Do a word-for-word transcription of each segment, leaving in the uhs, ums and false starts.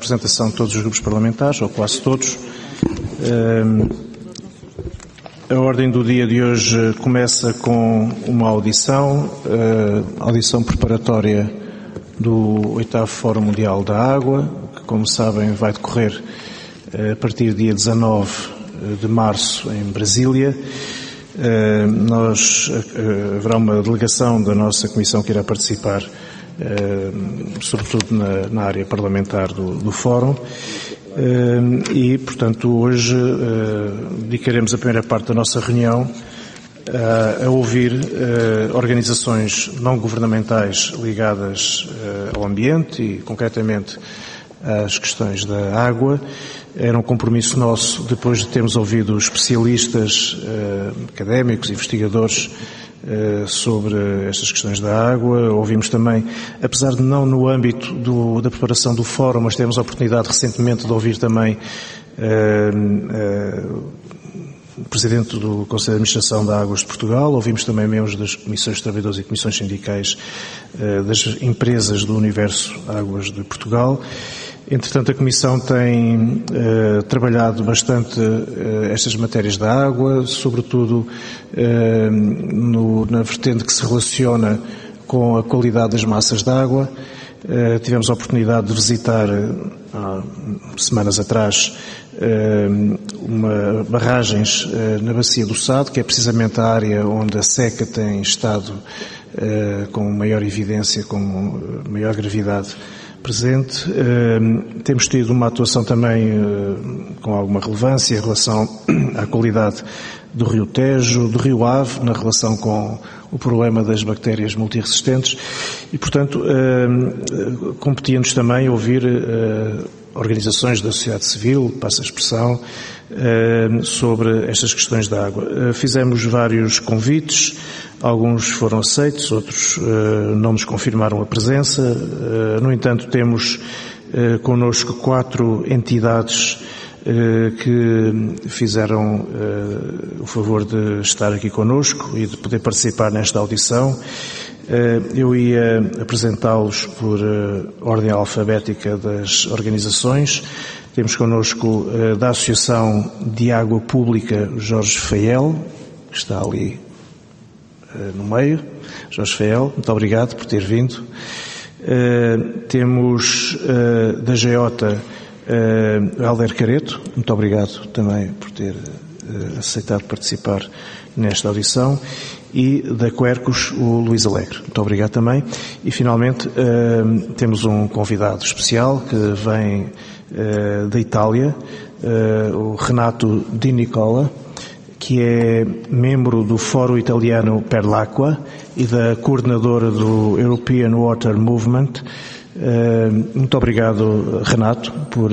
representação de todos os grupos parlamentares, ou quase todos. A ordem do dia de hoje começa com uma audição, a audição preparatória do oitavo Fórum Mundial da Água, que, como sabem, vai decorrer a partir do dia dezanove de março em Brasília. Nós, haverá uma delegação da nossa Comissão que irá participar, sobretudo na, na área parlamentar do, do Fórum. E, portanto, hoje dedicaremos a primeira parte da nossa reunião a ouvir organizações não governamentais ligadas ao ambiente e, concretamente, às questões da água. Era um compromisso nosso, depois de termos ouvido especialistas, académicos, investigadores, sobre estas questões da água. Ouvimos também, apesar de não no âmbito do, da preparação do fórum, mas temos a oportunidade recentemente de ouvir também uh, uh, o Presidente do Conselho de Administração da Águas de Portugal, ouvimos também membros das Comissões de Trabalhadores e Comissões Sindicais uh, das empresas do universo Águas de Portugal. Entretanto, a Comissão tem uh, trabalhado bastante uh, estas matérias da água, sobretudo uh, no, na vertente que se relaciona com a qualidade das massas de água. Uh, tivemos a oportunidade de visitar, uh, há semanas atrás, uh, uma, barragens uh, na Bacia do Sado, que é precisamente a área onde a seca tem estado uh, com maior evidência, com maior gravidade presente. Uh, temos tido uma atuação também uh, com alguma relevância em relação à qualidade do Rio Tejo, do Rio Ave, na relação com o problema das bactérias multiresistentes e, portanto, uh, competia-nos também ouvir uh, organizações da sociedade civil, passa a expressão, uh, sobre estas questões da água. Uh, fizemos vários convites. Alguns foram aceitos, outros uh, não nos confirmaram a presença. Uh, no entanto, temos uh, connosco quatro entidades uh, que fizeram uh, o favor de estar aqui connosco e de poder participar nesta audição. Uh, eu ia apresentá-los por uh, ordem alfabética das organizações. Temos connosco uh, da Associação de Água Pública Jorge Fael, que está ali no meio. Jorge Fael, muito obrigado por ter vindo. Uh, temos uh, da G O T A uh, Helder Careto, muito obrigado também por ter uh, aceitado participar nesta audição, e da Quercus o Luís Alegre, muito obrigado também. E finalmente uh, temos um convidado especial que vem uh, da Itália, uh, o Renato Di Nicola, que é membro do Fórum Italiano Per l'Acqua e da coordenadora do European Water Movement. Muito obrigado, Renato, por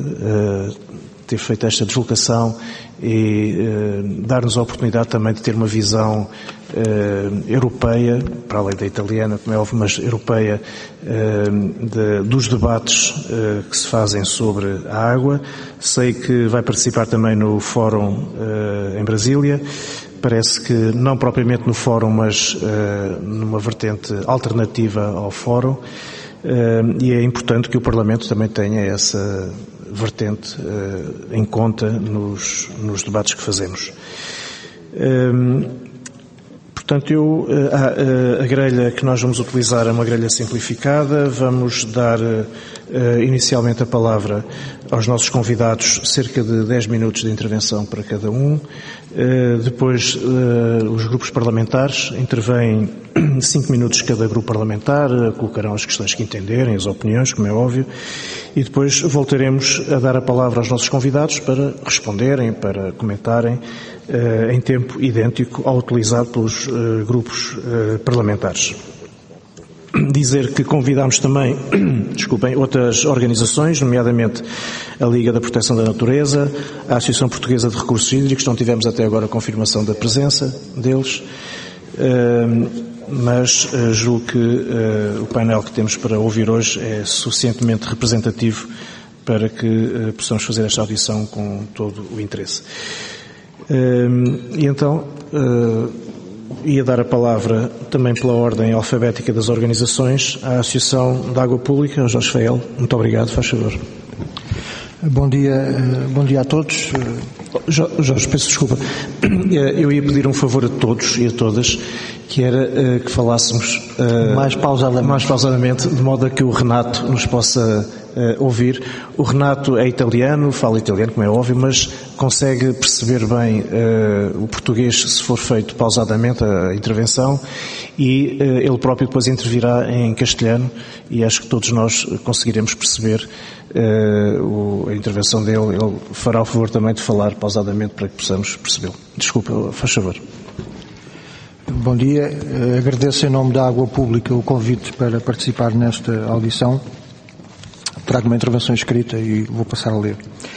ter feito esta deslocação e dar-nos a oportunidade também de ter uma visão europeia, para além da italiana, como é óbvio, mas europeia, de, dos debates que se fazem sobre a água. Sei que vai participar também no Fórum em Brasília. Parece que não propriamente no Fórum, mas numa vertente alternativa ao Fórum. E é importante que o Parlamento também tenha essa vertente em conta nos, nos debates que fazemos. Portanto, eu, a, a grelha que nós vamos utilizar é uma grelha simplificada. Vamos dar uh, inicialmente a palavra aos nossos convidados, cerca de dez minutos de intervenção para cada um. Uh, depois, uh, os grupos parlamentares intervêm cinco minutos cada grupo parlamentar, uh, colocarão as questões que entenderem, as opiniões, como é óbvio, e depois voltaremos a dar a palavra aos nossos convidados para responderem, para comentarem, Uh, em tempo idêntico ao utilizado pelos uh, grupos uh, parlamentares. Dizer que convidámos também, desculpem, outras organizações, nomeadamente a Liga da Proteção da Natureza, a Associação Portuguesa de Recursos Hídricos, não tivemos até agora a confirmação da presença deles, uh, mas uh, julgo que uh, o painel que temos para ouvir hoje é suficientemente representativo para que uh, possamos fazer esta audição com todo o interesse. E então, ia dar a palavra também pela ordem alfabética das organizações à Associação de Água Pública, ao Jorge Fael. Muito obrigado, faz favor. Bom dia, bom dia a todos. Jorge, peço desculpa. Eu ia pedir um favor a todos e a todas, que era que falássemos mais pausadamente, mais pausadamente de modo a que o Renato nos possa uh, ouvir. O Renato é italiano, fala italiano, como é óbvio, mas consegue perceber bem uh, o português se for feito pausadamente a intervenção, e uh, ele próprio depois intervirá em castelhano, e acho que todos nós conseguiremos perceber uh, o, a intervenção dele. Ele fará o favor também de falar pausadamente para que possamos percebê-lo. Desculpa, faz favor. Bom dia, agradeço em nome da Água Pública o convite para participar nesta audição. Trago uma intervenção escrita e vou passar a ler.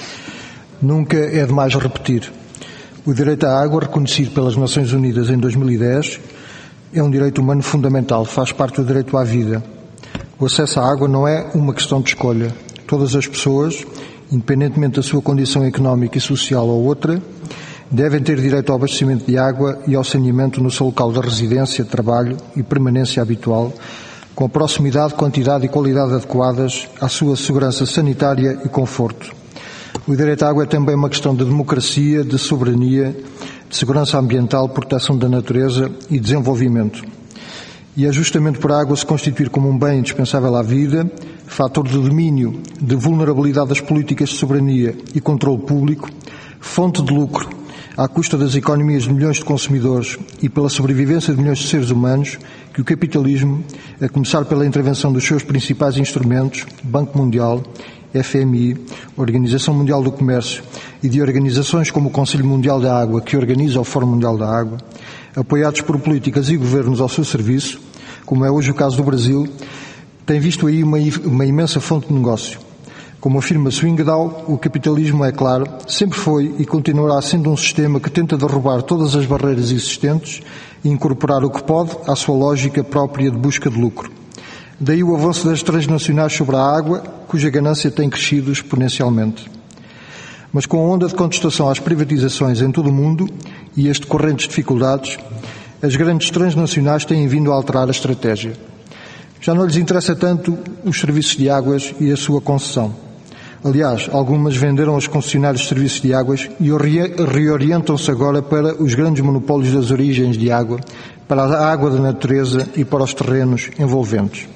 Nunca é demais repetir. O direito à água, reconhecido pelas Nações Unidas em dois mil e dez, é um direito humano fundamental, faz parte do direito à vida. O acesso à água não é uma questão de escolha. Todas as pessoas, independentemente da sua condição económica e social ou outra, devem ter direito ao abastecimento de água e ao saneamento no seu local de residência, trabalho e permanência habitual, com a proximidade, quantidade e qualidade adequadas à sua segurança sanitária e conforto. O direito à água é também uma questão de democracia, de soberania, de segurança ambiental, proteção da natureza e desenvolvimento. E é justamente por a água se constituir como um bem indispensável à vida, fator de domínio, de vulnerabilidade das políticas de soberania e controle público, fonte de lucro, à custa das economias de milhões de consumidores e pela sobrevivência de milhões de seres humanos, que o capitalismo, a começar pela intervenção dos seus principais instrumentos, Banco Mundial, F M I, Organização Mundial do Comércio, e de organizações como o Conselho Mundial da Água, que organiza o Fórum Mundial da Água, apoiados por políticas e governos ao seu serviço, como é hoje o caso do Brasil, tem visto aí uma, uma imensa fonte de negócio. Como afirma Swingdown, o capitalismo, é claro, sempre foi e continuará sendo um sistema que tenta derrubar todas as barreiras existentes e incorporar o que pode à sua lógica própria de busca de lucro. Daí o avanço das transnacionais sobre a água, cuja ganância tem crescido exponencialmente. Mas com a onda de contestação às privatizações em todo o mundo e as decorrentes dificuldades, as grandes transnacionais têm vindo a alterar a estratégia. Já não lhes interessa tanto os serviços de águas e a sua concessão. Aliás, algumas venderam aos concessionários de serviços de águas e reorientam-se agora para os grandes monopólios das origens de água, para a água da natureza e para os terrenos envolventes.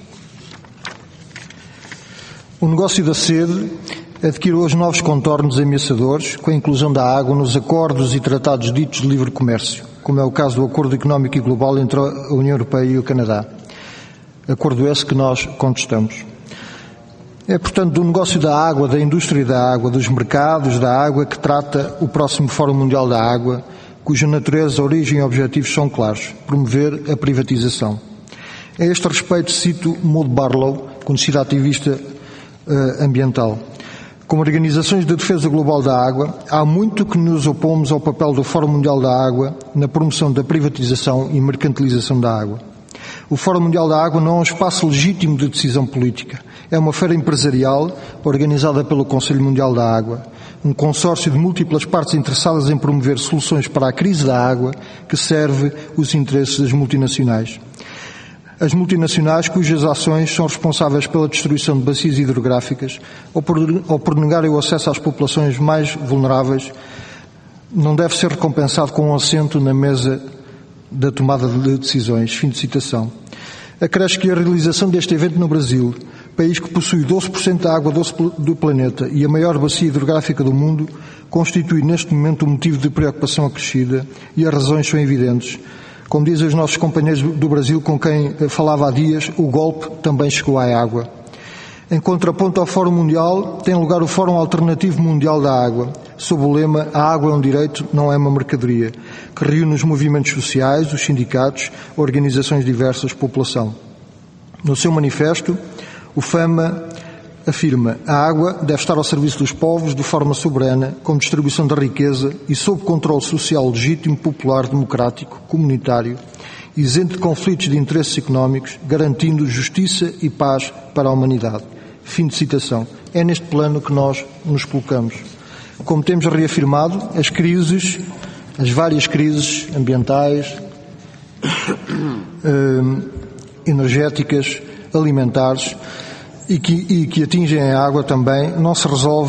O negócio da sede adquire hoje novos contornos ameaçadores com a inclusão da água nos acordos e tratados ditos de livre comércio, como é o caso do Acordo Económico e Global entre a União Europeia e o Canadá. Acordo esse que nós contestamos. É, portanto, do negócio da água, da indústria da água, dos mercados da água que trata o próximo Fórum Mundial da Água, cuja natureza, origem e objetivos são claros: promover a privatização. A este respeito cito Maud Barlow, conhecida ativista uh, ambiental. Como organizações de defesa global da água, há muito que nos opomos ao papel do Fórum Mundial da Água na promoção da privatização e mercantilização da água. O Fórum Mundial da Água não é um espaço legítimo de decisão política. É uma feira empresarial organizada pelo Conselho Mundial da Água, um consórcio de múltiplas partes interessadas em promover soluções para a crise da água que serve os interesses das multinacionais. As multinacionais cujas ações são responsáveis pela destruição de bacias hidrográficas ou por, ou por negarem o acesso às populações mais vulneráveis não deve ser recompensado com um assento na mesa da tomada de decisões. Fim de citação. Acresce que a realização deste evento no Brasil, país que possui doze por cento da água doce do planeta e a maior bacia hidrográfica do mundo, constitui neste momento um motivo de preocupação acrescida, e as razões são evidentes. Como dizem os nossos companheiros do Brasil com quem falava há dias, o golpe também chegou à água. Em contraponto ao Fórum Mundial, tem lugar o Fórum Alternativo Mundial da Água, sob o lema "A água é um direito, não é uma mercadoria", que reúne os movimentos sociais, os sindicatos, organizações diversas, população. No seu manifesto, o FAMA afirma: a água deve estar ao serviço dos povos de forma soberana, com distribuição da riqueza e sob controle social legítimo, popular, democrático, comunitário, isento de conflitos de interesses económicos, garantindo justiça e paz para a humanidade. Fim de citação. É neste plano que nós nos colocamos. Como temos reafirmado, as crises, as várias crises ambientais, energéticas, alimentares e que, e que atingem a água também, não se resolve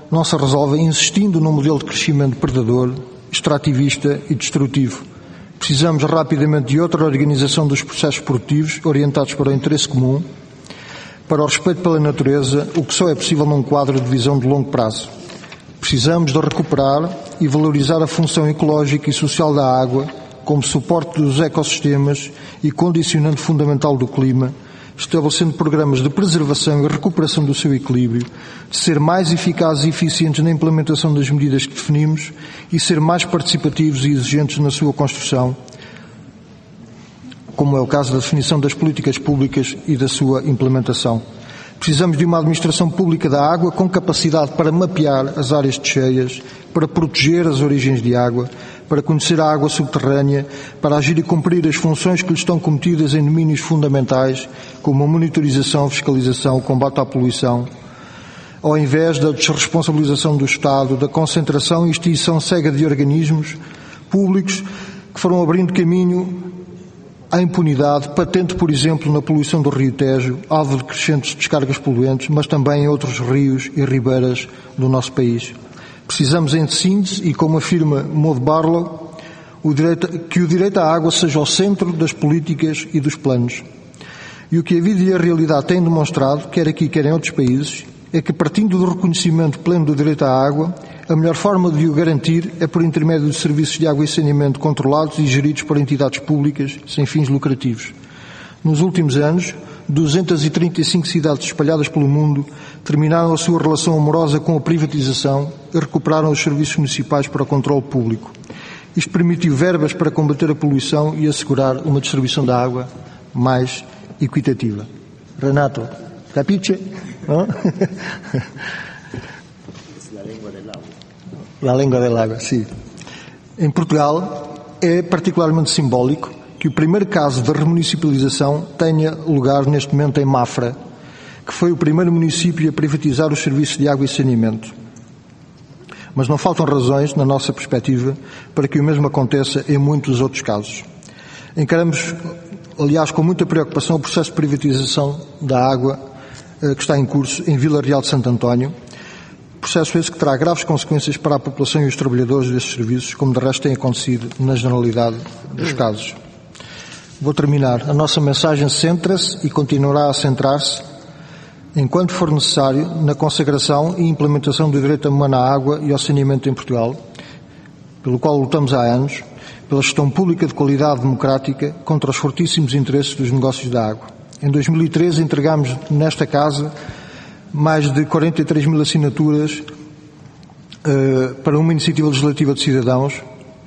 não se resolvem insistindo num modelo de crescimento predador, extrativista e destrutivo. Precisamos rapidamente de outra organização dos processos produtivos orientados para o interesse comum, para o respeito pela natureza, o que só é possível num quadro de visão de longo prazo. Precisamos de recuperar e valorizar a função ecológica e social da água como suporte dos ecossistemas e condicionante fundamental do clima, estabelecendo programas de preservação e recuperação do seu equilíbrio, de ser mais eficazes e eficientes na implementação das medidas que definimos e ser mais participativos e exigentes na sua construção, como é o caso da definição das políticas públicas e da sua implementação. Precisamos de uma administração pública da água com capacidade para mapear as áreas de cheias, para proteger as origens de água, para conhecer a água subterrânea, para agir e cumprir as funções que lhe estão cometidas em domínios fundamentais, como a monitorização, fiscalização, combate à poluição, ao invés da desresponsabilização do Estado, da concentração e extinção cega de organismos públicos que foram abrindo caminho à impunidade, patente, por exemplo, na poluição do Rio Tejo, alvo de crescentes descargas poluentes, mas também em outros rios e ribeiras do nosso país. Precisamos, em síntese, e como afirma Maud Barlow, o direito, que o direito à água seja o centro das políticas e dos planos. E o que a vida e a realidade têm demonstrado, quer aqui, quer em outros países, é que, partindo do reconhecimento pleno do direito à água, a melhor forma de o garantir é por intermédio de serviços de água e saneamento controlados e geridos por entidades públicas sem fins lucrativos. Nos últimos anos, duzentas e trinta e cinco cidades espalhadas pelo mundo terminaram a sua relação amorosa com a privatização e recuperaram os serviços municipais para o controle público. Isto permitiu verbas para combater a poluição e assegurar uma distribuição da água mais equitativa. Renato, capiche? ¿No? La lengua del agua, sim. Em Portugal, é particularmente simbólico que o primeiro caso de remunicipalização tenha lugar neste momento em Mafra, que foi o primeiro município a privatizar os serviços de água e saneamento. Mas não faltam razões, na nossa perspectiva, para que o mesmo aconteça em muitos outros casos. Encaramos, aliás, com muita preocupação o processo de privatização da água que está em curso em Vila Real de Santo António, processo esse que terá graves consequências para a população e os trabalhadores desses serviços, como de resto tem acontecido na generalidade dos casos. Vou terminar. A nossa mensagem centra-se e continuará a centrar-se, enquanto for necessário, na consagração e implementação do direito humano à água e ao saneamento em Portugal, pelo qual lutamos há anos, pela gestão pública de qualidade democrática contra os fortíssimos interesses dos negócios da água. Em dois mil e treze entregámos nesta Casa mais de quarenta e três mil assinaturas uh, para uma iniciativa legislativa de cidadãos,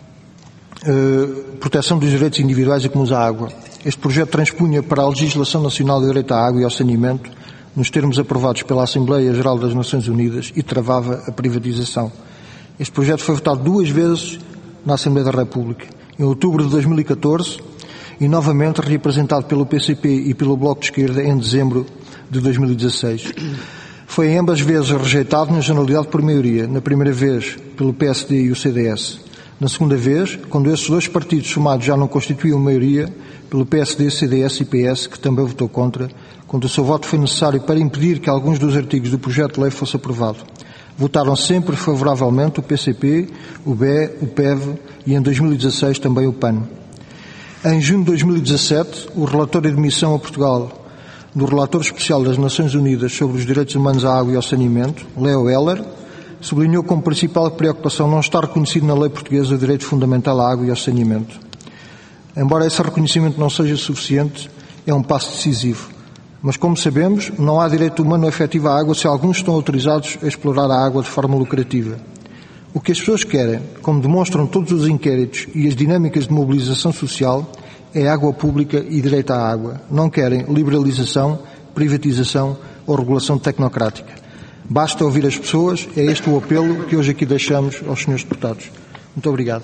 uh, proteção dos direitos individuais e comuns à água. Este projeto transpunha para a legislação nacional de direito à água e ao saneamento, nos termos aprovados pela Assembleia Geral das Nações Unidas, e travava a privatização. Este projeto foi votado duas vezes na Assembleia da República, em outubro de dois mil e catorze e novamente reapresentado pelo P C P e pelo Bloco de Esquerda em dezembro de dois mil e dezasseis. Foi em ambas vezes rejeitado na generalidade por maioria, na primeira vez pelo P S D e o C D S. Na segunda vez, quando esses dois partidos somados já não constituíam maioria, pelo P S D, C D S e P S, que também votou contra, quando o seu voto foi necessário para impedir que alguns dos artigos do projeto de lei fosse aprovado. Votaram sempre favoravelmente o P C P, o B E, o P E V e em dois mil e dezasseis também o P A N. Em junho de dois mil e dezassete, o relator de admissão a Portugal do Relator Especial das Nações Unidas sobre os Direitos Humanos à Água e ao Saneamento, Leo Heller, sublinhou como principal preocupação não estar reconhecido na lei portuguesa o direito fundamental à água e ao saneamento. Embora esse reconhecimento não seja suficiente, é um passo decisivo. Mas, como sabemos, não há direito humano efetivo à água se alguns estão autorizados a explorar a água de forma lucrativa. O que as pessoas querem, como demonstram todos os inquéritos e as dinâmicas de mobilização social, é água pública e direito à água. Não querem liberalização, privatização ou regulação tecnocrática. Basta ouvir as pessoas, é este o apelo que hoje aqui deixamos aos senhores deputados. Muito obrigado.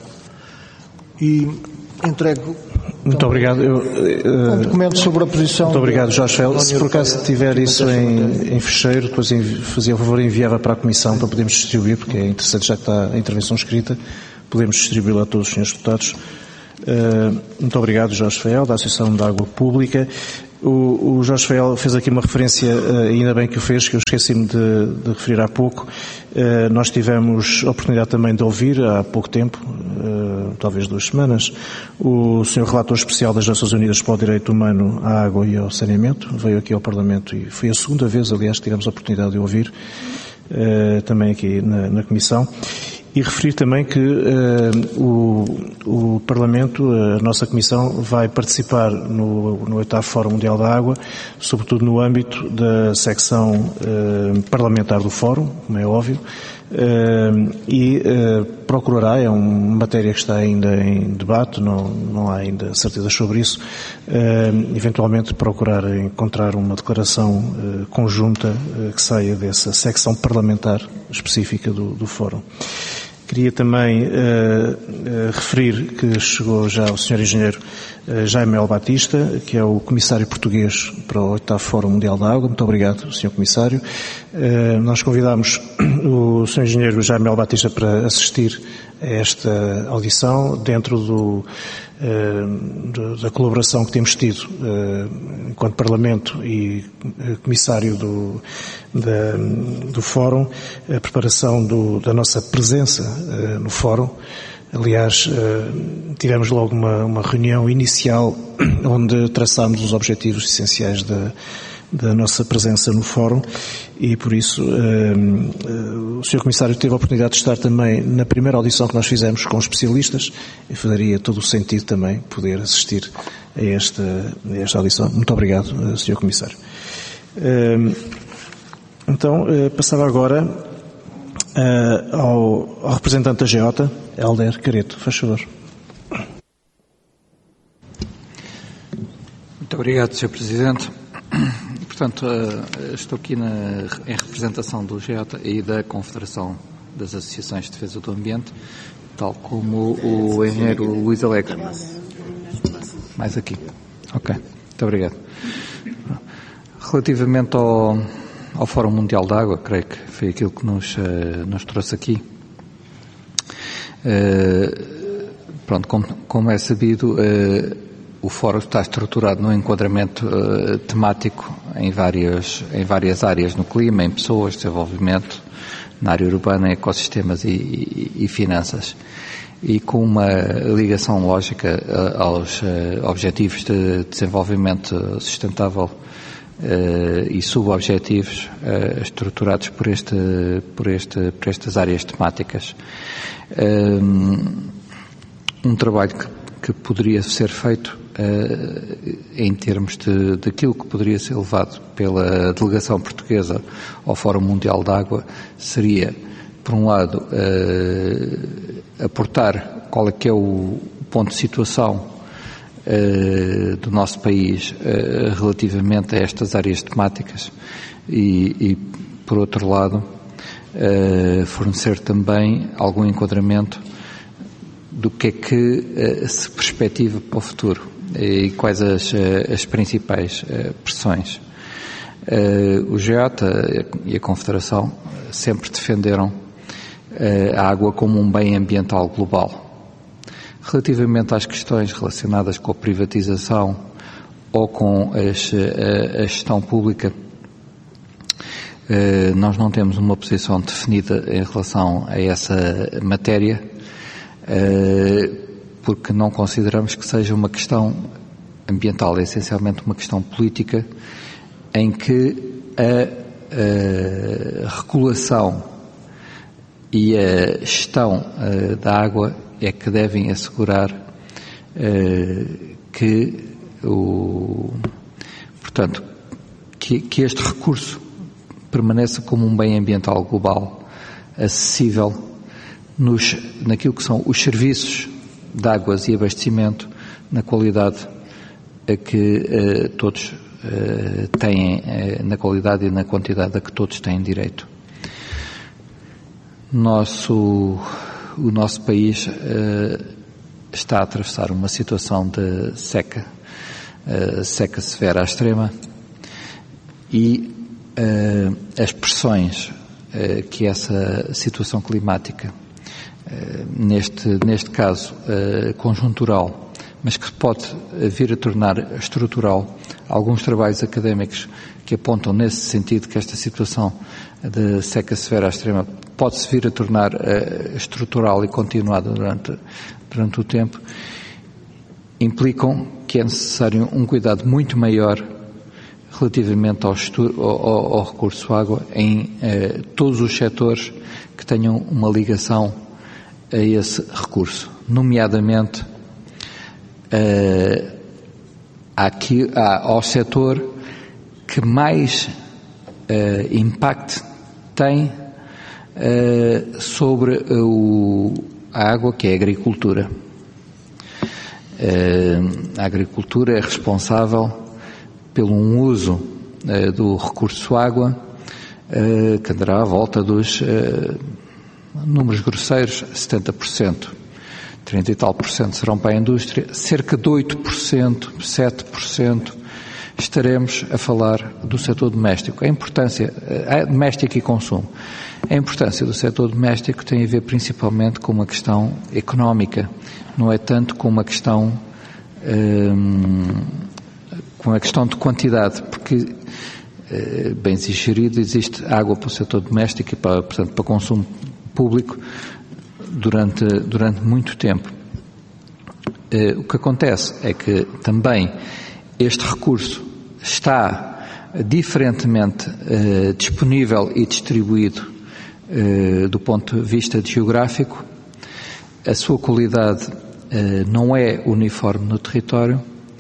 E entrego... Muito obrigado. Eu, uh, um documento sobre a posição... Muito obrigado, Jorge Fel. Se por acaso tiver isso em, em fecheiro, depois fazia o favor e enviava para a Comissão para podermos distribuir, porque é interessante, já que está a intervenção escrita, podemos distribuí-la a todos os senhores deputados. Uh, muito obrigado, Jorge Fel, da Associação da Água Pública. O, o Jorge Feil fez aqui uma referência, ainda bem que o fez, que eu esqueci-me de, de referir há pouco. Nós tivemos a oportunidade também de ouvir, há pouco tempo, talvez duas semanas, o senhor Relator Especial das Nações Unidas para o Direito Humano à Água e ao Saneamento. Veio aqui ao Parlamento e foi a segunda vez, aliás, que tivemos a oportunidade de ouvir, também aqui na, na Comissão. E referir também que uh, o, o Parlamento, a nossa Comissão, vai participar no, no oitavo Fórum Mundial da Água, sobretudo no âmbito da secção uh, parlamentar do Fórum, como é óbvio, uh, e uh, procurará, é uma matéria que está ainda em debate, não, não há ainda certezas sobre isso, uh, eventualmente procurar encontrar uma declaração uh, conjunta uh, que saia dessa secção parlamentar específica do, do Fórum. Queria também uh, uh, referir que chegou já o senhor Engenheiro uh, Jaime El Batista, que é o Comissário Português para o oitavo Fórum Mundial da Água. Muito obrigado, senhor Comissário. Uh, nós convidámos o senhor Engenheiro Jaime El Batista para assistir a esta audição dentro do, uh, da colaboração que temos tido uh, enquanto Parlamento e uh, Comissário do, da, do Fórum, a preparação do, da nossa presença uh, no Fórum. Aliás, uh, tivemos logo uma, uma reunião inicial onde traçámos os objetivos essenciais da da nossa presença no Fórum e, por isso, uh, uh, o senhor Comissário teve a oportunidade de estar também na primeira audição que nós fizemos com os especialistas e faria todo o sentido também poder assistir a esta, a esta audição. Muito obrigado, uh, senhor Comissário. Uh, então, uh, passava agora uh, ao, ao representante da G E O T A, Helder Careto. Faz favor. Muito obrigado, senhor Presidente. Portanto, estou aqui na, em representação do G E O T A e da Confederação das Associações de Defesa do Ambiente, tal como o engenheiro Luís Alegre. Mais aqui. Ok, muito obrigado. Relativamente ao, ao Fórum Mundial da Água, creio que foi aquilo que nos, nos trouxe aqui. Uh, pronto, como, como é sabido, uh, o Fórum está estruturado num enquadramento uh, temático em várias, em várias áreas, no clima, em pessoas, desenvolvimento, na área urbana, em ecossistemas e, e, e finanças. E com uma ligação lógica uh, aos uh, objetivos de desenvolvimento sustentável uh, e subobjetivos uh, estruturados por, este, por, este, por estas áreas temáticas. Um, um trabalho que, que poderia ser feito Uh, em termos de, daquilo que poderia ser levado pela delegação portuguesa ao Fórum Mundial da Água seria, por um lado, uh, aportar qual é que é o ponto de situação uh, do nosso país uh, relativamente a estas áreas temáticas e, e por outro lado, uh, fornecer também algum enquadramento do que é que uh, se perspectiva para o futuro e quais as, as principais pressões. O G E O T A e a Confederação sempre defenderam a água como um bem ambiental global. Relativamente às questões relacionadas com a privatização ou com as, a, a gestão pública, nós não temos uma posição definida em relação a essa matéria, porque não consideramos que seja uma questão ambiental, é essencialmente uma questão política em que a, a regulação e a gestão a, da água é que devem assegurar a, que o, portanto, que, que este recurso permaneça como um bem ambiental global, acessível nos, naquilo que são os serviços de águas e abastecimento na qualidade a que uh, todos uh, têm, uh, na qualidade e na quantidade a que todos têm direito. Nosso, o nosso país uh, está a atravessar uma situação de seca, uh, seca severa à extrema e uh, as pressões uh, que essa situação climática neste, neste caso uh, conjuntural, mas que pode vir a tornar estrutural. Alguns trabalhos académicos que apontam nesse sentido que esta situação de seca severa à extrema pode-se vir a tornar uh, estrutural e continuada durante, durante o tempo, implicam que é necessário um cuidado muito maior relativamente ao, ao, ao recurso à água em uh, todos os setores que tenham uma ligação a esse recurso, nomeadamente uh, aqui, uh, ao setor que mais uh, impacto tem uh, sobre uh, a água, que é a agricultura. Uh, a agricultura é responsável pelo um uso uh, do recurso água uh, que andará à volta dos uh, números grosseiros, setenta por cento. trinta e tal por cento serão para a indústria, cerca de oito por cento, sete por cento estaremos a falar do setor doméstico. A importância, a doméstico e consumo. A importância do setor doméstico tem a ver principalmente com uma questão económica, não é tanto com uma questão hum, com uma questão de quantidade, porque bem digerido existe água para o setor doméstico e para, portanto, para consumo público durante, durante muito tempo. O que acontece é que também este recurso está diferentemente eh, disponível e distribuído eh, do ponto de vista geográfico. A sua qualidade eh, não é uniforme no território.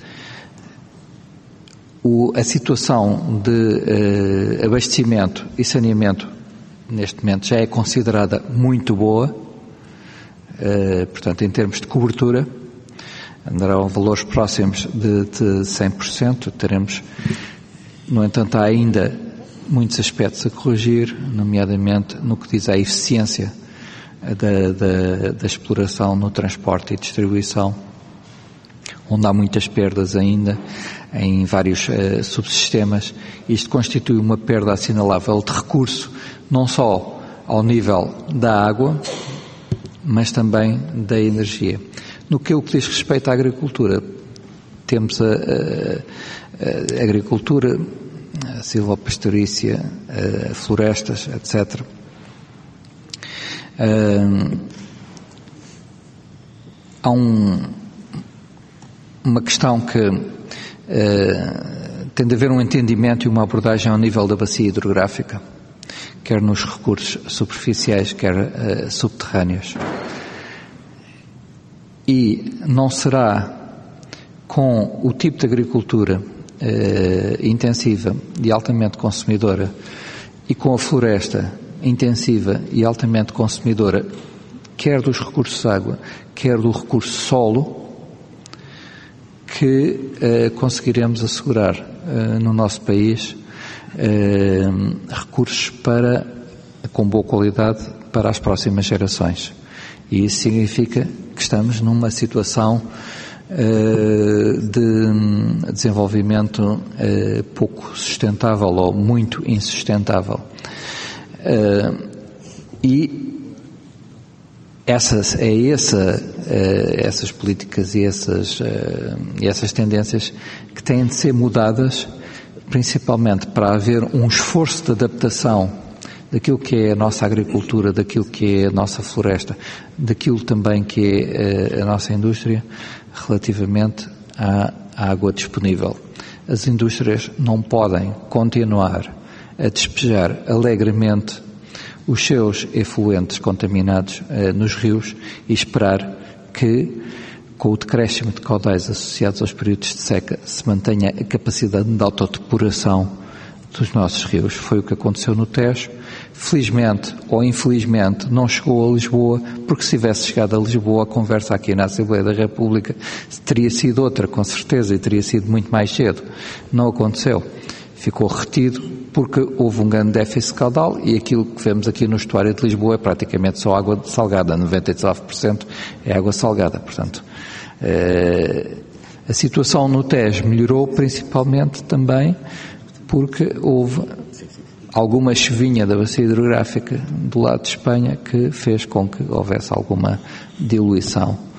O, a situação de eh, abastecimento e saneamento neste momento já é considerada muito boa, eh, portanto, em termos de cobertura, andarão valores próximos de, de cem por cento. Teremos, no entanto, há ainda muitos aspectos a corrigir, nomeadamente no que diz à eficiência da, da, da exploração no transporte e distribuição, onde há muitas perdas ainda em vários uh, subsistemas. Isto constitui uma perda assinalável de recurso, não só ao nível da água, mas também da energia. No que, o que diz respeito à agricultura, temos a, a, a agricultura, a silvopastorícia, a florestas, etcétera. Uh, há um, uma questão que uh, tem de haver um entendimento e uma abordagem ao nível da bacia hidrográfica, quer nos recursos superficiais, quer uh, subterrâneos. E não será com o tipo de agricultura eh, intensiva e altamente consumidora e com a floresta intensiva e altamente consumidora, quer dos recursos de água, quer do recurso solo, que eh, conseguiremos assegurar eh, no nosso país eh, recursos para, com boa qualidade para as próximas gerações. E isso significa que estamos numa situação uh, de desenvolvimento uh, pouco sustentável ou muito insustentável. Uh, e essas, é essa, uh, essas políticas e essas, uh, e essas tendências que têm de ser mudadas, principalmente para haver um esforço de adaptação daquilo que é a nossa agricultura, daquilo que é a nossa floresta, daquilo também que é a nossa indústria, relativamente à água disponível. As indústrias não podem continuar a despejar alegremente os seus efluentes contaminados eh, nos rios e esperar que, com o decréscimo de caudais associados aos períodos de seca, se mantenha a capacidade de autodepuração dos nossos rios. Foi o que aconteceu no Tejo. Felizmente ou infelizmente não chegou a Lisboa, porque se tivesse chegado a Lisboa, a conversa aqui na Assembleia da República teria sido outra, com certeza, e teria sido muito mais cedo. Não aconteceu. Ficou retido porque houve um grande déficit caudal e aquilo que vemos aqui no estuário de Lisboa é praticamente só água salgada, noventa e nove por cento é água salgada. Portanto, eh, a situação no Tejo melhorou principalmente também porque houve alguma chuvinha da bacia hidrográfica do lado de Espanha que fez com que houvesse alguma diluição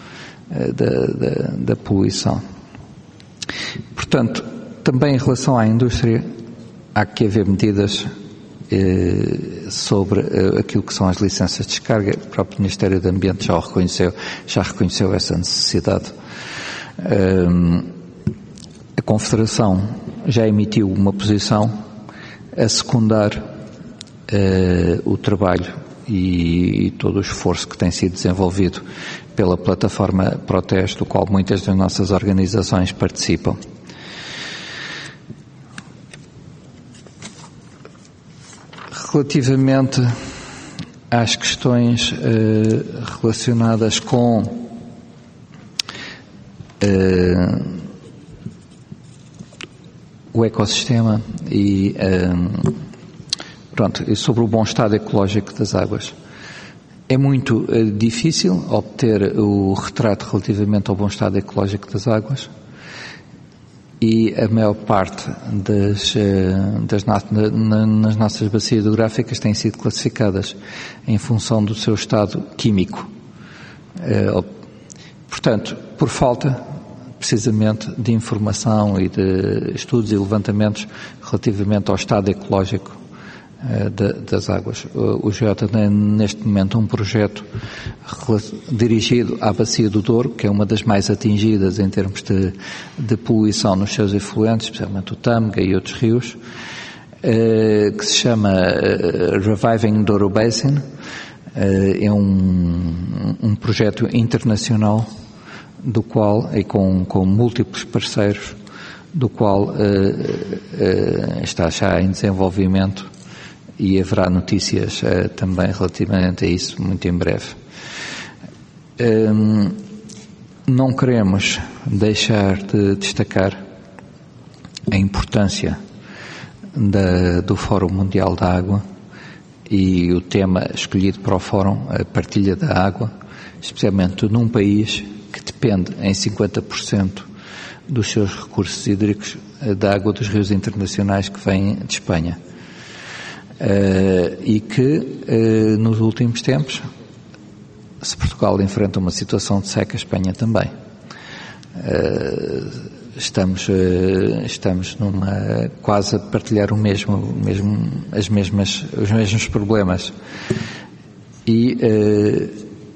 da, da, da poluição. Portanto, também em relação à indústria, há que haver medidas eh, sobre eh, aquilo que são as licenças de descarga. O próprio Ministério do Ambiente já o reconheceu, já reconheceu essa necessidade. Eh, a Confederação já emitiu uma posição a secundar eh, o trabalho e, e todo o esforço que tem sido desenvolvido pela plataforma Proteste, do qual muitas das nossas organizações participam. Relativamente às questões eh, relacionadas com eh, o ecossistema e, eh, pronto, e sobre o bom estado ecológico das águas, é muito eh, difícil obter o retrato relativamente ao bom estado ecológico das águas. E a maior parte das, das, nas nossas bacias hidrográficas têm sido classificadas em função do seu estado químico. Portanto, por falta, precisamente, de informação e de estudos e levantamentos relativamente ao estado ecológico das águas. O G E O T tem neste momento um projeto dirigido à bacia do Douro, que é uma das mais atingidas em termos de, de poluição nos seus efluentes, especialmente o Tâmega e outros rios, que se chama Reviving Douro Basin. É um, um projeto internacional do qual, e com, com múltiplos parceiros, do qual está já em desenvolvimento, e haverá notícias uh, também relativamente a isso muito em breve. Um, não queremos deixar de destacar a importância da, do Fórum Mundial da Água e o tema escolhido para o Fórum, a partilha da água, especialmente num país que depende em cinquenta por cento dos seus recursos hídricos da água dos rios internacionais que vêm de Espanha. Uh, e que uh, nos últimos tempos, se Portugal enfrenta uma situação de seca, a Espanha também. Uh, estamos uh, estamos numa quase a partilhar o mesmo, o mesmo as mesmas os mesmos problemas e uh,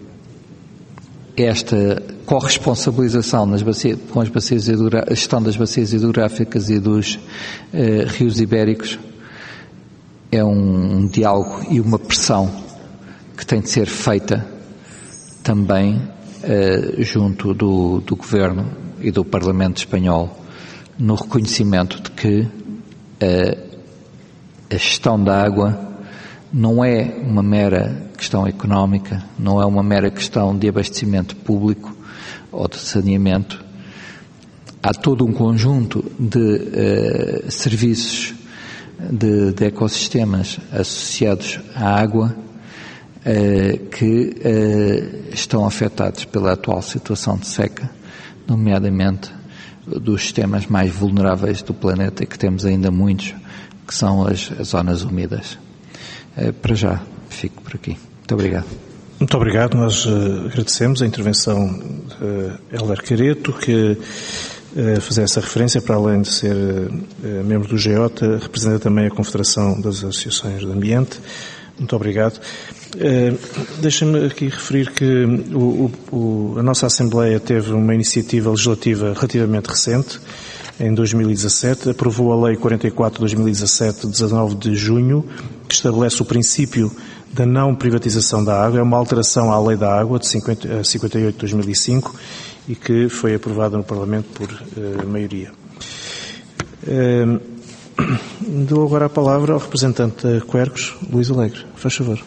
esta corresponsabilização nas bacias, com as bacias a gestão das bacias hidrográficas e dos uh, rios ibéricos é um, um diálogo e uma pressão que tem de ser feita também uh, junto do, do Governo e do Parlamento espanhol no reconhecimento de que uh, a gestão da água não é uma mera questão económica, não é uma mera questão de abastecimento público ou de saneamento. Há todo um conjunto de uh, serviços De, de ecossistemas associados à água eh, que eh, estão afetados pela atual situação de seca, nomeadamente dos sistemas mais vulneráveis do planeta, e que temos ainda muitos, que são as, as zonas úmidas. Eh, para já, fico por aqui. Muito obrigado. Muito obrigado. Nós uh, agradecemos a intervenção de uh, Hélder Careto, que fazer essa referência, para além de ser uh, membro do G E O T, representa também a Confederação das Associações de Ambiente. Muito obrigado. Uh, Deixa-me aqui referir que o, o, a nossa Assembleia teve uma iniciativa legislativa relativamente recente, em dois mil e dezassete, aprovou a Lei quarenta e quatro de dois mil e dezassete, de dezanove de junho, que estabelece o princípio da não privatização da água. É uma alteração à Lei da Água, de cinquenta e oito de dois mil e cinco, e que foi aprovada no Parlamento por uh, maioria. Uh, dou agora a palavra ao representante da Quercus, Luís Alegre. Faz favor.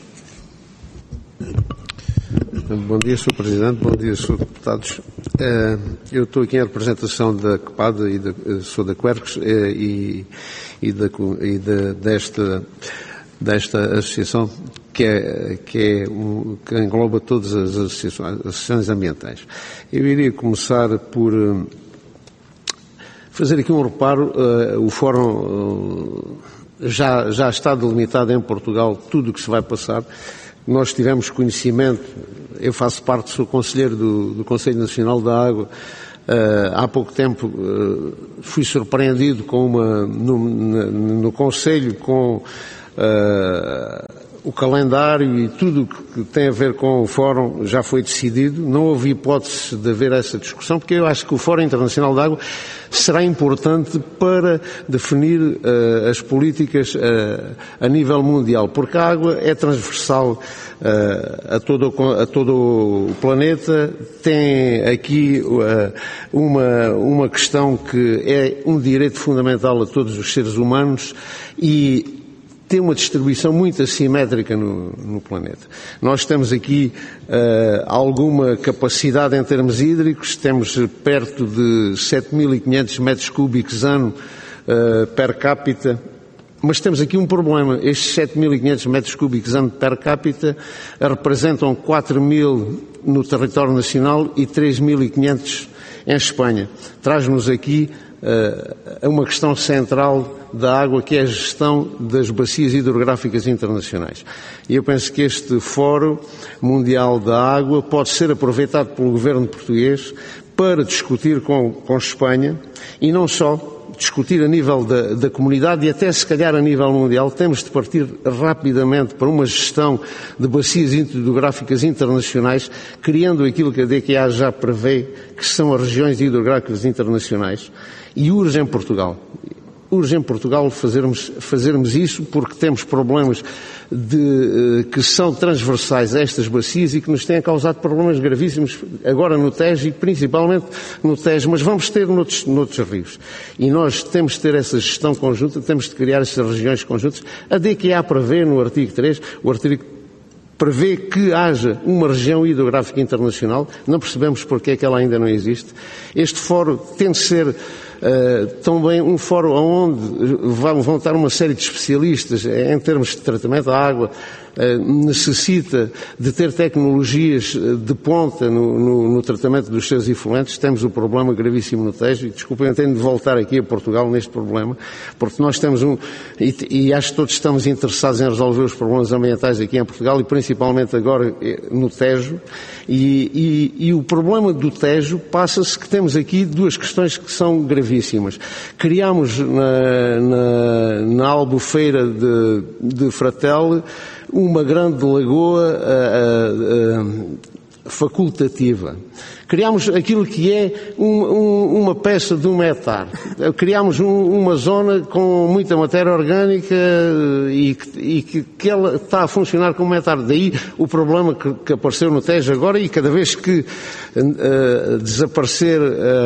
Bom dia, senhor Presidente. Bom dia, senhores deputados. Uh, eu estou aqui em representação da C P A D e da, sou da Quercus uh, e, e, da, e da, desta, desta associação que é, que é um, que engloba todas as associações, associações ambientais. Eu iria começar por uh, fazer aqui um reparo. Uh, o Fórum uh, já, já está delimitado em Portugal tudo o que se vai passar. nós tivemos conhecimento, eu faço parte, sou conselheiro do, do Conselho Nacional da Água. Uh, há pouco tempo uh, fui surpreendido com uma, no, no, no Conselho com uh, o calendário e tudo o que tem a ver com o Fórum já foi decidido. Não houve hipótese de haver essa discussão, porque eu acho que o Fórum Internacional da Água será importante para definir uh, as políticas uh, a nível mundial, porque a água é transversal uh, a, todo, a todo o planeta, tem aqui uh, uma, uma questão que é um direito fundamental a todos os seres humanos e tem uma distribuição muito assimétrica no, no planeta. Nós temos aqui uh, alguma capacidade em termos hídricos, temos perto de sete mil e quinhentos metros cúbicos ano uh, per capita, mas temos aqui um problema. Estes sete mil e quinhentos metros cúbicos ano per capita representam quatro mil no território nacional e três mil e quinhentos em Espanha. Traz-nos aqui uh, uma questão central da água, que é a gestão das bacias hidrográficas internacionais. E eu penso que este Fórum Mundial da Água pode ser aproveitado pelo governo português para discutir com, com Espanha, e não só discutir a nível da, da comunidade e até se calhar a nível mundial. Temos de partir rapidamente para uma gestão de bacias hidrográficas internacionais, criando aquilo que a D Q A já prevê, que são as regiões hidrográficas internacionais, e urge em Portugal. Urge em Portugal fazermos, fazermos isso, porque temos problemas de, que são transversais a estas bacias e que nos têm causado problemas gravíssimos agora no Tejo e principalmente no Tejo, mas vamos ter noutros, noutros rios. E nós temos de ter essa gestão conjunta, temos de criar essas regiões conjuntas. A D Q A prevê no artigo três, o artigo prevê que haja uma região hidrográfica internacional, não percebemos porque é que ela ainda não existe. Este fórum tem de ser Uh, também um fórum onde vão, vão estar uma série de especialistas em termos de tratamento da água, uh, necessita de ter tecnologias de ponta no, no, no tratamento dos seus efluentes. Temos um problema gravíssimo no Tejo, e desculpem, eu tenho de voltar aqui a Portugal neste problema, porque nós temos um, e, e acho que todos estamos interessados em resolver os problemas ambientais aqui em Portugal e principalmente agora no Tejo, e, e, e o problema do Tejo passa-se que temos aqui duas questões que são gravíssimas. Criámos na, na, na Albufeira de, de Fratelli uma grande lagoa uh, uh, facultativa. Criámos aquilo que é um, um, uma peça de um hectare. Criámos um, uma zona com muita matéria orgânica e, e que, que ela está a funcionar como um hectare. Daí o problema que, que apareceu no Tejo agora, e cada vez que uh, desaparecer uh,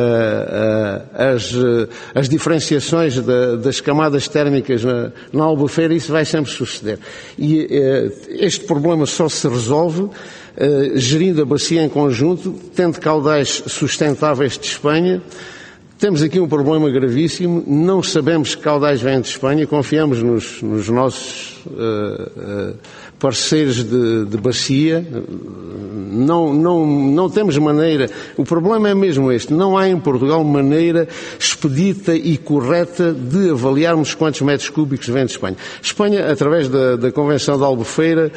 uh, as, uh, as diferenciações da, das camadas térmicas na, na Albufeira, isso vai sempre suceder. E uh, este problema só se resolve Uh, gerindo a bacia em conjunto, tendo caudais sustentáveis de Espanha. Temos aqui um problema gravíssimo, não sabemos que caudais vêm de Espanha, confiamos nos, nos nossos uh, uh, parceiros de, de bacia, não, não, não temos maneira, o problema é mesmo este, não há em Portugal maneira expedita e correta de avaliarmos quantos metros cúbicos vem de Espanha. Espanha, através da, da Convenção de Albufeira,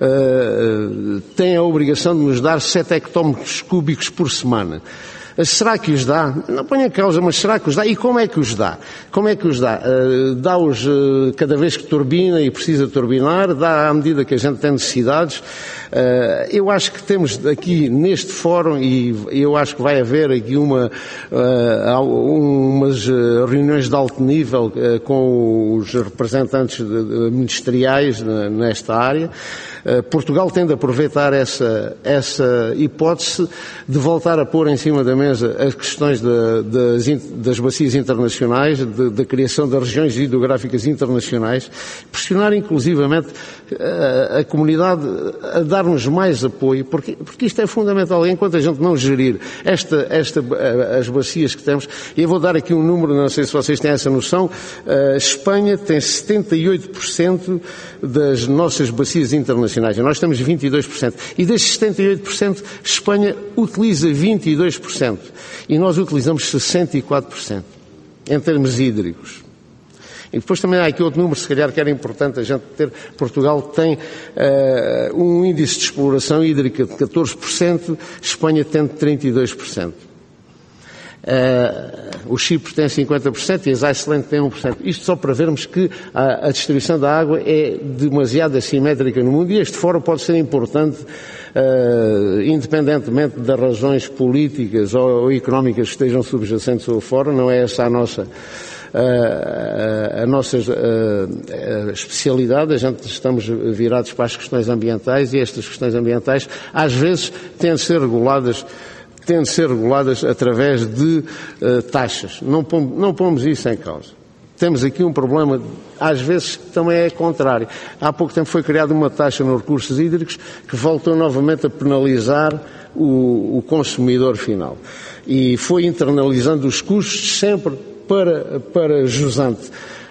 uh, tem a obrigação de nos dar sete hectómetros cúbicos por semana. Será que os dá? Não ponho em causa, mas será que os dá? E como é que os dá? Como é que os dá? Uh, dá-os uh, cada vez que turbina e precisa turbinar, dá à medida que a gente tem necessidades. Uh, eu acho que temos aqui neste fórum, e eu acho que vai haver aqui uma, uh, umas uh, reuniões de alto nível uh, com os representantes de, de, ministeriais uh, nesta área. Uh, Portugal tem de aproveitar essa, essa hipótese de voltar a pôr em cima da mesa as questões de, das, das bacias internacionais, de, da criação das regiões hidrográficas internacionais, pressionar inclusivamente a, a comunidade a dar-nos mais apoio, porque, porque isto é fundamental. Enquanto a gente não gerir esta, esta, as bacias que temos, e eu vou dar aqui um número, não sei se vocês têm essa noção, a Espanha tem setenta e oito por cento das nossas bacias internacionais, nós temos vinte e dois por cento, e destes setenta e oito por cento, Espanha utiliza vinte e dois por cento, e nós utilizamos sessenta e quatro por cento, em termos hídricos. E depois também há aqui outro número, se calhar, que era importante a gente ter. Portugal tem uh, um índice de exploração hídrica de catorze por cento, Espanha tem trinta e dois por cento. Uh, o Chipre tem cinquenta por cento e as Iceland têm um por cento. Isto só para vermos que a, a distribuição da água é demasiado assimétrica no mundo, e este fórum pode ser importante, uh, independentemente das razões políticas ou, ou económicas que estejam subjacentes ao fórum. Não é essa a nossa a, a, a nossa a, a especialidade. A gente estamos virados para as questões ambientais, e estas questões ambientais às vezes têm de ser reguladas têm de ser reguladas através de uh, taxas. Não pomos, não pomos isso em causa. Temos aqui um problema, às vezes, que também é contrário. Há pouco tempo foi criada uma taxa nos recursos hídricos que voltou novamente a penalizar o, o consumidor final. E foi internalizando os custos sempre para, para jusante.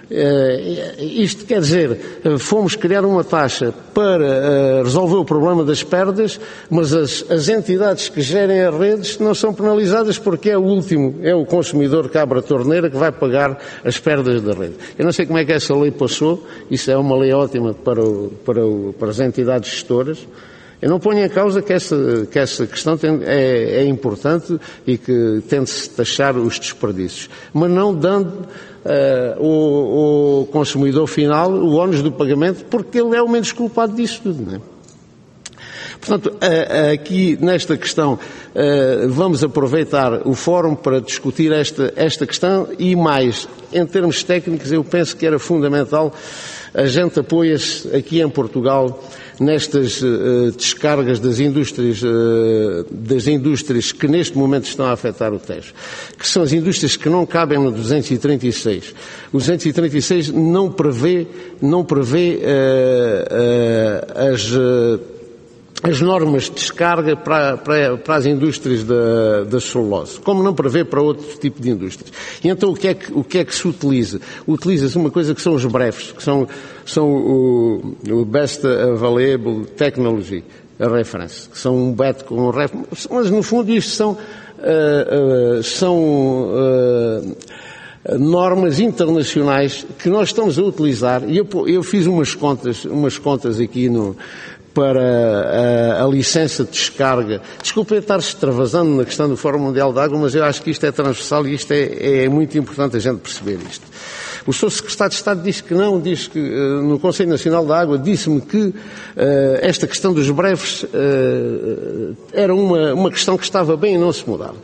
Uh, isto quer dizer, uh, fomos criar uma taxa para uh, resolver o problema das perdas, mas as, as entidades que gerem as redes não são penalizadas, porque é o último, é o consumidor cabra-torneira que vai pagar as perdas da rede. Eu não sei como é que essa lei passou, isso é uma lei ótima para, o, para, o, para as entidades gestoras. Eu não ponho em causa que essa, que essa questão tem, é, é importante e que tente-se taxar os desperdícios, mas não dando uh, o, o consumidor final o ónus do pagamento, porque ele é o menos culpado disso tudo, não é? Portanto, aqui nesta questão vamos aproveitar o fórum para discutir esta, esta questão, e mais, em termos técnicos, eu penso que era fundamental. A gente apoia-se aqui em Portugal nestas uh, descargas das indústrias, uh, das indústrias que neste momento estão a afetar o Tejo, que são as indústrias que não cabem no duzentos e trinta e seis. O duzentos e trinta e seis não prevê, não prevê uh, uh, as... Uh, as normas de descarga para, para, para as indústrias da, da celulose, como não prevê para outro tipo de indústrias. E então o que é que, o que, é que se utiliza? Utiliza-se uma coisa que são os brefs, que são, são o, o Best Available Technology Reference, que são um B E T com um ref, mas no fundo isto são, uh, uh, são uh, normas internacionais que nós estamos a utilizar, e eu, eu fiz umas contas, umas contas aqui no... para a, a licença de descarga. Desculpem estar extravasando na questão do Fórum Mundial da Água, mas eu acho que isto é transversal e isto é, é muito importante a gente perceber isto. O senhor Secretário de Estado disse que não, diz que uh, no Conselho Nacional da Água disse-me que uh, esta questão dos breves uh, era uma, uma questão que estava bem e não se mudava.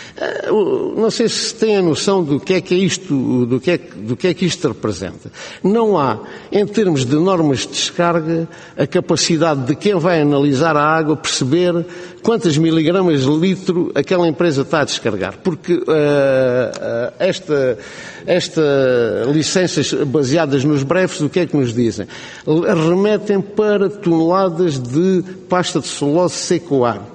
Uh, não sei se têm a noção do que é que é isto, do que é, do que é que isto representa. Não há, em termos de normas de descarga, a capacidade de quem vai analisar a água perceber quantas miligramas de litro aquela empresa está a descargar. Porque uh, uh, esta, esta licenças baseadas nos brefs, o que é que nos dizem? Remetem para toneladas de pasta de celulose seco-ar.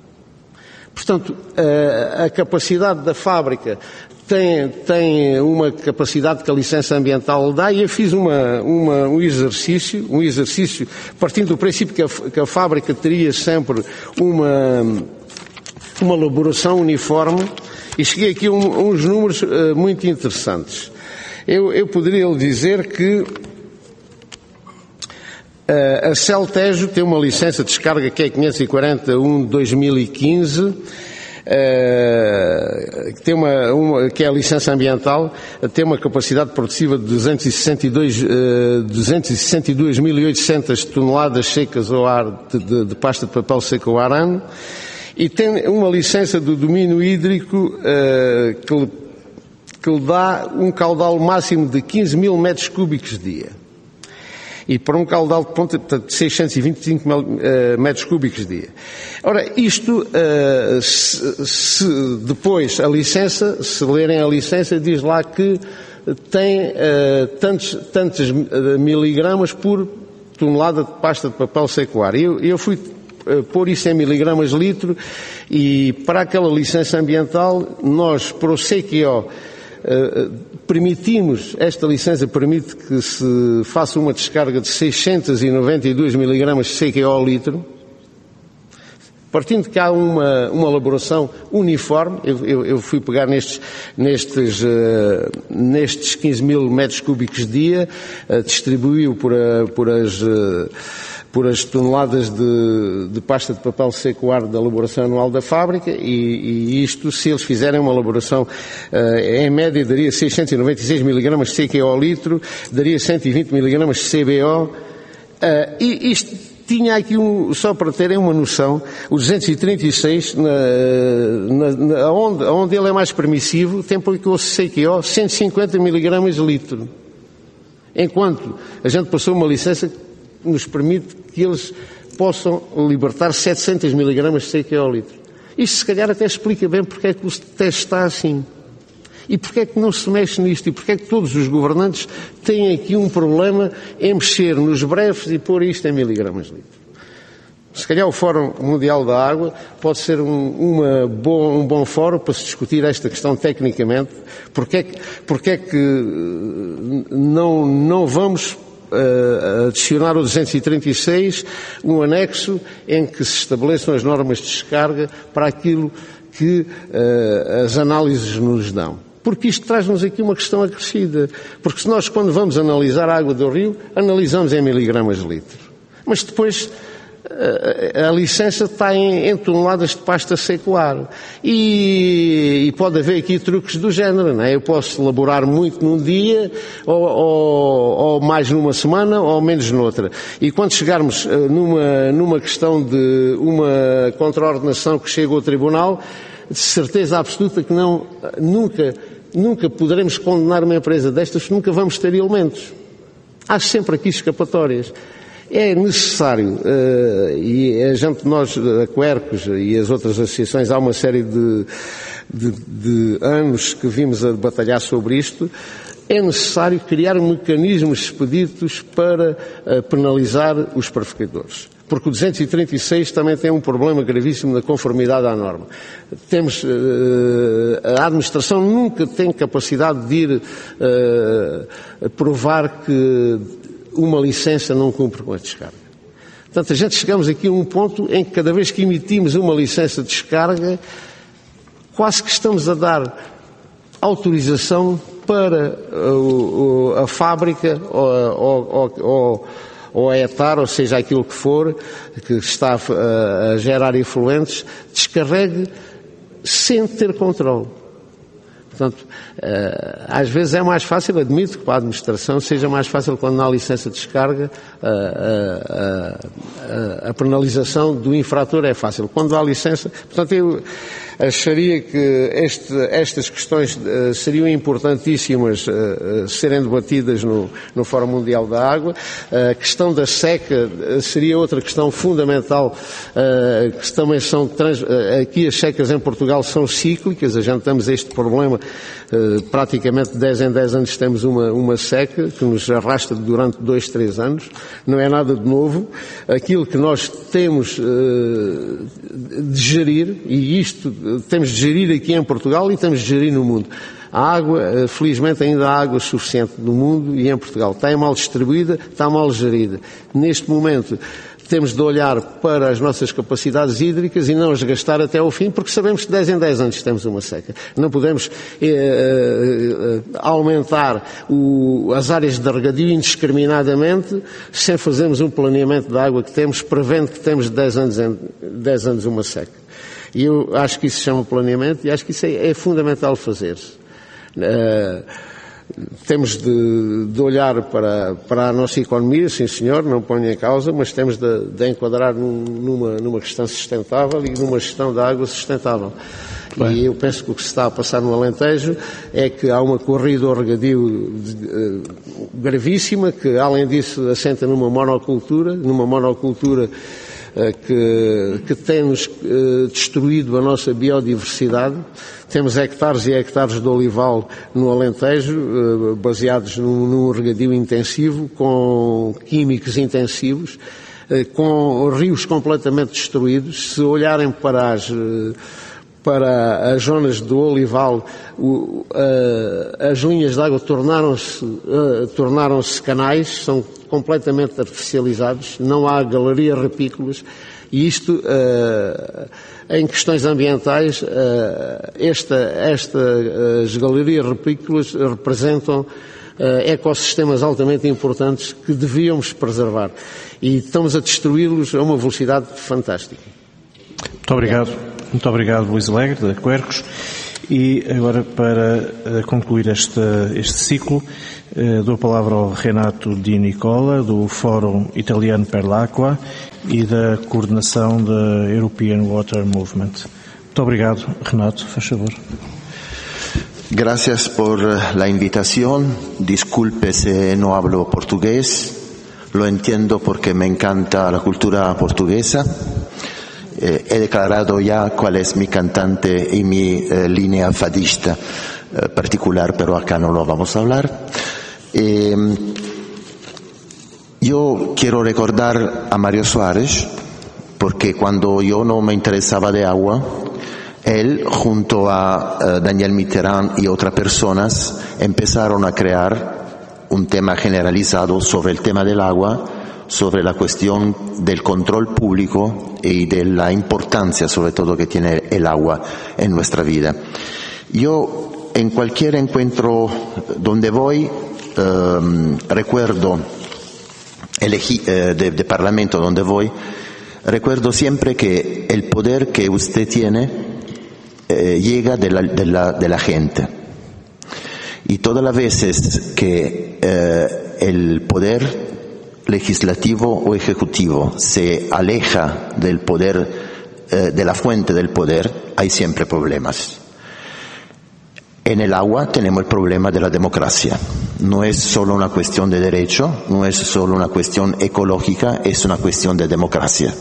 Portanto, a, a capacidade da fábrica tem, tem uma capacidade que a licença ambiental dá, e eu fiz uma, uma, um exercício, um exercício partindo do princípio que a, que a fábrica teria sempre uma, uma elaboração uniforme, e cheguei aqui a um, uns números uh, muito interessantes. Eu, eu poderia lhe dizer que Uh, a Cel Tejo tem uma licença de descarga que é quinhentos e quarenta e um de dois mil e quinze, uh, que, tem uma, uma, que é a licença ambiental, tem uma capacidade produtiva de duzentos e sessenta e dois, uh, duzentos e sessenta e dois mil e oitocentas toneladas secas ao ar de, de, de pasta de papel seco ao ar ano, e tem uma licença do domínio hídrico uh, que, lhe, que lhe dá um caudal máximo de quinze mil metros cúbicos dia. E para um caudal de ponta de seiscentos e vinte e cinco metros cúbicos dia. Ora, isto, uh, se, se depois a licença, se lerem a licença, diz lá que tem uh, tantos, tantos miligramas por tonelada de pasta de papel seco-ar. Eu, eu fui uh, pôr isso em miligramas litro, e para aquela licença ambiental, nós, para o C Q O, Uh, permitimos, esta licença permite que se faça uma descarga de seiscentos e noventa e dois miligramas de C Q O ao litro, partindo que há uma, uma elaboração uniforme, eu, eu, eu fui pegar nestes, nestes, uh, nestes quinze mil metros cúbicos dia, uh, distribuiu por, a, por as... Uh, por as toneladas de, de pasta de papel seco ar da elaboração anual da fábrica, e, e isto, se eles fizerem uma elaboração, uh, em média daria seiscentos e noventa e seis miligramas de C Q O ao litro, daria cento e vinte miligramas de C B O, uh, e isto tinha aqui, um, só para terem uma noção, o duzentos e trinta e seis, na, na, na, onde, onde ele é mais permissivo, tem para o C Q O cento e cinquenta miligramas de litro, enquanto a gente passou uma licença que nos permite que eles possam libertar setecentos miligramas de C Q O ao litro. Isto se calhar até explica bem porque é que o teste está assim. E porque é que não se mexe nisto? E porque é que todos os governantes têm aqui um problema em mexer nos brefes e pôr isto em miligramas de litro? Se calhar o Fórum Mundial da Água pode ser um, uma bom, um bom fórum para se discutir esta questão tecnicamente. Porque é que, porque é que não, não vamos Uh, adicionar ao duzentos e trinta e seis um anexo em que se estabeleçam as normas de descarga para aquilo que uh, as análises nos dão. Porque isto traz-nos aqui uma questão acrescida. Porque se nós, quando vamos analisar a água do rio, analisamos em miligramas de litro. Mas depois a licença está em, em toneladas de pasta seco ar. E, e pode haver aqui truques do género, não é? Eu posso elaborar muito num dia, ou, ou, ou mais numa semana, ou menos noutra. E quando chegarmos numa, numa questão de uma contraordenação que chega ao Tribunal, de certeza absoluta que não, nunca, nunca poderemos condenar uma empresa destas, nunca vamos ter elementos. Há sempre aqui escapatórias. É necessário, uh, e a gente, nós, a Quercus e as outras associações, há uma série de, de, de anos que vimos a batalhar sobre isto, é necessário criar mecanismos expeditos para uh, penalizar os perfecadores. Porque o duzentos e trinta e seis também tem um problema gravíssimo na conformidade à norma. Temos, uh, a administração nunca tem capacidade de ir uh, provar que uma licença não cumpre com a descarga. Portanto, a gente chegamos aqui a um ponto em que cada vez que emitimos uma licença de descarga, quase que estamos a dar autorização para a, a, a fábrica ou, ou, ou, ou a etar, ou seja, aquilo que for, que está a, a gerar efluentes, descarregue sem ter controle. Portanto, às vezes é mais fácil, admito que para a administração seja mais fácil quando não há licença de descarga, a, a, a, a penalização do infrator é fácil. Quando há licença, portanto, eu acharia que este, estas questões uh, seriam importantíssimas uh, uh, serem debatidas no, no Fórum Mundial da Água. Uh, a questão da seca uh, seria outra questão fundamental, uh, que também são, trans, uh, aqui as secas em Portugal são cíclicas, a gente temos este problema, uh, praticamente dez em dez anos temos uma, uma seca que nos arrasta durante dois, três anos, não é nada de novo. Aquilo que nós temos uh, de gerir, e isto temos de gerir aqui em Portugal e temos de gerir no mundo. A água, felizmente ainda há água suficiente no mundo e em Portugal. Está mal distribuída, está mal gerida. Neste momento temos de olhar para as nossas capacidades hídricas e não as gastar até ao fim, porque sabemos que dez em dez anos temos uma seca. Não podemos eh, eh, aumentar o, as áreas de regadio indiscriminadamente sem fazermos um planeamento da água que temos, prevendo que temos de dez anos, em, dez anos uma seca. E eu acho que isso se chama planeamento e acho que isso é, é fundamental fazer-se. Uh, temos de, de olhar para, para a nossa economia, sim senhor, não ponho em causa, mas temos de, de enquadrar num, numa, numa questão sustentável e numa gestão da água sustentável. Bem. E eu penso que o que se está a passar no Alentejo é que há uma corrida ao regadio uh, gravíssima, que além disso assenta numa monocultura, numa monocultura que, que tem-nos uh, destruído a nossa biodiversidade. Temos hectares e hectares de olival no Alentejo, uh, baseados num, num regadio intensivo, com químicos intensivos, uh, com rios completamente destruídos. Se olharem para as, uh, para as zonas do olival, uh, uh, as linhas de água tornaram-se, uh, tornaram-se canais, são completamente artificializados, não há galerias repícolas E isto, uh, em questões ambientais, uh, esta, estas galerias rupícolas representam uh, ecossistemas altamente importantes que devíamos preservar. E estamos a destruí-los a uma velocidade fantástica. Muito obrigado. Muito obrigado, Luís Alegre, da Quercus. E agora, para concluir este, este ciclo, dou a palavra ao Renato Di Nicola, do Fórum Italiano per l'Acqua e da coordenação da European Water Movement. Muito obrigado, Renato, faz favor. Gracias por la invitación. Disculpe si no hablo portugués. Lo entiendo porque me encanta la cultura portuguesa. Eh, he declarado ya cuál es mi cantante y mi eh, línea fadista eh, particular, pero acá no lo vamos a hablar. Eh, yo quiero recordar a Mario Suárez, porque cuando yo no me interesaba de agua, él junto a eh, Daniel Mitterrand y otras personas empezaron a crear un tema generalizado sobre el tema del agua, sobre la cuestión del control público y de la importancia sobre todo que tiene el agua en nuestra vida. Yo en cualquier encuentro donde voy eh, recuerdo elegí, eh, de, de parlamento donde voy, recuerdo siempre que el poder que usted tiene eh, llega de la, de, la, de la gente. Y todas las veces que eh, el poder legislativo o ejecutivo se aleja del poder, eh, de la fuente del poder, hay siempre problemas. En el agua tenemos el problema de la democracia. No es solo una cuestión de derecho, no es solo una cuestión ecológica, es una cuestión de democracia.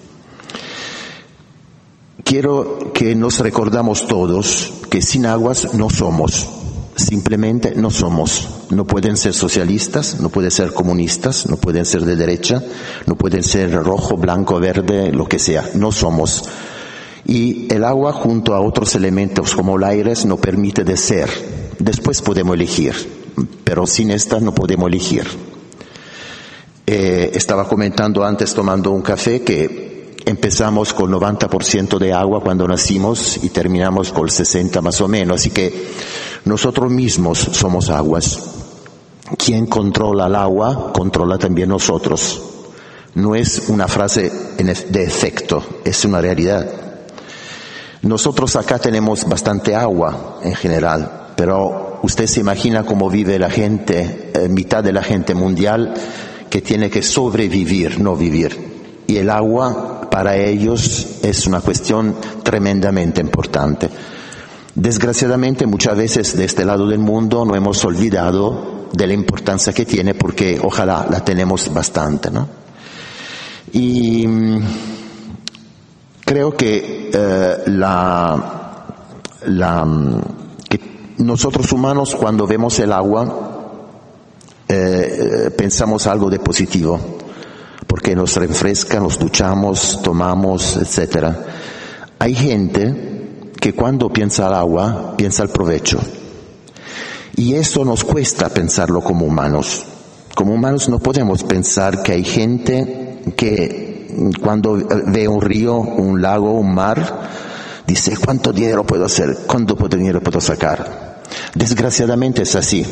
Quiero que nos recordamos todos que sin aguas no somos. Simplemente no somos. No pueden ser socialistas, no pueden ser comunistas, no pueden ser de derecha, no pueden ser rojo, blanco, verde, lo que sea. No somos. Y el agua junto a otros elementos como el aire nos permite de ser. Después podemos elegir, pero sin esta no podemos elegir. Eh, estaba comentando antes tomando un café que empezamos con noventa por ciento de agua cuando nacimos y terminamos con el sesenta más o menos. Así que nosotros mismos somos aguas. Quien controla el agua, controla también nosotros. No es una frase de efecto, es una realidad. Nosotros acá tenemos bastante agua en general, pero usted se imagina cómo vive la gente, eh, mitad de la gente mundial que tiene que sobrevivir, no vivir. Y el agua para ellos es una cuestión tremendamente importante. Desgraciadamente muchas veces de este lado del mundo nos hemos olvidado de la importancia que tiene porque ojalá la tenemos bastante, ¿no? Y creo que eh, la, la que nosotros humanos cuando vemos el agua eh, pensamos algo de positivo porque nos refresca, nos duchamos, tomamos, etcétera. Hay gente que cuando piensa al agua, piensa al provecho. Y eso nos cuesta pensarlo como humanos. Como humanos no podemos pensar que hay gente que cuando ve un río, un lago, un mar, dice, ¿cuánto dinero puedo hacer? ¿Cuánto dinero puedo sacar? Desgraciadamente es así.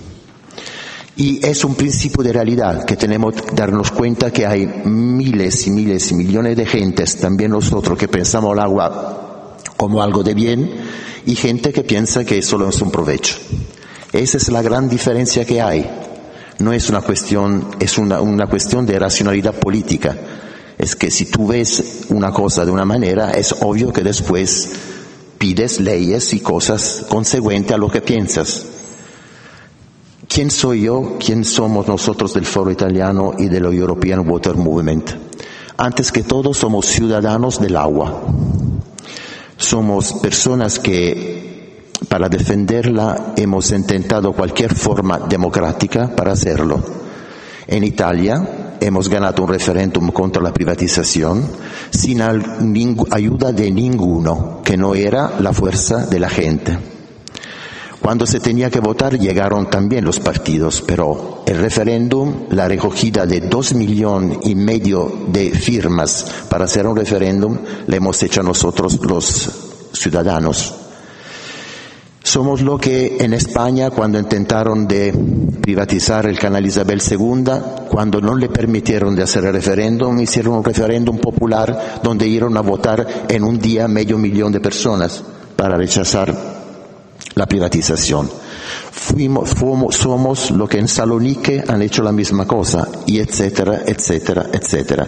Y es un principio de realidad que tenemos que darnos cuenta que hay miles y miles y millones de gentes, también nosotros, que pensamos el agua como algo de bien y gente que piensa que solo es un provecho. Esa es la gran diferencia que hay. No es una cuestión, es una, una cuestión de racionalidad política. Es que si tú ves una cosa de una manera, es obvio que después pides leyes y cosas consecuentes a lo que piensas. ¿Quién soy yo? ¿Quién somos nosotros del Foro Italiano y del European Water Movement? Antes que todo, somos ciudadanos del agua. Somos personas que, para defenderla, hemos intentado cualquier forma democrática para hacerlo. En Italia hemos ganado un referéndum contra la privatización sin ayuda de ninguno, que no era la fuerza de la gente. Cuando se tenía que votar llegaron también los partidos, pero el referéndum, la recogida de dos millones y medio de firmas para hacer un referéndum, le hemos hecho a nosotros los ciudadanos. Somos lo que en España, cuando intentaron de privatizar el canal Isabel segunda, cuando no le permitieron de hacer el referéndum, hicieron un referéndum popular donde iban a votar en un día medio millón de personas para rechazar la privatización. Fuimos, fuimos, somos lo que en Salonique han hecho la misma cosa, y etcétera, etcétera, etcétera.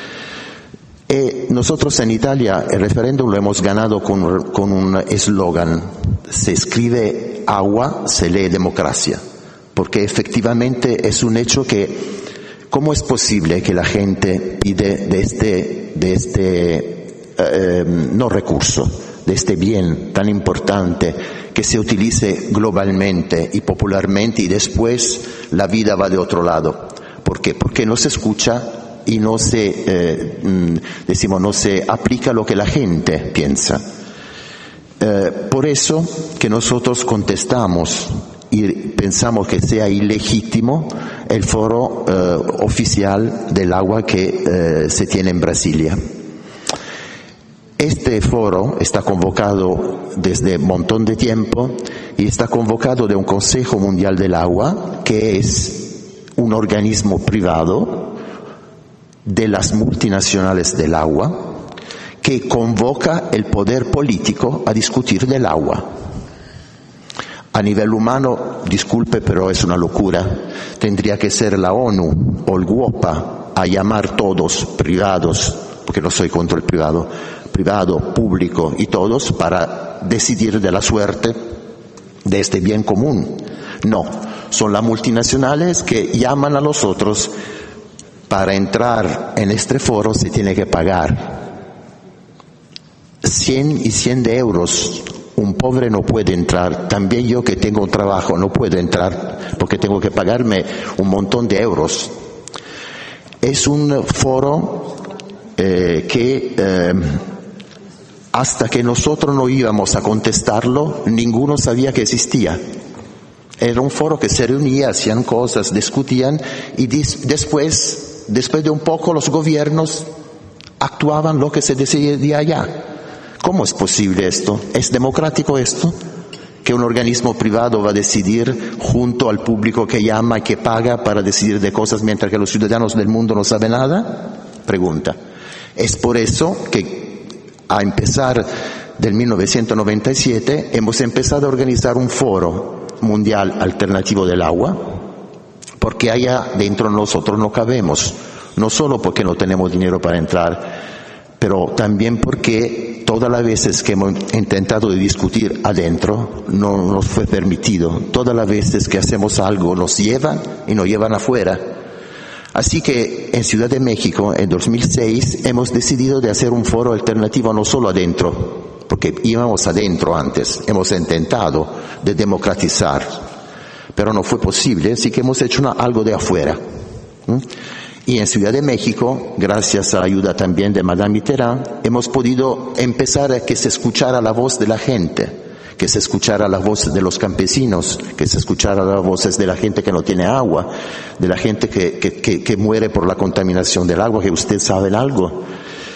Y nosotros en Italia el referéndum lo hemos ganado con, con un eslogan: se escribe agua, se lee democracia, porque efectivamente es un hecho que, ¿cómo es posible que la gente pide de este, de este eh, no recurso, de este bien tan importante, que se utilice globalmente y popularmente y después la vida va de otro lado? ¿Por qué? Porque no se escucha y no se, eh, decimos, no se aplica lo que la gente piensa. Eh, por eso que nosotros contestamos y pensamos que sea ilegítimo el foro eh, oficial del agua que eh, se tiene en Brasilia. Este foro está convocado desde un montón de tiempo y está convocado de un Consejo Mundial del Agua, que es un organismo privado de las multinacionales del agua, que convoca el poder político a discutir del agua. A nivel humano, disculpe, pero es una locura. Tendría que ser la ONU o el GUOPA a llamar todos, privados, porque no soy contra el privado, privado, público y todos, para decidir de la suerte de este bien común. No, son las multinacionales que llaman a los otros. Para entrar en este foro se tiene que pagar cien y cien de euros. Un pobre no puede entrar. También yo, que tengo un trabajo, no puedo entrar porque tengo que pagarme un montón de euros. Es un foro eh, que eh, hasta que nosotros no íbamos a contestarlo, ninguno sabía que existía. Era un foro que se reunía, hacían cosas, discutían y dis- después Después de un poco los gobiernos actuaban lo que se decidía allá. ¿Cómo es posible esto? ¿Es democrático esto? ¿Que un organismo privado va a decidir junto al público que llama y que paga para decidir de cosas mientras que los ciudadanos del mundo no saben nada? Pregunta. Es por eso que a empezar del mil novecientos noventa y siete hemos empezado a organizar un foro mundial alternativo del agua, porque allá dentro nosotros no cabemos, no solo porque no tenemos dinero para entrar, pero también porque todas las veces que hemos intentado de discutir adentro no nos fue permitido. Todas las veces que hacemos algo nos llevan y nos llevan afuera. Así que en Ciudad de México, en dos mil seis, hemos decidido de hacer un foro alternativo no solo adentro, porque íbamos adentro antes, hemos intentado de democratizar, pero no fue posible, así que hemos hecho una, algo de afuera. ¿Mm? Y en Ciudad de México, gracias a la ayuda también de Madame Mitterrand, hemos podido empezar a que se escuchara la voz de la gente, que se escuchara la voz de los campesinos, que se escuchara las voces de la gente que no tiene agua, de la gente que, que, que, que muere por la contaminación del agua, que usted sabe algo.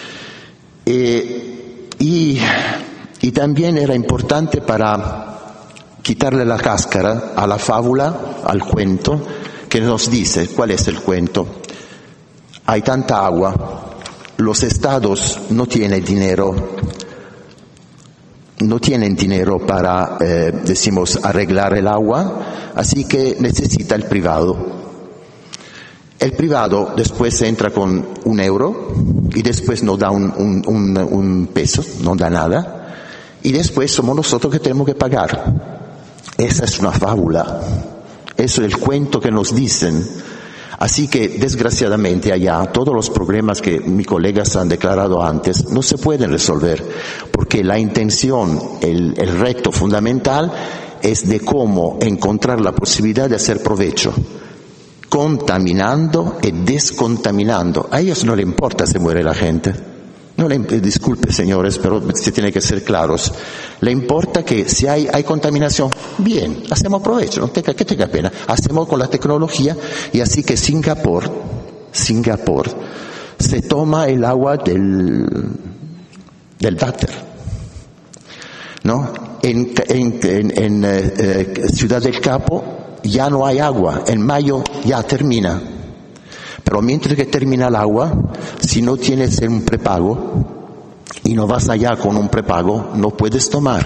Eh, y, y también era importante para quitarle la cáscara a la fábula, al cuento, que nos dice, ¿cuál es el cuento? Hay tanta agua, los estados no tienen dinero, no tienen dinero para, eh, decimos, arreglar el agua, así que necesita el privado. El privado después entra con un euro y después no da un, un, un, un peso, no da nada, y después somos nosotros que tenemos que pagar. Esa es una fábula, eso es el cuento que nos dicen. Así que, desgraciadamente, allá todos los problemas que mis colegas han declarado antes no se pueden resolver, porque la intención, el, el reto fundamental es de cómo encontrar la posibilidad de hacer provecho, contaminando y descontaminando. A ellos no les importa si muere la gente. No le, disculpe, señores, pero se tiene que ser claros. Le importa que si hay, hay contaminación, bien, hacemos provecho, no tenga, que tenga pena. Hacemos con la tecnología y así que Singapur, Singapur, se toma el agua del, del váter, ¿no? En, en, en, en eh, Ciudad del Capo ya no hay agua, en mayo ya termina. Pero mientras que termina el agua, si no tienes un prepago y no vas allá con un prepago, no puedes tomar.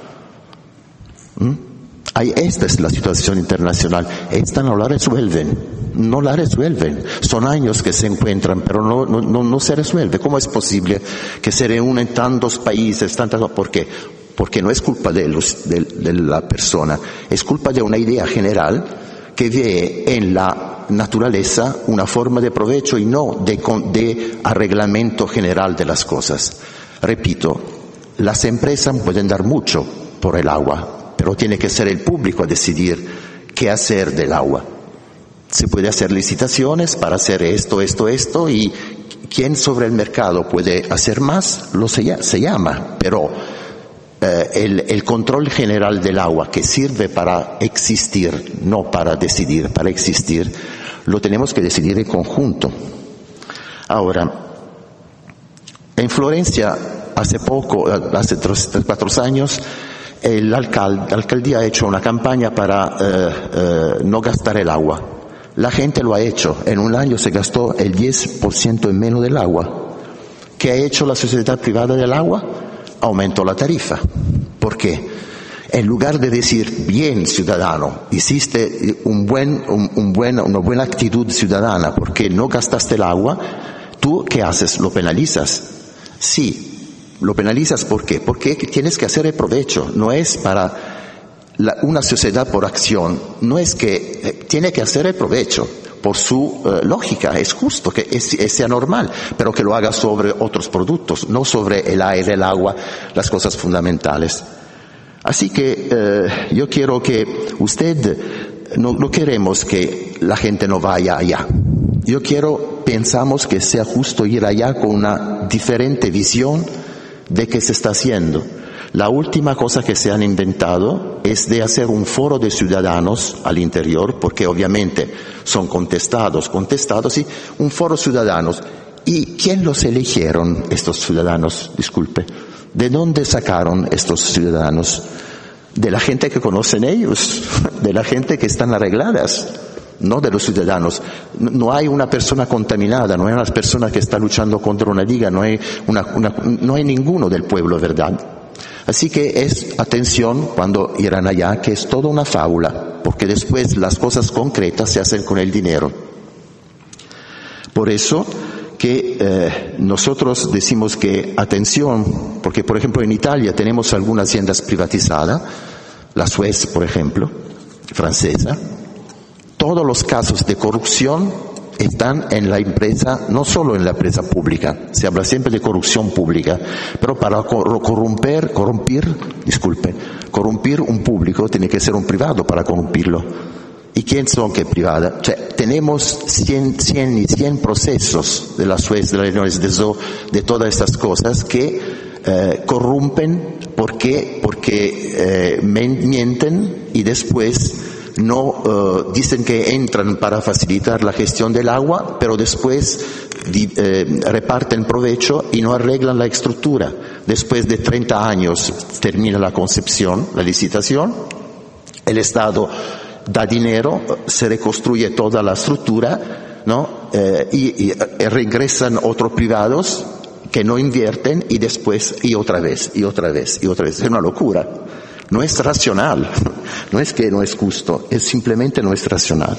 ¿Mm? Ahí, esta es la situación internacional. Esta no la resuelven. No la resuelven. Son años que se encuentran, pero no, no, no, no se resuelve. ¿Cómo es posible que se reúnen tantos países, tantas cosas? ¿Por qué? Porque no es culpa de, los, de, de la persona, es culpa de una idea general que ve en la naturaleza una forma de provecho y no de, de arreglamiento general de las cosas. Repito, las empresas pueden dar mucho por el agua, pero tiene que ser el público a decidir qué hacer del agua. Se puede hacer licitaciones para hacer esto, esto, esto, y quien sobre el mercado puede hacer más, lo se, se llama, pero eh, el, el control general del agua, que sirve para existir, no para decidir, para existir, lo tenemos que decidir en conjunto. Ahora, en Florencia, hace poco, hace tres, cuatro años, el alcalde, la alcaldía ha hecho una campaña para eh, eh, no gastar el agua. La gente lo ha hecho. En un año se gastó el diez por ciento en menos del agua. ¿Qué ha hecho la sociedad privada del agua? Aumentó la tarifa. ¿Por qué? En lugar de decir, bien, ciudadano, hiciste un buen, un, un buen, una buena actitud ciudadana porque no gastaste el agua, ¿tú qué haces? ¿Lo penalizas? Sí, lo penalizas. ¿Por qué? Porque tienes que hacer el provecho. No es para la, una sociedad por acción, no es que eh, tiene que hacer el provecho. Por su eh, lógica, es justo que es, es, sea normal, pero que lo haga sobre otros productos, no sobre el aire, el agua, las cosas fundamentales. Así que eh, yo quiero que usted, no, no queremos que la gente no vaya allá. Yo quiero, pensamos que sea justo ir allá con una diferente visión de qué se está haciendo. La última cosa que se han inventado es de hacer un foro de ciudadanos al interior, porque obviamente son contestados, contestados, y un foro ciudadanos. ¿Y quién los eligieron estos ciudadanos? Disculpe. ¿De dónde sacaron estos ciudadanos? De la gente que conocen ellos, de la gente que están arregladas, no de los ciudadanos. No hay una persona contaminada, no hay una persona que está luchando contra una liga, no hay, una, una, no hay ninguno del pueblo, ¿verdad? Así que es, atención cuando irán allá, que es toda una fábula, porque después las cosas concretas se hacen con el dinero. Por eso que eh, nosotros decimos que, atención, porque por ejemplo en Italia tenemos algunas haciendas privatizadas, la Suez, por ejemplo, francesa, todos los casos de corrupción están en la empresa, no solo en la empresa pública, se habla siempre de corrupción pública, pero para corromper, corrompir, disculpe, corrompir un público tiene que ser un privado para corrompirlo. ¿Y quién son que privada? Cioè, tenemos cien, cien y cien procesos de la Suez, de la Reuniones de Zoo, de todas estas cosas que eh, corrompen porque, porque eh, mienten y después no uh, dicen que entran para facilitar la gestión del agua, pero después di, eh, reparten provecho y no arreglan la estructura. Después de treinta años termina la concepción, la licitación, el Estado da dinero, se reconstruye toda la estructura, ¿no? Eh, y, y regresan otros privados que no invierten y después y otra vez y otra vez y otra vez. Es una locura. No es racional, no es que no es justo, es simplemente no es racional.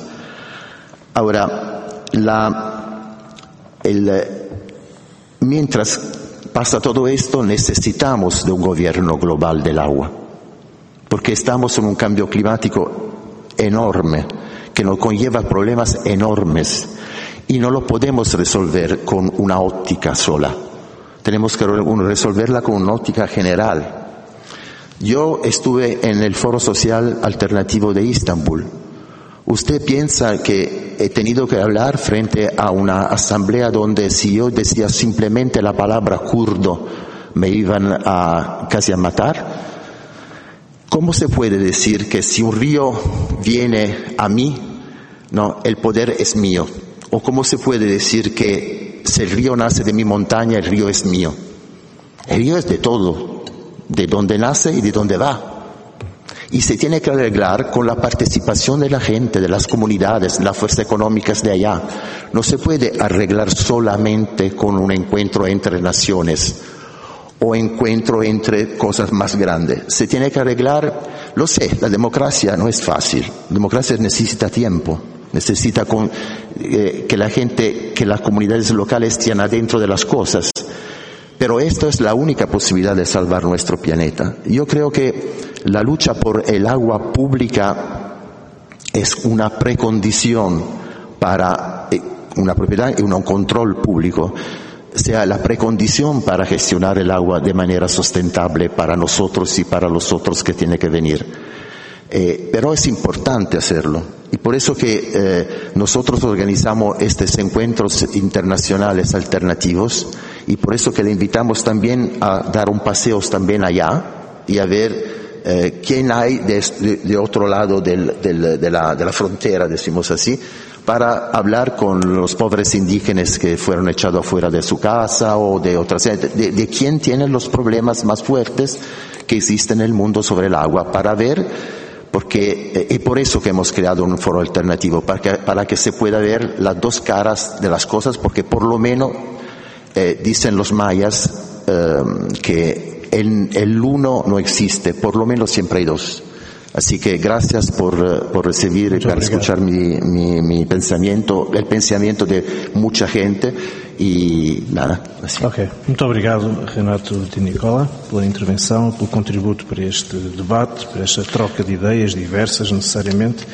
Ahora, la, el, mientras pasa todo esto, necesitamos de un gobierno global del agua, porque estamos en un cambio climático enorme, que nos conlleva problemas enormes, y no lo podemos resolver con una óptica sola. Tenemos que resolverla con una óptica general. Yo estuve en el Foro Social Alternativo de Istambul, ¿Usted piensa que he tenido que hablar frente a una asamblea donde si yo decía simplemente la palabra kurdo me iban a casi a matar? ¿Cómo se puede decir que si un río viene a mí, no, el poder es mío? ¿O cómo se puede decir que si el río nace de mi montaña, el río es mío? El río es de todo, de donde nace y de donde va. Y se tiene que arreglar con la participación de la gente, de las comunidades, las fuerzas económicas de allá. No se puede arreglar solamente con un encuentro entre naciones o encuentro entre cosas más grandes. Se tiene que arreglar, lo sé, la democracia no es fácil. La democracia necesita tiempo, necesita con, eh, que la gente, que las comunidades locales estén adentro de las cosas. Pero esto es la única posibilidad de salvar nuestro planeta. Yo creo que la lucha por el agua pública es una precondición para una propiedad y un control público, sea la precondición para gestionar el agua de manera sustentable para nosotros y para los otros que tienen que venir. Eh, pero es importante hacerlo. Y por eso que eh, nosotros organizamos estos encuentros internacionales alternativos, y por eso que le invitamos también a dar un paseo también allá y a ver eh, quién hay de, de, de otro lado del, del, de, la, de la frontera, decimos así, para hablar con los pobres indígenas que fueron echados afuera de su casa o de otras, de, de quién tiene los problemas más fuertes que existen en el mundo sobre el agua, para ver. Porque es por eso que hemos creado un foro alternativo, para que, para que se pueda ver las dos caras de las cosas, porque por lo menos eh, dicen los mayas eh, que el, el uno no existe, por lo menos siempre hay dos. Así que gracias por, por recibir y para escuchar mi, mi, mi pensamiento, el pensamiento de mucha gente e nada. Assim. Ok, muito obrigado, Renato Di Nicola, pela intervenção, pelo contributo para este debate, para esta troca de ideias diversas, necessariamente.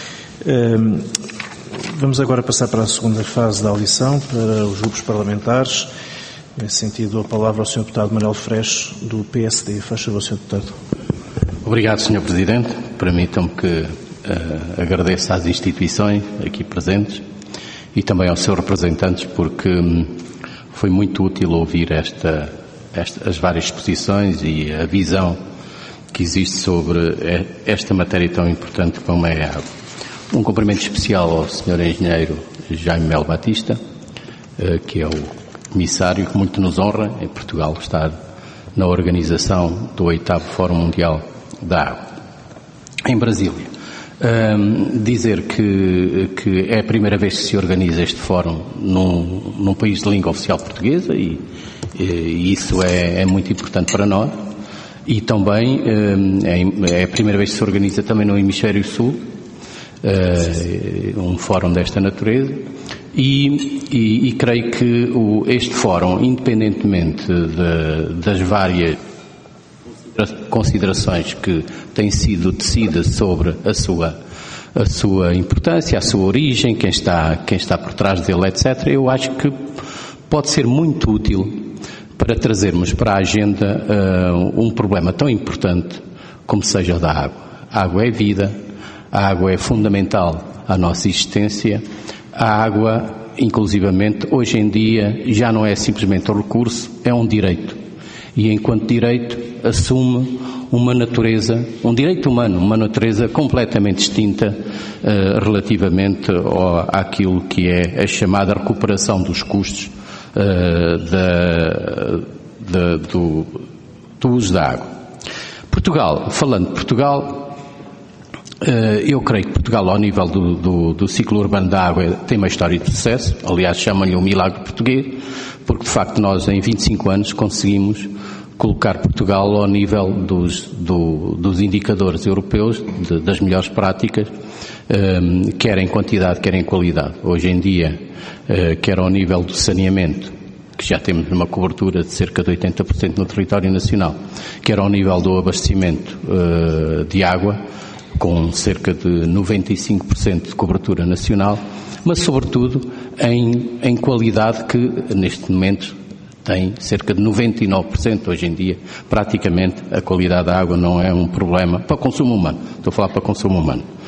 Um, vamos agora passar para a segunda fase da audição, para os grupos parlamentares. Nesse sentido, a palavra ao senhor Deputado Manuel Freixo, do P S D. Faz favor, senhor Deputado. Obrigado, senhor Presidente. Permitam-me que uh, agradeça às instituições aqui presentes e também aos seus representantes, porque um, foi muito útil ouvir esta, esta, as várias exposições e a visão que existe sobre esta matéria tão importante como é a água. Um cumprimento especial ao senhor Engenheiro Jaime Melo Batista, uh, que é o comissário, que muito nos honra em Portugal estar na organização do oitavo Fórum Mundial da Água, em Brasília. Um, dizer que, que é a primeira vez que se organiza este fórum num, num país de língua oficial portuguesa e, e isso é, é muito importante para nós, e também um, é, é a primeira vez que se organiza também no Hemisfério Sul uh, um fórum desta natureza. E, e, e creio que o, este fórum, independentemente de, das várias considerações que têm sido tecidas sobre a sua, a sua importância, a sua origem, quem está, quem está por trás dele, etcétera, eu acho que pode ser muito útil para trazermos para a agenda uh, um problema tão importante como seja o da água. A água é vida, a água é fundamental à nossa existência. A água, inclusivamente, hoje em dia, já não é simplesmente um recurso, é um direito. E, enquanto direito, assume uma natureza, um direito humano, uma natureza completamente distinta uh, relativamente ao, àquilo que é a chamada recuperação dos custos uh, da, da, do, do uso da água. Portugal, falando de Portugal, eu creio que Portugal, ao nível do, do, do ciclo urbano da água, tem uma história de sucesso. Aliás, chamam-lhe o milagre português, porque de facto nós em vinte e cinco anos conseguimos colocar Portugal ao nível dos, do, dos indicadores europeus, de, das melhores práticas, um, quer em quantidade, quer em qualidade. Hoje em dia, uh, quer ao nível do saneamento, que já temos uma cobertura de cerca de oitenta por cento no território nacional, quer ao nível do abastecimento uh, de água, com cerca de noventa e cinco por cento de cobertura nacional, mas sobretudo em, em qualidade que neste momento tem cerca de noventa e nove por cento hoje em dia. Praticamente a qualidade da água não é um problema para o consumo humano, estou a falar para o consumo humano.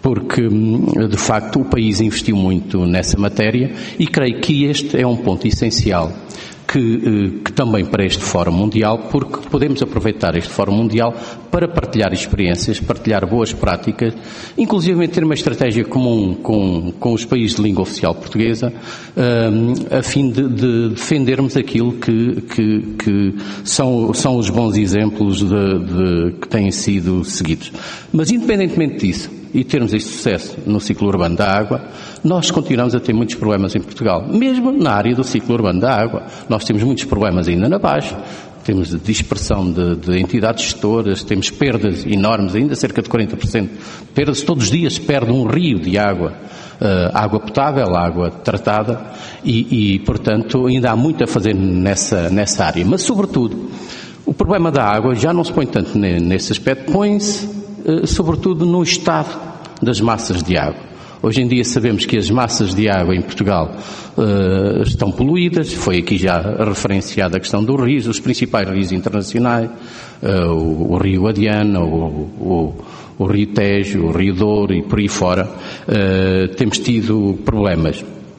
porque, de facto, o país investiu muito nessa matéria e creio que este é um ponto essencial que, que também para este Fórum Mundial, porque podemos aproveitar este Fórum Mundial para partilhar experiências, partilhar boas práticas, inclusive ter uma estratégia comum com, com os países de língua oficial portuguesa, um, a fim de, de defendermos aquilo que, que, que são, são os bons exemplos de, de, que têm sido seguidos. Mas, independentemente disso, e termos este sucesso no ciclo urbano da água, nós continuamos a ter muitos problemas em Portugal. Mesmo na área do ciclo urbano da água, nós temos muitos problemas ainda na baixa, temos dispersão de, de entidades gestoras, temos perdas enormes, ainda cerca de quarenta por cento. Perdas, todos os dias se perde um rio de água, uh, água potável, água tratada, e, e, portanto, ainda há muito a fazer nessa, nessa área. Mas, sobretudo, o problema da água já não se põe tanto nesse aspecto, põe-se sobretudo no estado das massas de água. Hoje em dia sabemos que as massas de água em Portugal uh, estão poluídas, foi aqui já referenciada a questão dos rios, os principais rios internacionais, uh, o, o Rio Adiana, o, o, o Rio Tejo, o Rio Douro e por aí fora, uh, temos tido problemas.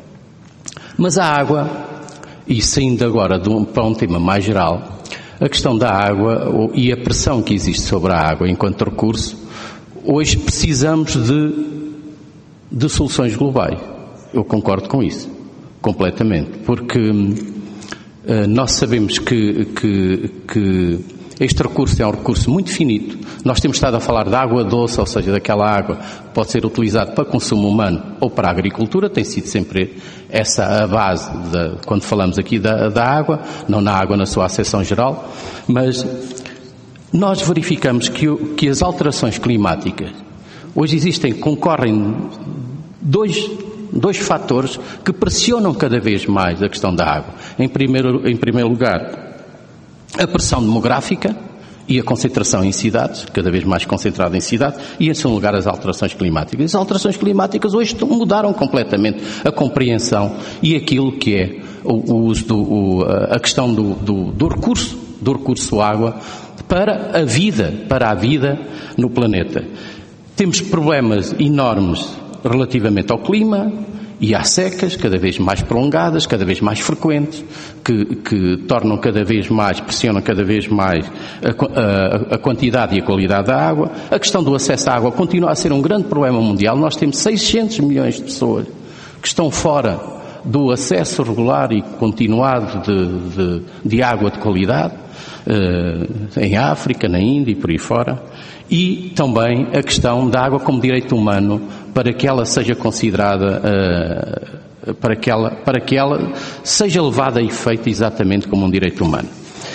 Mas a água, e saindo agora de um, para um tema mais geral, a questão da água e a pressão que existe sobre a água enquanto recurso, hoje precisamos de, de soluções globais. Eu concordo com isso, completamente, porque uh, nós sabemos que, que, que este recurso é um recurso muito finito. Nós temos estado a falar de água doce, ou seja, daquela água que pode ser utilizada para consumo humano ou para a agricultura, tem sido sempre essa a base de, quando falamos aqui da, da água, não na água na sua acessão geral, mas nós verificamos que, que as alterações climáticas, hoje existem, concorrem dois, dois fatores que pressionam cada vez mais a questão da água. Em primeiro, em primeiro lugar, a pressão demográfica e a concentração em cidades, cada vez mais concentrada em cidades, e em segundo lugar as alterações climáticas. As alterações climáticas hoje mudaram completamente a compreensão e aquilo que é o, o uso do, o, a questão do, do, do recurso, do recurso água para a vida, para a vida no planeta. Temos problemas enormes relativamente ao clima e há secas cada vez mais prolongadas, cada vez mais frequentes, que, que tornam cada vez mais, pressionam cada vez mais a, a, a quantidade e a qualidade da água. A questão do acesso à água continua a ser um grande problema mundial. Nós temos seiscentos milhões de pessoas que estão fora do acesso regular e continuado de, de, de água de qualidade, uh, em África, na Índia e por aí fora. E também a questão da água como direito humano, para que ela seja considerada, uh, para que ela, para que ela seja levada a efeito exatamente como um direito humano.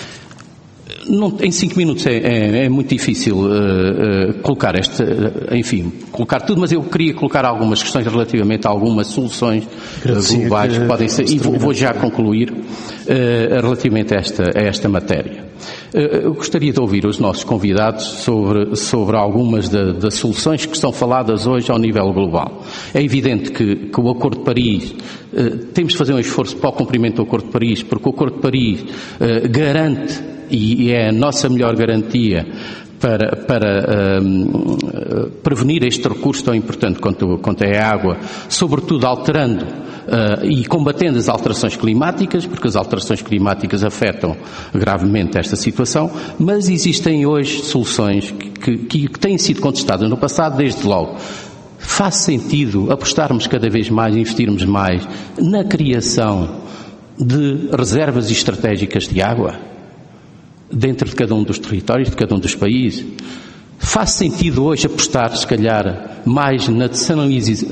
Não, em cinco minutos é, é, é muito difícil uh, uh, colocar este, uh, enfim, colocar tudo, mas eu queria colocar algumas questões relativamente a algumas soluções uh, globais que, que podem ser, e vou, vou já concluir uh, relativamente a esta, a esta matéria. Uh, eu gostaria de ouvir os nossos convidados sobre, sobre algumas da, das soluções que estão faladas hoje ao nível global. É evidente que, que o Acordo de Paris, uh, temos de fazer um esforço para o cumprimento do Acordo de Paris, porque o Acordo de Paris uh, garante, e é a nossa melhor garantia para, para um, prevenir este recurso tão importante quanto, quanto é a água, sobretudo alterando uh, e combatendo as alterações climáticas, porque as alterações climáticas afetam gravemente esta situação, mas existem hoje soluções que, que, que têm sido contestadas no passado, desde logo. Faz sentido apostarmos cada vez mais, investirmos mais na criação de reservas estratégicas de água dentro de cada um dos territórios, de cada um dos países? Faz sentido hoje apostar, se calhar, mais na dessalinização,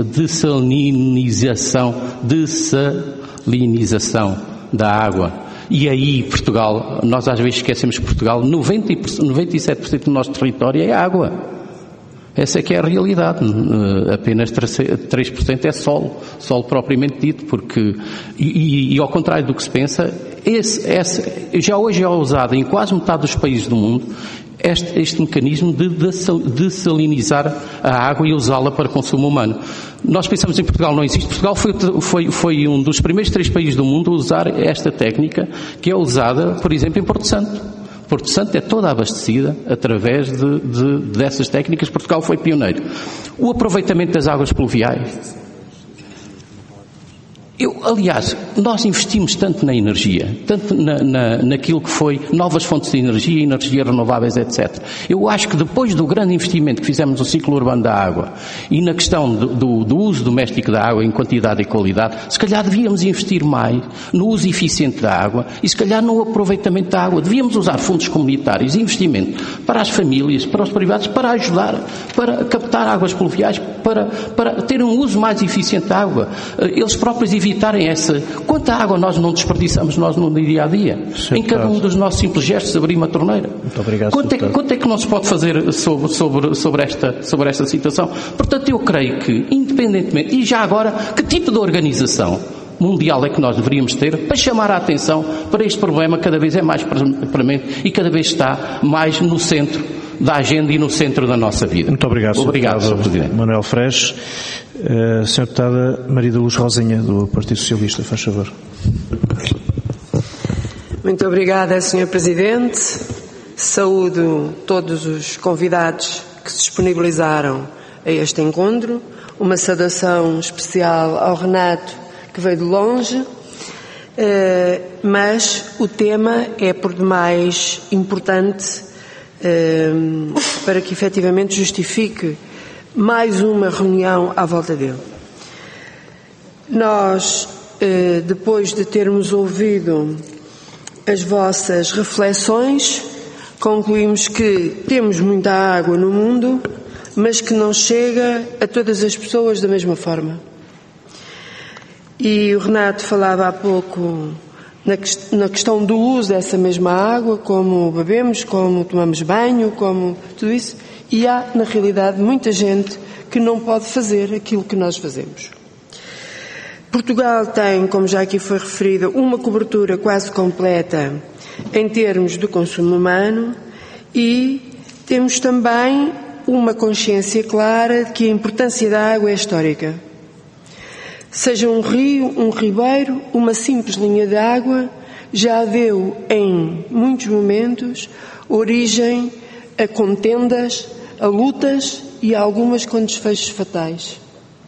dessalinização da água? E aí, Portugal, nós às vezes esquecemos que Portugal, noventa por cento, noventa e sete por cento do nosso território é água. Essa é que é a realidade. Uh, apenas três por cento é solo, solo propriamente dito, porque, e, e, e ao contrário do que se pensa, esse, esse, já hoje é usado em quase metade dos países do mundo este, este mecanismo de dessalinizar a água e usá-la para consumo humano. Nós pensamos em Portugal, não existe. Portugal foi, foi, foi um dos primeiros três países do mundo a usar esta técnica, que é usada, por exemplo, em Porto Santo. Porto Santo é toda abastecida através de, de, dessas técnicas. Portugal foi pioneiro. O aproveitamento das águas pluviais. Eu, aliás, nós investimos tanto na energia, tanto na, na, naquilo que foi novas fontes de energia, energias renováveis, etcétera. Eu acho que depois do grande investimento que fizemos no ciclo urbano da água e na questão do, do, do uso doméstico da água em quantidade e qualidade, se calhar devíamos investir mais no uso eficiente da água e se calhar no aproveitamento da água. Devíamos usar fundos comunitários e investimento para as famílias, para os privados, para ajudar, para captar águas pluviais, para, para ter um uso mais eficiente da água. Eles próprios evitarem essa... Quanta água nós não desperdiçamos nós no dia-a-dia? Em cada um dos nossos simples gestos, abrir uma torneira. Muito obrigado, quanto, é, quanto é que não se pode fazer sobre, sobre, sobre, esta, sobre esta situação? Portanto, eu creio que, independentemente... E já agora, que tipo de organização mundial é que nós deveríamos ter para chamar a atenção para este problema que cada vez é mais premente e cada vez está mais no centro da agenda e no centro da nossa vida? Muito obrigado, obrigado senhor Presidente. Manuel Freixo. Uh, senhora Deputada Maria da Luz Rosinha, do Partido Socialista, faz favor. Muito obrigada, senhor Presidente. Saúdo todos os convidados que se disponibilizaram a este encontro. Uma saudação especial ao Renato, que veio de longe, uh, mas o tema é por demais importante uh, para que efetivamente justifique mais uma reunião à volta dele. Nós, uh, depois de termos ouvido as vossas reflexões, concluímos que temos muita água no mundo, mas que não chega a todas as pessoas da mesma forma. E o Renato falava há pouco na, que, na questão do uso dessa mesma água, como bebemos, como tomamos banho, como tudo isso, e há, na realidade, muita gente que não pode fazer aquilo que nós fazemos. Portugal tem, como já aqui foi referido, uma cobertura quase completa em termos de consumo humano e temos também uma consciência clara de que a importância da água é histórica. Seja um rio, um ribeiro, uma simples linha de água, já deu em muitos momentos origem a contendas, a lutas e a algumas com desfechos fatais.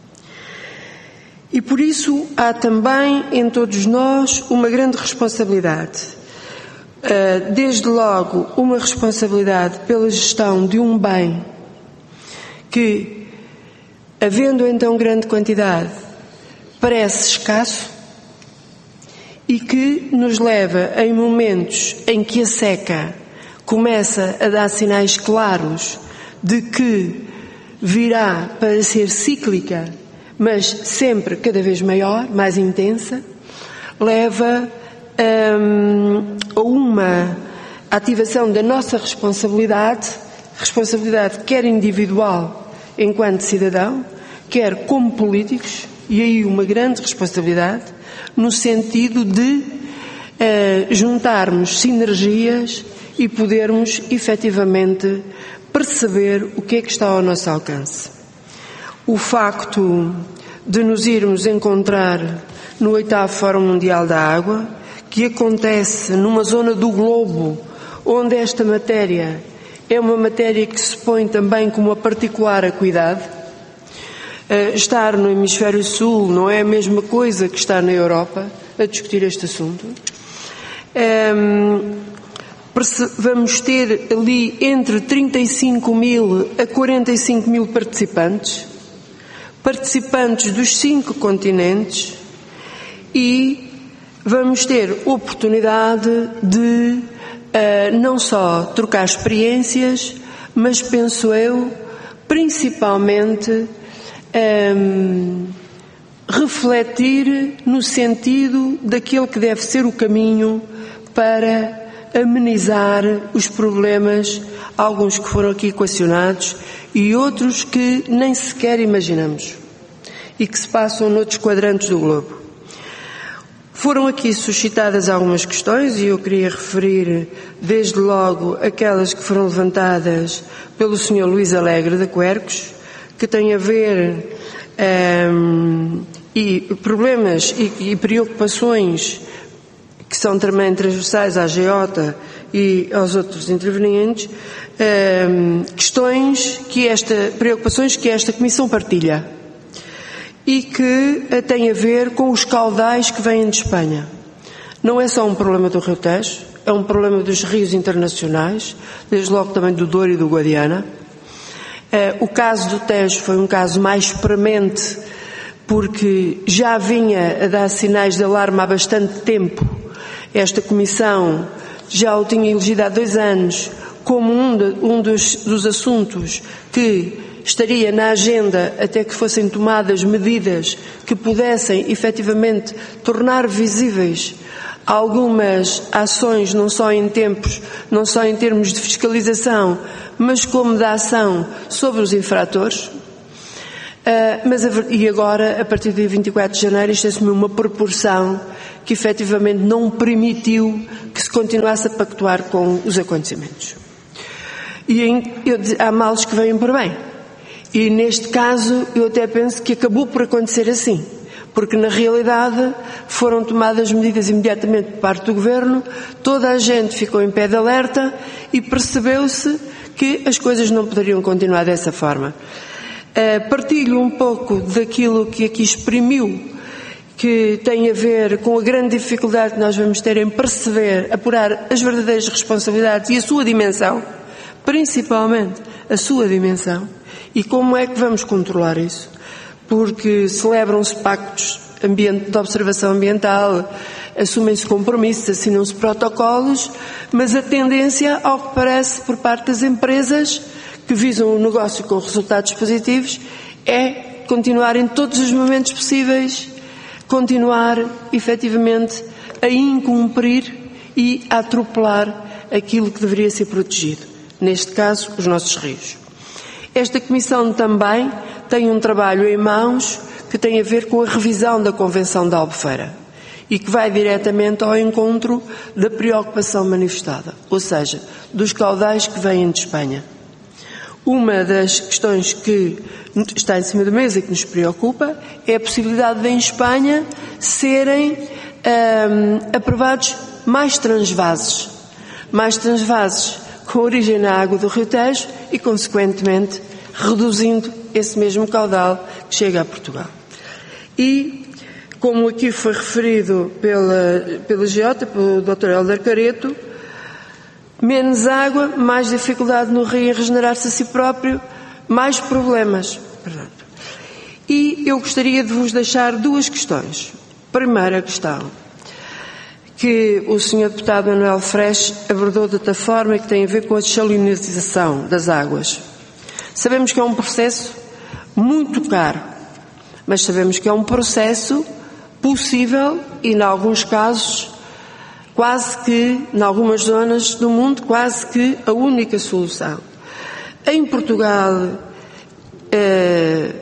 E por isso há também em todos nós uma grande responsabilidade. Desde logo uma responsabilidade pela gestão de um bem que, havendo então grande quantidade, parece escasso e que nos leva em momentos em que a seca começa a dar sinais claros de que virá para ser cíclica, mas sempre cada vez maior, mais intensa, leva hum, a uma ativação da nossa responsabilidade, responsabilidade quer individual enquanto cidadão, quer como políticos, e aí uma grande responsabilidade, no sentido de uh, juntarmos sinergias e podermos efetivamente perceber o que é que está ao nosso alcance. O facto de nos irmos encontrar no oitavo Fórum Mundial da Água, que acontece numa zona do globo onde esta matéria é uma matéria que se põe também com uma particular acuidade. Uh, estar no Hemisfério Sul não é a mesma coisa que estar na Europa a discutir este assunto. Um, vamos ter ali entre trinta e cinco mil a quarenta e cinco mil participantes, participantes dos cinco continentes, e vamos ter oportunidade de uh, não só trocar experiências, mas penso eu, principalmente, um, refletir no sentido daquele que deve ser o caminho para amenizar os problemas, alguns que foram aqui equacionados e outros que nem sequer imaginamos e que se passam noutros quadrantes do globo. Foram aqui suscitadas algumas questões e eu queria referir desde logo aquelas que foram levantadas pelo senhor Luís Alegre de Quercos, que têm a ver um, e problemas e, e preocupações que são também transversais à G E O T A e aos outros intervenientes questões que esta, preocupações que esta Comissão partilha e que têm a ver com os caudais que vêm de Espanha. Não é só um problema do Rio Tejo, é um problema dos rios internacionais, desde logo também do Douro e do Guadiana. O caso do Tejo foi um caso mais premente, porque já vinha a dar sinais de alarme há bastante tempo. Esta Comissão já o tinha elegido há dois anos como um, de, um dos, dos assuntos que estaria na agenda até que fossem tomadas medidas que pudessem efetivamente tornar visíveis algumas ações, não só em tempos, não só em termos de fiscalização, mas como de ação sobre os infratores. Uh, mas a, e agora, a partir do dia vinte e quatro de janeiro, isto assumiu uma proporção que efetivamente não permitiu que se continuasse a pactuar com os acontecimentos. E em, eu, há males que vêm por bem. E neste caso eu até penso que acabou por acontecer assim, porque na realidade foram tomadas medidas imediatamente por parte do Governo, toda a gente ficou em pé de alerta e percebeu-se que as coisas não poderiam continuar dessa forma. Uh, partilho um pouco daquilo que aqui exprimiu, que tem a ver com a grande dificuldade que nós vamos ter em perceber, apurar as verdadeiras responsabilidades e a sua dimensão, principalmente a sua dimensão, e como é que vamos controlar isso. Porque celebram-se pactos de observação ambiental, assumem-se compromissos, assinam-se protocolos, mas a tendência, ao que parece, por parte das empresas que visam o negócio com resultados positivos, é continuar em todos os momentos possíveis, continuar efetivamente a incumprir e a atropelar aquilo que deveria ser protegido, neste caso os nossos rios. Esta Comissão também tem um trabalho em mãos que tem a ver com a revisão da Convenção da Albufeira e que vai diretamente ao encontro da preocupação manifestada, ou seja, dos caudais que vêm de Espanha. Uma das questões que está em cima da mesa e que nos preocupa é a possibilidade de, em Espanha, serem hum, aprovados mais transvases, mais transvases com origem na água do Rio Tejo e, consequentemente, reduzindo esse mesmo caudal que chega a Portugal. E, como aqui foi referido pela, pela Geota, pelo doutor Hélder Careto, menos água, mais dificuldade no rio em regenerar-se a si próprio, mais problemas. E eu gostaria de vos deixar duas questões. Primeira questão, que o senhor deputado Manuel Freixo abordou de outra forma e que tem a ver com a desalinização das águas. Sabemos que é um processo muito caro, mas sabemos que é um processo possível e, em alguns casos, quase que, em algumas zonas do mundo, quase que a única solução. Em Portugal, eh,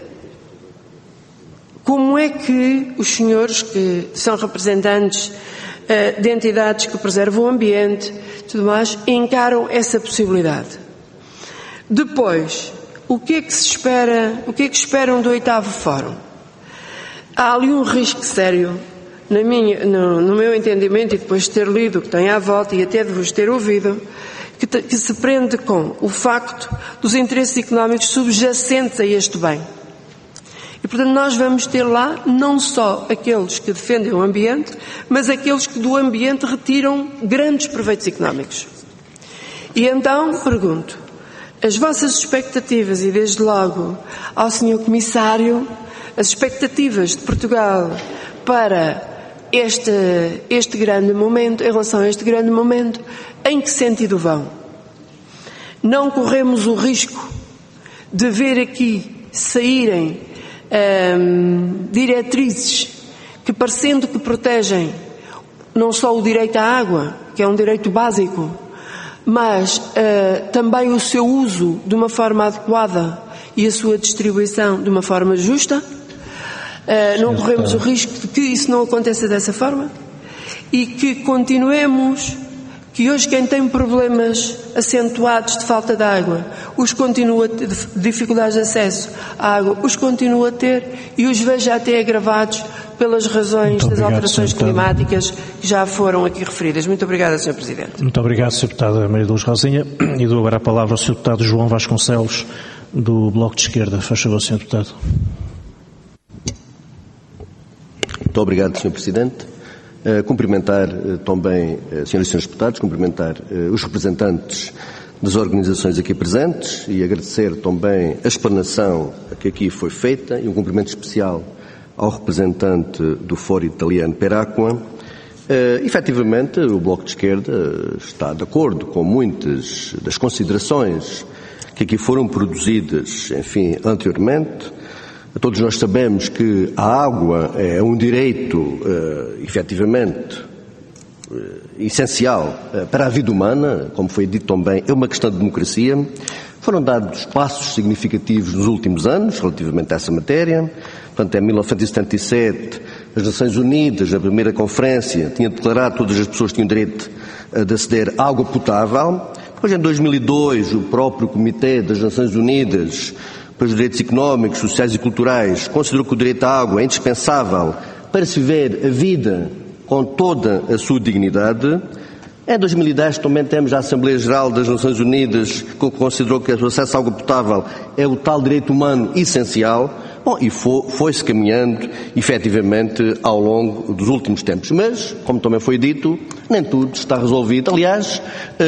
como é que os senhores que são representantes eh, de entidades que preservam o ambiente, tudo mais, encaram essa possibilidade? Depois, o que é que se espera, o que é que esperam do oitavo Fórum? Há ali um risco sério, na minha, no, no meu entendimento, e depois de ter lido o que tem à volta e até de vos ter ouvido, que, te, que se prende com o facto dos interesses económicos subjacentes a este bem. E, portanto, nós vamos ter lá não só aqueles que defendem o ambiente, mas aqueles que do ambiente retiram grandes proveitos económicos. E então, pergunto, as vossas expectativas, e desde logo ao senhor Comissário, as expectativas de Portugal para este, este grande momento, em relação a este grande momento, em que sentido vão? Não corremos o risco de ver aqui saírem hum, diretrizes que, parecendo que protegem não só o direito à água, que é um direito básico, mas uh, também o seu uso de uma forma adequada e a sua distribuição de uma forma justa? Uh, não corremos o risco de que isso não aconteça dessa forma? E que continuemos, que hoje quem tem problemas acentuados de falta de água, os continua a ter, dificuldades de acesso à água, os continua a ter e os veja até agravados pelas razões Muito das obrigado, alterações senhor Deputado. climáticas que já foram aqui referidas. Muito obrigada, senhor Presidente. Muito obrigado, senhor Deputado Maria de Luz Rosinha. E dou agora a palavra ao senhor Deputado João Vasconcelos, do Bloco de Esquerda. Faz favor, senhor Deputado. Muito obrigado, senhor Presidente. Uh, cumprimentar uh, também, uh, senhoras e senhores deputados, cumprimentar uh, os representantes das organizações aqui presentes e agradecer também a explanação que aqui foi feita e um cumprimento especial ao representante do Fórum Italiano Peracqua. Uh, efetivamente, o Bloco de Esquerda está de acordo com muitas das considerações que aqui foram produzidas, enfim, anteriormente. Todos nós sabemos que a água é um direito, uh, efetivamente, uh, essencial uh, para a vida humana, como foi dito também, é uma questão de democracia. Foram dados passos significativos nos últimos anos relativamente a essa matéria. Portanto, em mil novecentos e setenta e sete, as Nações Unidas, na primeira conferência, tinham declarado que todas as pessoas tinham direito de aceder à água potável. Depois, em dois mil e dois, o próprio Comitê das Nações Unidas para os Direitos Económicos, Sociais e Culturais considerou que o direito à água é indispensável para se viver a vida com toda a sua dignidade. Em dois mil e dez também temos a Assembleia Geral das Nações Unidas que considerou que o acesso à água potável é o tal direito humano essencial. Bom, e foi-se caminhando efetivamente ao longo dos últimos tempos. Mas, como também foi dito, nem tudo está resolvido. Aliás,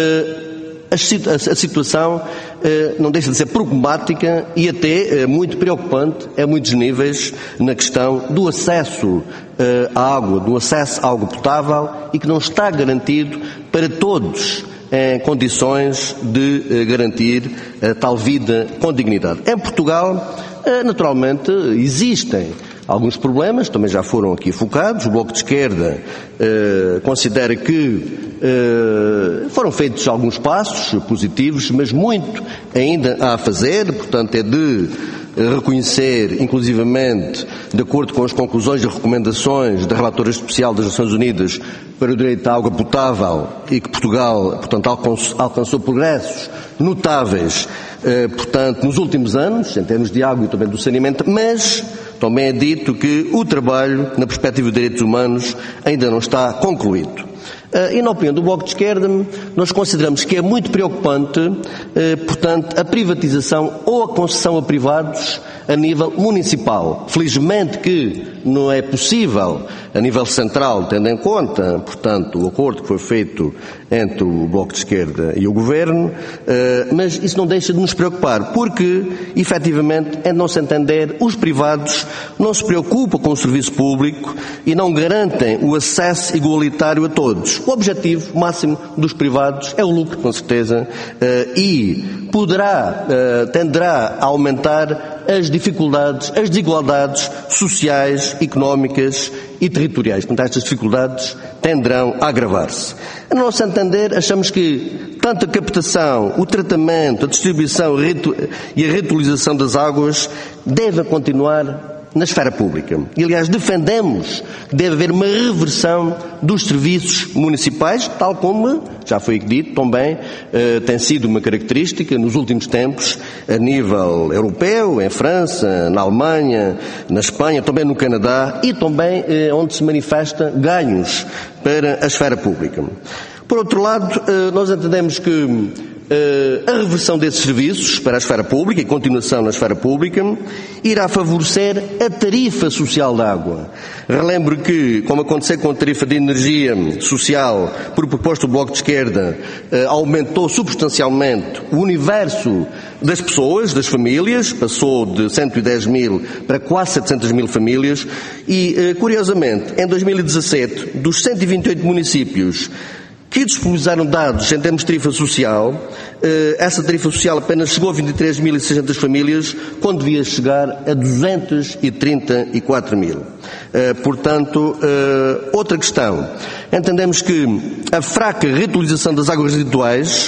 a situação não deixa de ser problemática e até muito preocupante a muitos níveis na questão do acesso à água, do acesso à água potável e que não está garantido para todos em condições de garantir a tal vida com dignidade. Em Portugal, naturalmente, existem alguns problemas, também já foram aqui focados. O Bloco de Esquerda eh, considera que eh, foram feitos alguns passos positivos, mas muito ainda há a fazer. Portanto, é de reconhecer, inclusivamente, de acordo com as conclusões e recomendações da Relatora Especial das Nações Unidas para o Direito à Água Potável, e que Portugal, portanto, alcançou, alcançou progressos notáveis, eh, portanto, nos últimos anos, em termos de água e também do saneamento, mas também é dito que o trabalho, na perspectiva de direitos humanos, ainda não está concluído. Uh, e na opinião do Bloco de Esquerda, nós consideramos que é muito preocupante, uh, portanto, a privatização ou a concessão a privados a nível municipal. Felizmente que não é possível a nível central, tendo em conta, portanto, o acordo que foi feito entre o Bloco de Esquerda e o Governo, uh, mas isso não deixa de nos preocupar, porque, efetivamente, é de não se entender, os privados não se preocupam com o serviço público e não garantem o acesso igualitário a todos. O objetivo máximo dos privados é o lucro, com certeza, e poderá, tenderá a aumentar as dificuldades, as desigualdades sociais, económicas e territoriais. Portanto, estas dificuldades tenderão a agravar-se. A nosso entender, achamos que tanto a captação, o tratamento, a distribuição e a reutilização das águas devem continuar na esfera pública. E, aliás, defendemos que deve haver uma reversão dos serviços municipais, tal como, já foi dito também, eh, tem sido uma característica nos últimos tempos a nível europeu, em França, na Alemanha, na Espanha, também no Canadá e também eh, onde se manifesta ganhos para a esfera pública. Por outro lado, eh, nós entendemos que a reversão desses serviços para a esfera pública e continuação na esfera pública irá favorecer a tarifa social da água. Relembro que, como aconteceu com a tarifa de energia social por proposta do Bloco de Esquerda, aumentou substancialmente o universo das pessoas, das famílias, passou de cento e dez mil para quase setecentas mil famílias e, curiosamente, em dois mil e dezassete, dos cento e vinte e oito municípios que disponibilizaram dados em termos de tarifa social, essa tarifa social apenas chegou a vinte e três mil e seiscentas famílias, quando devia chegar a duzentos e trinta e quatro mil. Portanto, outra questão. Entendemos que a fraca reutilização das águas residuais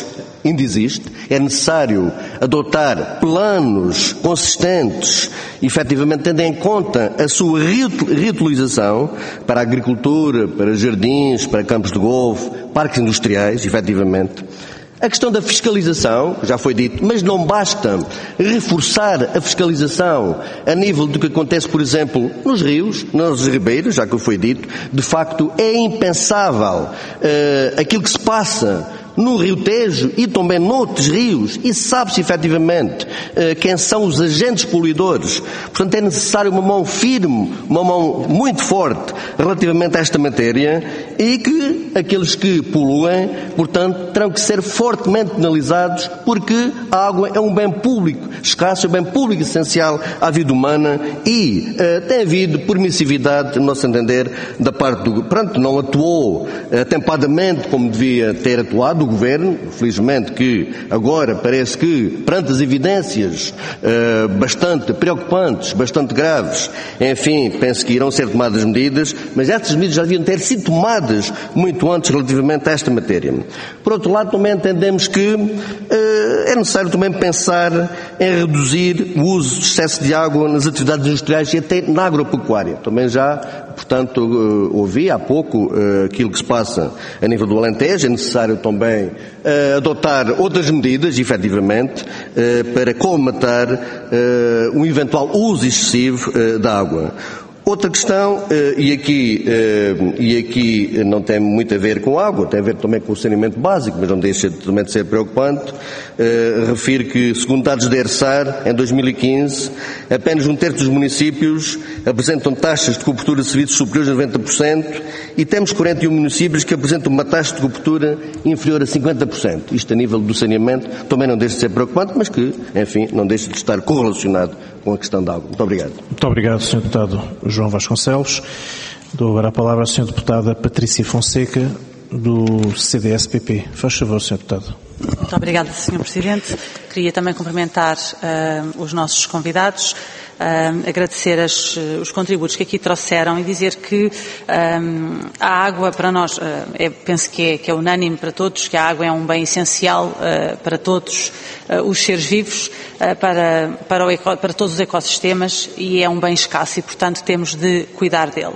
ainda existe. É necessário adotar planos consistentes, efetivamente tendo em conta a sua reutilização para a agricultura, para jardins, para campos de golfe, parques industriais, efetivamente. A questão da fiscalização, já foi dito, mas não basta reforçar a fiscalização a nível do que acontece, por exemplo, nos rios, nos ribeiros, já que foi dito. De facto, é impensável uh, aquilo que se passa no Rio Tejo e também noutros rios, e sabe-se efetivamente uh, quem são os agentes poluidores. Portanto, é necessário uma mão firme, uma mão muito forte relativamente a esta matéria, e que aqueles que poluem, portanto, terão que ser fortemente penalizados, porque a água é um bem público escasso, é um bem público essencial à vida humana, e uh, tem havido permissividade, no nosso entender, da parte do... Pronto, não atuou atempadamente como devia ter atuado o Governo. Felizmente que agora parece que, perante as evidências uh, bastante preocupantes, bastante graves, enfim, penso que irão ser tomadas medidas, mas estas medidas já deviam ter sido tomadas muito antes relativamente a esta matéria. Por outro lado, também entendemos que uh, é necessário também pensar em reduzir o uso de excesso de água nas atividades industriais e até na agropecuária. Também já, portanto, uh, ouvi há pouco uh, aquilo que se passa a nível do Alentejo. É necessário também uh, adotar outras medidas, efetivamente, uh, para colmatar uh, um eventual uso excessivo uh, da água. Outra questão, e aqui, e aqui não tem muito a ver com água, tem a ver também com o saneamento básico, mas não deixa também de ser preocupante. Refiro que, segundo dados da ERSAR, em dois mil e quinze, apenas um terço dos municípios apresentam taxas de cobertura de serviços superiores a noventa por cento, e temos quarenta e um municípios que apresentam uma taxa de cobertura inferior a cinquenta por cento. Isto, a nível do saneamento, também não deixa de ser preocupante, mas que, enfim, não deixa de estar correlacionado com a questão da água. Muito obrigado. Muito obrigado, senhor Deputado João Vasconcelos. Dou agora a palavra à senhora Deputada Patrícia Fonseca, do C D S P P. Faz favor, senhor Deputado. Muito obrigada, senhor Presidente. Queria também cumprimentar uh, os nossos convidados, uh, agradecer as, os contributos que aqui trouxeram e dizer que um, a água para nós, uh, é, penso que é, que é unânime para todos, que a água é um bem essencial uh, para todos uh, os seres vivos, uh, para, para, o eco, para todos os ecossistemas, e é um bem escasso e, portanto, temos de cuidar dele.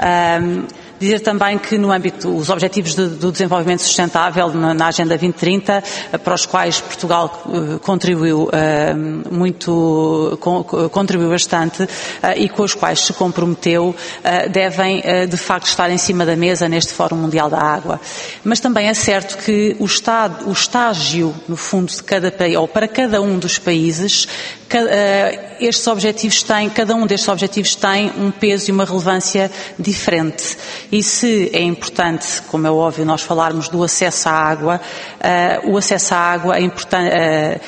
Um, Dizer também que, no âmbito dos Objetivos de, do Desenvolvimento Sustentável, na, na Agenda vinte trinta, para os quais Portugal uh, contribuiu uh, muito, com, contribuiu bastante uh, e com os quais se comprometeu, uh, devem, uh, de facto, estar em cima da mesa neste Fórum Mundial da Água. Mas também é certo que o, estado, o estágio, no fundo, de cada país, ou para cada um dos países, cada, uh, estes objetivos têm, cada um destes objetivos tem um peso e uma relevância diferente. E se é importante, como é óbvio, nós falarmos do acesso à água, uh, o acesso à água é importante, uh,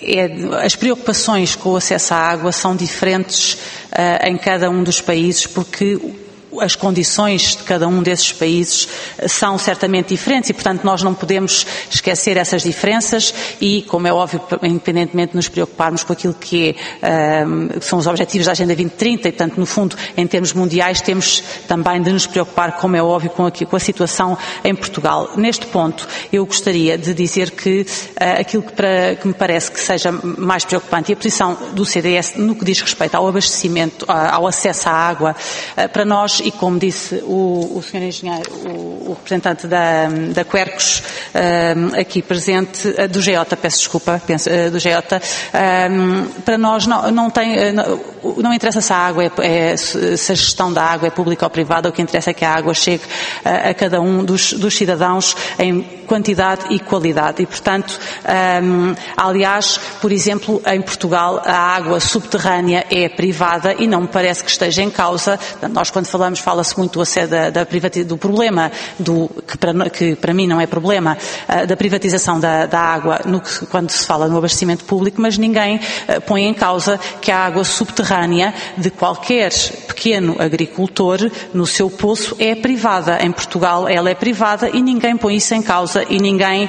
é, as preocupações com o acesso à água são diferentes uh, em cada um dos países, porque as condições de cada um desses países são certamente diferentes e, portanto, nós não podemos esquecer essas diferenças e, como é óbvio, independentemente de nos preocuparmos com aquilo que, é, um, que são os objetivos da Agenda vinte trinta e, portanto, no fundo, em termos mundiais, temos também de nos preocupar, como é óbvio, com a, com a situação em Portugal. Neste ponto, eu gostaria de dizer que uh, aquilo que, para, que me parece que seja mais preocupante e a posição do C D S no que diz respeito ao abastecimento, ao acesso à água, uh, para nós, e como disse o, o senhor Engenheiro, o, o representante da, da Quercus, um, aqui presente, uh, do G E O T A, peço desculpa, penso, uh, do G E O T A, um, para nós não, não tem, uh, não, não interessa se a água é, é, se a gestão da água é pública ou privada, o que interessa é que a água chegue uh, a cada um dos, dos cidadãos em quantidade e qualidade. E, portanto, um, aliás, por exemplo, em Portugal a água subterrânea é privada e não me parece que esteja em causa. Nós, quando falamos, fala-se muito da, da privatização, do problema, do, que, para, que para mim não é problema, uh, da privatização da, da água no que, quando se fala no abastecimento público, mas ninguém uh, põe em causa que a água subterrânea de qualquer pequeno agricultor no seu poço é privada. Em Portugal ela é privada e ninguém põe isso em causa e ninguém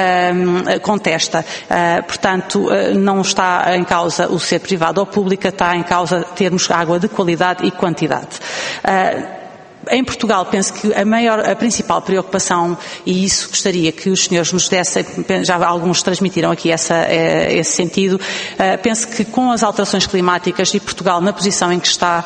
uh, contesta. Uh, portanto, uh, não está em causa o ser privado ou pública, está em causa termos água de qualidade e quantidade. Uh, Em Portugal, penso que a maior, a principal preocupação, e isso gostaria que os senhores nos dessem, já alguns transmitiram aqui essa, esse sentido, penso que com as alterações climáticas e Portugal na posição em que está,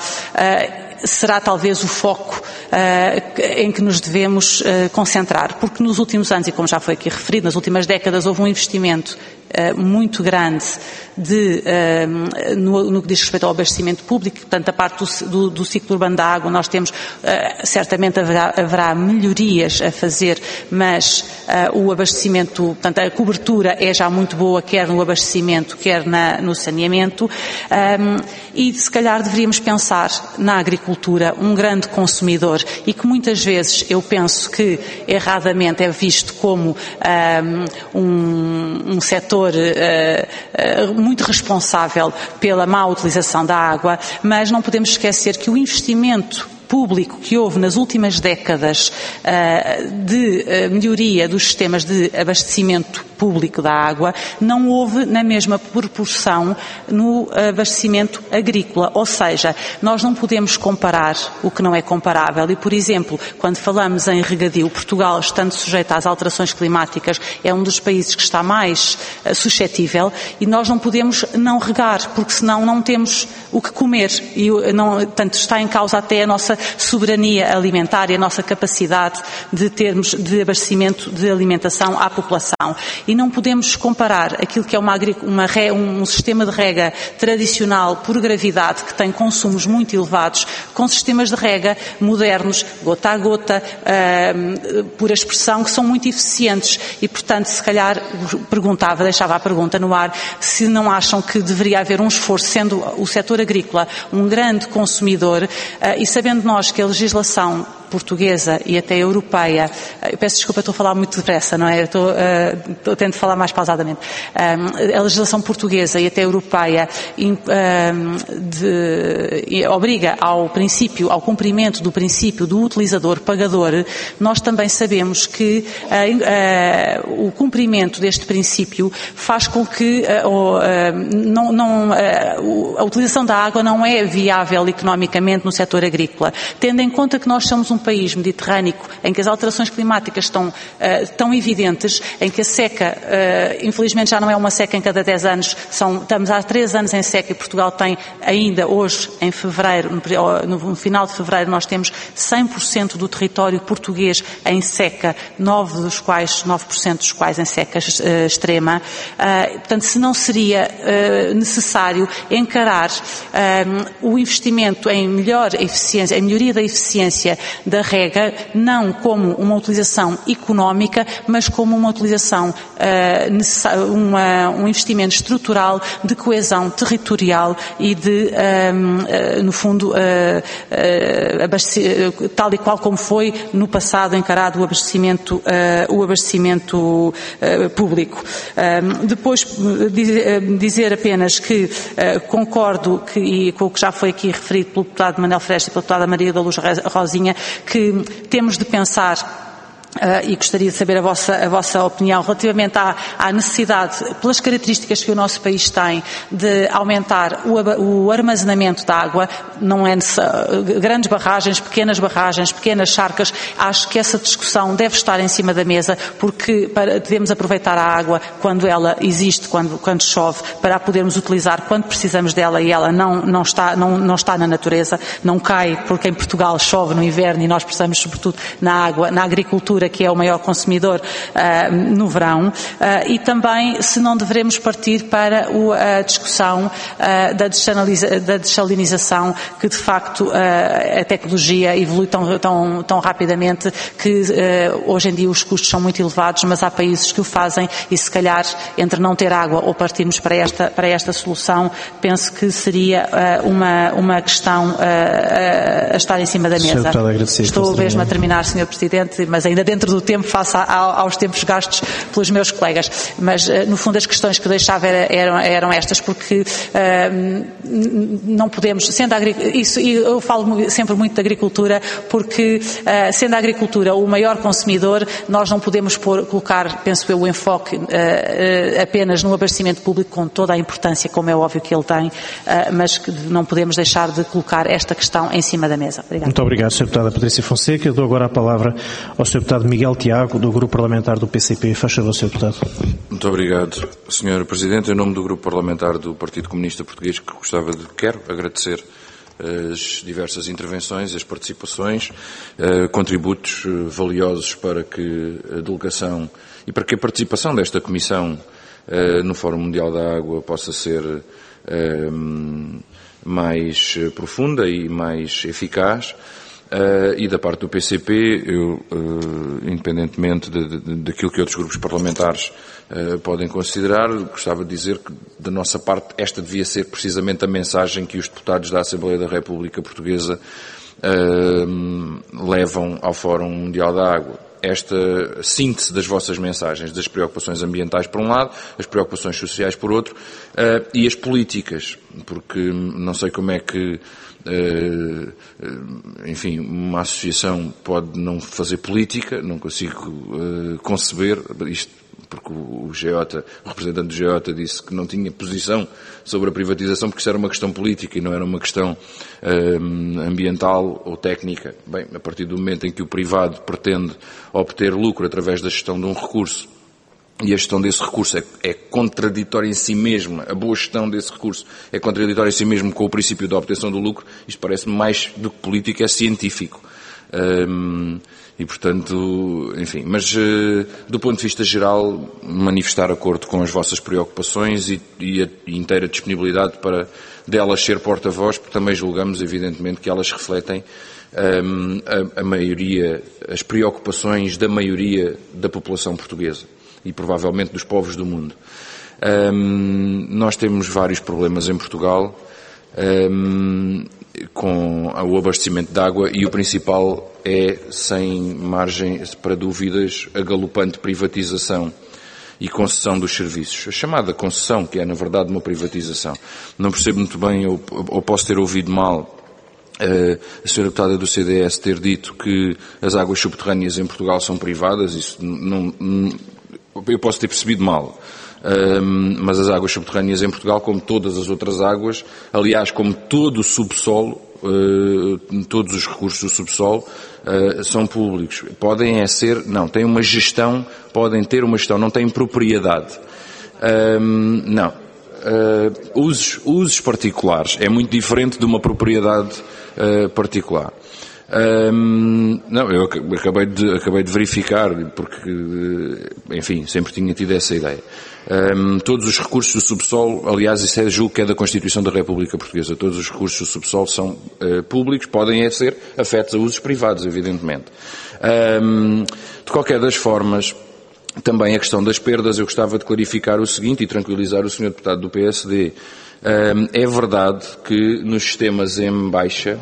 será talvez o foco uh, em que nos devemos uh, concentrar, porque nos últimos anos, e como já foi aqui referido, nas últimas décadas houve um investimento uh, muito grande de, uh, no, no que diz respeito ao abastecimento público, portanto a parte do, do, do ciclo urbano da água nós temos, uh, certamente haverá, haverá melhorias a fazer, mas uh, o abastecimento, portanto a cobertura é já muito boa, quer no abastecimento, quer na, no saneamento, um, e se calhar deveríamos pensar na agricultura, um grande consumidor, e que muitas vezes eu penso que erradamente é visto como um, um, um setor uh, uh, muito responsável pela má utilização da água, mas não podemos esquecer que o investimento público que houve nas últimas décadas uh, de uh, melhoria dos sistemas de abastecimento público da água, não houve na mesma proporção no abastecimento agrícola. Ou seja, nós não podemos comparar o que não é comparável e, por exemplo, quando falamos em regadio, Portugal, estando sujeito às alterações climáticas, é um dos países que está mais uh, suscetível, e nós não podemos não regar, porque senão não temos o que comer. E não, portanto, está em causa até a nossa soberania alimentar e a nossa capacidade de termos de abastecimento de alimentação à população. E não podemos comparar aquilo que é uma, uma, um sistema de rega tradicional por gravidade, que tem consumos muito elevados, com sistemas de rega modernos, gota a gota, uh, por expressão, que são muito eficientes. E, portanto, se calhar perguntava, deixava a pergunta no ar, se não acham que deveria haver um esforço, sendo o setor agrícola um grande consumidor, uh, e sabendo nós que a legislação portuguesa e até europeia, eu peço desculpa, estou a falar muito depressa, não é? Eu estou, uh, estou tento falar mais pausadamente. Um, a legislação portuguesa e até europeia in, um, de, obriga ao princípio, ao cumprimento do princípio do utilizador-pagador. Nós também sabemos que uh, uh, o cumprimento deste princípio faz com que uh, uh, não, não, uh, a utilização da água não é viável economicamente no setor agrícola, tendo em conta que nós somos um país mediterrâneo em que as alterações climáticas estão uh, tão evidentes, em que a seca, uh, infelizmente já não é uma seca em cada dez anos, são, estamos há três anos em seca, e Portugal tem ainda hoje, em fevereiro, no, no final de fevereiro, nós temos cem por cento do território português em seca, nove dos quais, nove por cento dos quais em seca uh, extrema. Uh, portanto, se não seria uh, necessário encarar uh, o investimento em melhor eficiência, em melhoria da eficiência da rega, não como uma utilização económica, mas como uma utilização, uh, uma, um investimento estrutural de coesão territorial e de, um, uh, no fundo, uh, uh, tal e qual como foi no passado encarado o abastecimento, uh, o abastecimento uh, público. Um, depois, dizer apenas que uh, concordo que, e com o que já foi aqui referido pelo deputado Manuel Fresta e pela deputada Maria da Luz Rosinha, que temos de pensar, Uh, e gostaria de saber a vossa, a vossa opinião relativamente à, à necessidade, pelas características que o nosso país tem, de aumentar o, o armazenamento da água. Não é necessário, grandes barragens, pequenas barragens, pequenas charcas. Acho que essa discussão deve estar em cima da mesa, porque para, devemos aproveitar a água quando ela existe, quando, quando chove, para a podermos utilizar quando precisamos dela, e ela não, não, está, não, não está na natureza, não cai, porque em Portugal chove no inverno e nós precisamos sobretudo na água, na agricultura, que é o maior consumidor uh, no verão, uh, e também se não devemos partir para o, a discussão uh, da, desaliniza, da desalinização, que de facto uh, a tecnologia evolui tão, tão, tão rapidamente que uh, hoje em dia os custos são muito elevados, mas há países que o fazem, e se calhar entre não ter água ou partirmos para esta, para esta solução, penso que seria uh, uma, uma questão uh, a estar em cima da mesa. Estou mesmo a terminar, senhor Presidente, mas ainda dentro dentro do tempo face a, aos tempos gastos pelos meus colegas. Mas, no fundo, as questões que deixava era, eram, eram estas, porque uh, não podemos, sendo a agricultura, isso, e eu falo sempre muito da agricultura, porque uh, sendo a agricultura o maior consumidor, nós não podemos pôr, colocar, penso eu, o enfoque uh, uh, apenas no abastecimento público, com toda a importância, como é óbvio que ele tem, uh, mas que não podemos deixar de colocar esta questão em cima da mesa. Obrigada. Muito obrigado, senhora Deputada Patrícia Fonseca. Dou agora a palavra ao senhor Deputado Miguel Tiago, do Grupo Parlamentar do P C P. Faz favor, senhor Deputado. Muito obrigado, senhor Presidente. Em nome do Grupo Parlamentar do Partido Comunista Português, que gostava de, quero agradecer as diversas intervenções, as participações, eh, contributos eh, valiosos para que a delegação e para que a participação desta Comissão eh, no Fórum Mundial da Água possa ser eh, mais profunda e mais eficaz. Uh, e da parte do P C P, eu, uh, independentemente de, de, daquilo que outros grupos parlamentares uh, podem considerar, gostava de dizer que, da nossa parte, esta devia ser precisamente a mensagem que os deputados da Assembleia da República Portuguesa uh, levam ao Fórum Mundial da Água. Esta síntese das vossas mensagens, das preocupações ambientais por um lado, as preocupações sociais por outro, uh, e as políticas, porque não sei como é que Uh, uh, enfim, uma associação pode não fazer política, não consigo uh, conceber isto, porque o, o Geota, o representante do Geota disse que não tinha posição sobre a privatização porque isso era uma questão política e não era uma questão uh, ambiental ou técnica. Bem, a partir do momento em que o privado pretende obter lucro através da gestão de um recurso, e a gestão desse recurso é, é contraditória em si mesma, a boa gestão desse recurso é contraditória em si mesmo com o princípio da obtenção do lucro, isto parece-me mais do que político, é científico. Um, e, portanto, enfim, mas uh, do ponto de vista geral, manifestar acordo com as vossas preocupações e, e a inteira disponibilidade para delas ser porta-voz, porque também julgamos, evidentemente, que elas refletem um, a, a maioria, as preocupações da maioria da população portuguesa e provavelmente dos povos do mundo. Um, nós temos vários problemas em Portugal um, com o abastecimento de água e o principal é, sem margem para dúvidas, a galopante privatização e concessão dos serviços. A chamada concessão, que é na verdade uma privatização. Não percebo muito bem, ou, ou posso ter ouvido mal, Uh, a senhora deputada do C D S ter dito que as águas subterrâneas em Portugal são privadas. Isso não, não, eu posso ter percebido mal, uh, mas as águas subterrâneas em Portugal, como todas as outras águas, aliás, como todo o subsolo, uh, todos os recursos do subsolo, uh, são públicos. Podem é ser, não, têm uma gestão, podem ter uma gestão, não têm propriedade. Uh, não. Uh, usos, usos particulares é muito diferente de uma propriedade uh, particular. Um, não, eu acabei de, acabei de verificar, porque, enfim, sempre tinha tido essa ideia. Um, todos os recursos do subsolo, aliás, isso é, julgo que é da Constituição da República Portuguesa, todos os recursos do subsolo são uh, públicos, podem é ser afetos a usos privados, evidentemente. Um, de qualquer das formas, também a questão das perdas, eu gostava de clarificar o seguinte e tranquilizar o senhor deputado do P S D. Um, é verdade que nos sistemas em baixa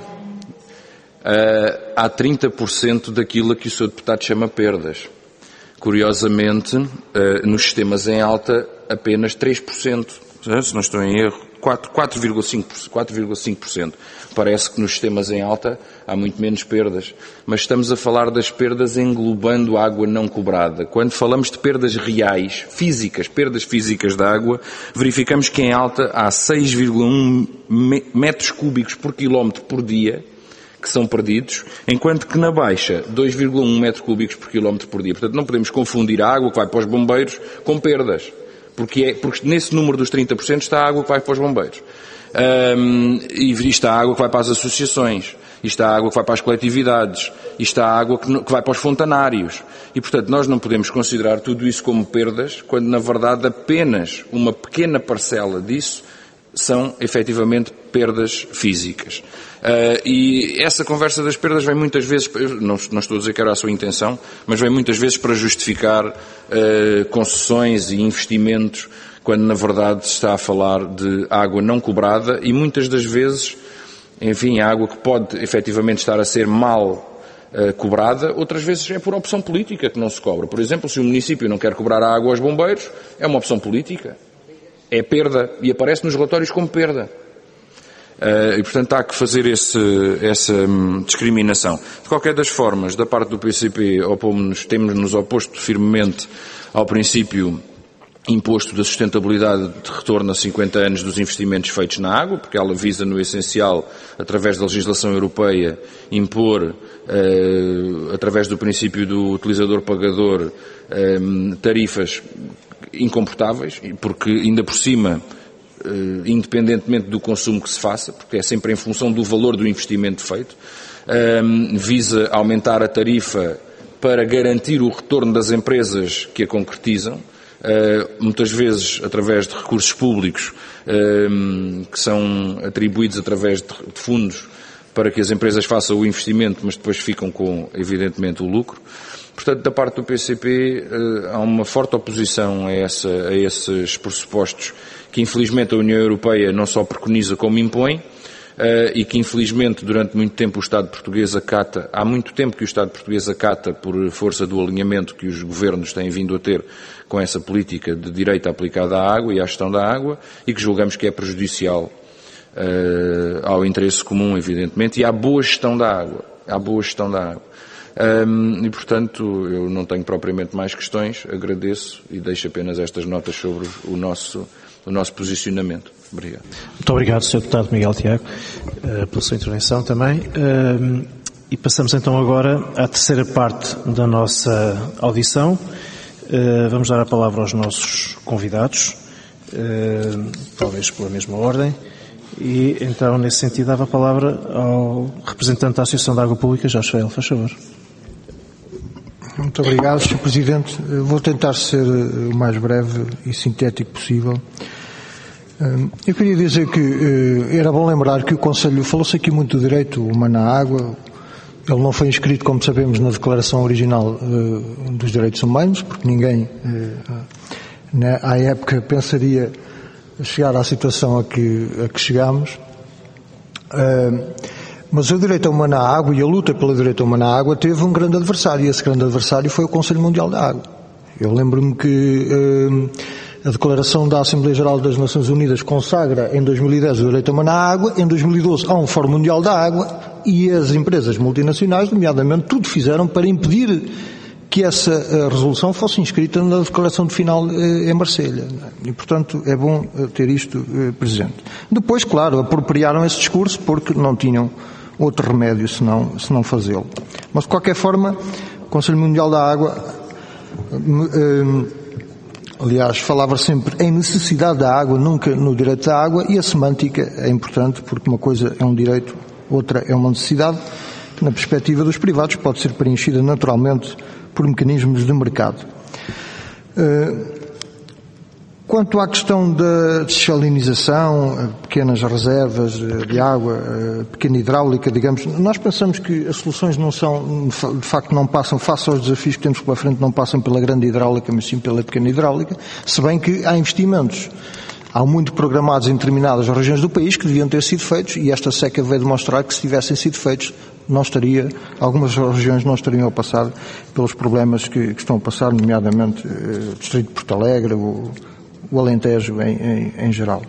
uh, há trinta por cento daquilo a que o senhor deputado chama perdas. Curiosamente, uh, nos sistemas em alta, apenas três por cento, se não estou em erro, quatro vírgula cinco por cento. Parece que nos sistemas em alta há muito menos perdas, mas estamos a falar das perdas englobando a água não cobrada. Quando falamos de perdas reais, físicas, perdas físicas da água, verificamos que em alta há seis vírgula um metros cúbicos por quilómetro por dia que são perdidos, enquanto que na baixa, dois vírgula um metros cúbicos por quilómetro por dia. Portanto, não podemos confundir a água que vai para os bombeiros com perdas, porque, é, porque nesse número dos trinta por cento está a água que vai para os bombeiros. Um, e está a água que vai para as associações, e está a água que vai para as coletividades, e está a água que, que vai para os fontanários. E, portanto, nós não podemos considerar tudo isso como perdas, quando, na verdade, apenas uma pequena parcela disso são, efetivamente, perdas físicas. Uh, e essa conversa das perdas vem muitas vezes, não, não estou a dizer que era a sua intenção, mas vem muitas vezes para justificar uh, concessões e investimentos, quando na verdade se está a falar de água não cobrada e muitas das vezes, enfim, a água que pode efetivamente estar a ser mal uh, cobrada, outras vezes é por opção política que não se cobra. Por exemplo, se o município não quer cobrar a água aos bombeiros, é uma opção política. É perda e aparece nos relatórios como perda. Uh, e, portanto, há que fazer esse, essa um, discriminação. De qualquer das formas, da parte do P C P, opomos-nos, temos-nos oposto firmemente ao princípio imposto da sustentabilidade de retorno a cinquenta anos dos investimentos feitos na água, porque ela visa, no essencial, através da legislação europeia, impor, uh, através do princípio do utilizador-pagador, uh, tarifas incomportáveis, porque, ainda por cima, Uh, independentemente do consumo que se faça, porque é sempre em função do valor do investimento feito, uh, visa aumentar a tarifa para garantir o retorno das empresas que a concretizam, uh, muitas vezes através de recursos públicos uh, que são atribuídos através de, de fundos para que as empresas façam o investimento, mas depois ficam com, evidentemente, o lucro. Portanto, da parte do P C P, uh, há uma forte oposição a, essa, a esses pressupostos que infelizmente a União Europeia não só preconiza como impõe, uh, e que infelizmente durante muito tempo o Estado português acata, há muito tempo que o Estado português acata por força do alinhamento que os governos têm vindo a ter com essa política de direito aplicada à água e à gestão da água, e que julgamos que é prejudicial uh, ao interesse comum, evidentemente, e à boa gestão da água, à boa gestão da água. Um, e, portanto, eu não tenho propriamente mais questões, agradeço e deixo apenas estas notas sobre o nosso o nosso posicionamento. Obrigado. Muito obrigado, senhor Deputado Miguel Tiago, pela sua intervenção também. E passamos então agora à terceira parte da nossa audição. Vamos dar a palavra aos nossos convidados, talvez pela mesma ordem. E então, nesse sentido, dava a palavra ao representante da Associação da Água Pública, Jorge Feil, faz favor. Muito obrigado, senhor Presidente. Vou tentar ser o mais breve e sintético possível. Eu queria dizer que era bom lembrar que o Conselho, falou-se aqui muito do direito humano à água. Ele não foi inscrito, como sabemos, na Declaração Original dos Direitos Humanos, porque ninguém, à época, pensaria chegar à situação a que, a que chegámos. Mas o direito humano à água e a luta pelo direito humano à água teve um grande adversário, e esse grande adversário foi o Conselho Mundial da Água. Eu lembro-me que eh, a Declaração da Assembleia Geral das Nações Unidas consagra em dois mil e dez o direito humano à água, em dois mil e doze há um Fórum Mundial da Água, e as empresas multinacionais, nomeadamente, tudo fizeram para impedir que essa uh, resolução fosse inscrita na declaração de final uh, em Marselha. E, portanto, é bom uh, ter isto uh, presente. Depois, claro, apropriaram esse discurso porque não tinham outro remédio senão, senão fazê-lo. Mas, de qualquer forma, o Conselho Mundial da Água, uh, aliás, falava sempre em necessidade da água, nunca no direito da água, e a semântica é importante porque uma coisa é um direito, outra é uma necessidade, que na perspectiva dos privados pode ser preenchida naturalmente por mecanismos de mercado. Quanto à questão da desalinização, pequenas reservas de água, pequena hidráulica, digamos, nós pensamos que as soluções não são, de facto não passam, face aos desafios que temos pela frente, não passam pela grande hidráulica, mas sim pela pequena hidráulica, se bem que há investimentos. Há muito programados em determinadas regiões do país que deviam ter sido feitos, e esta seca veio demonstrar que se tivessem sido feitos, não estaria, algumas regiões não estariam a passar pelos problemas que, que estão a passar, nomeadamente o Distrito de Porto Alegre, o, o Alentejo em, em, em geral.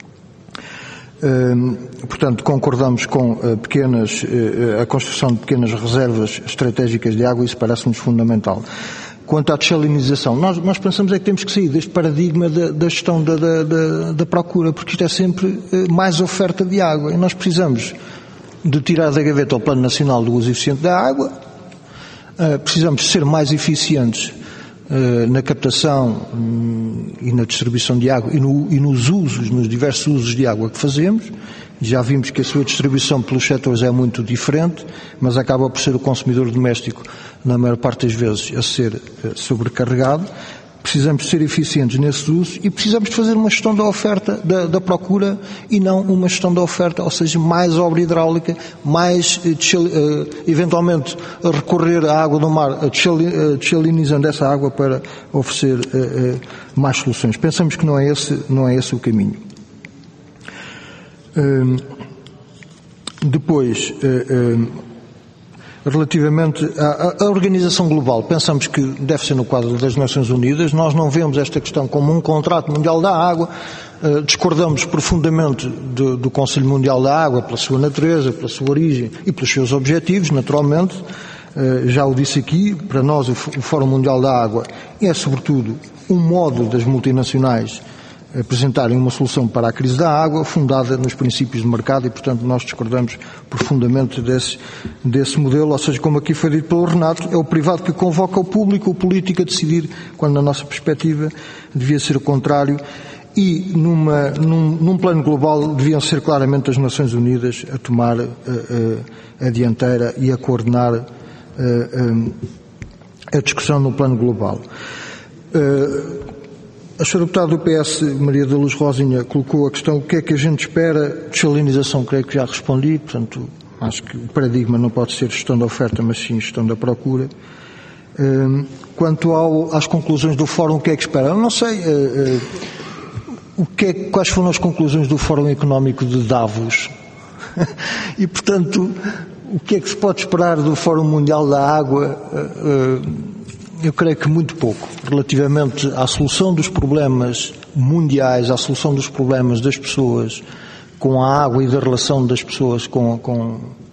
Hum, portanto, concordamos com uh, pequenas, uh, a construção de pequenas reservas estratégicas de água, isso parece-nos fundamental. Quanto à desalinização, nós, nós pensamos é que temos que sair deste paradigma da, da gestão da, da, da, da procura, porque isto é sempre uh, mais oferta de água, e nós precisamos de tirar da gaveta o Plano Nacional do Uso Eficiente da Água, uh, precisamos ser mais eficientes uh, na captação um, e na distribuição de água e, no, e nos usos, nos diversos usos de água que fazemos. Já vimos que a sua distribuição pelos setores é muito diferente, mas acaba por ser o consumidor doméstico, na maior parte das vezes, a ser uh, sobrecarregado. Precisamos ser eficientes nesse uso e precisamos de fazer uma gestão da oferta, da, da procura, e não uma gestão da oferta, ou seja, mais obra hidráulica, mais, uh, eventualmente, recorrer à água do mar, desalinizando essa água para oferecer uh, uh, mais soluções. Pensamos que não é esse, não é esse o caminho. Uh, depois, uh, uh, relativamente à, à organização global, pensamos que deve ser no quadro das Nações Unidas. Nós não vemos esta questão como um contrato mundial da água, uh, discordamos profundamente de, do Conselho Mundial da Água pela sua natureza, pela sua origem e pelos seus objetivos, naturalmente. Uh, já o disse aqui, para nós o, o Fórum Mundial da Água é sobretudo um modo das multinacionais apresentarem uma solução para a crise da água, fundada nos princípios de mercado, e, portanto, nós discordamos profundamente desse, desse modelo. Ou seja, como aqui foi dito pelo Renato, é o privado que convoca o público, o político a decidir, quando, na nossa perspectiva, devia ser o contrário. E, numa, num, num plano global, deviam ser claramente as Nações Unidas a tomar uh, uh, a dianteira e a coordenar uh, um, a discussão no plano global. Uh, A senhora deputada do P S, Maria da Luz Rosinha, colocou a questão: o que é que a gente espera? Desalinização, creio que já respondi, portanto, acho que o paradigma não pode ser gestão da oferta, mas sim gestão da procura. Quanto ao, às conclusões do Fórum, o que é que espera? Eu não sei uh, uh, o que é, quais foram as conclusões do Fórum Económico de Davos e, portanto, o que é que se pode esperar do Fórum Mundial da Água? Uh, uh, Eu creio que muito pouco, relativamente à solução dos problemas mundiais, à solução dos problemas das pessoas com a água e da relação das pessoas com, com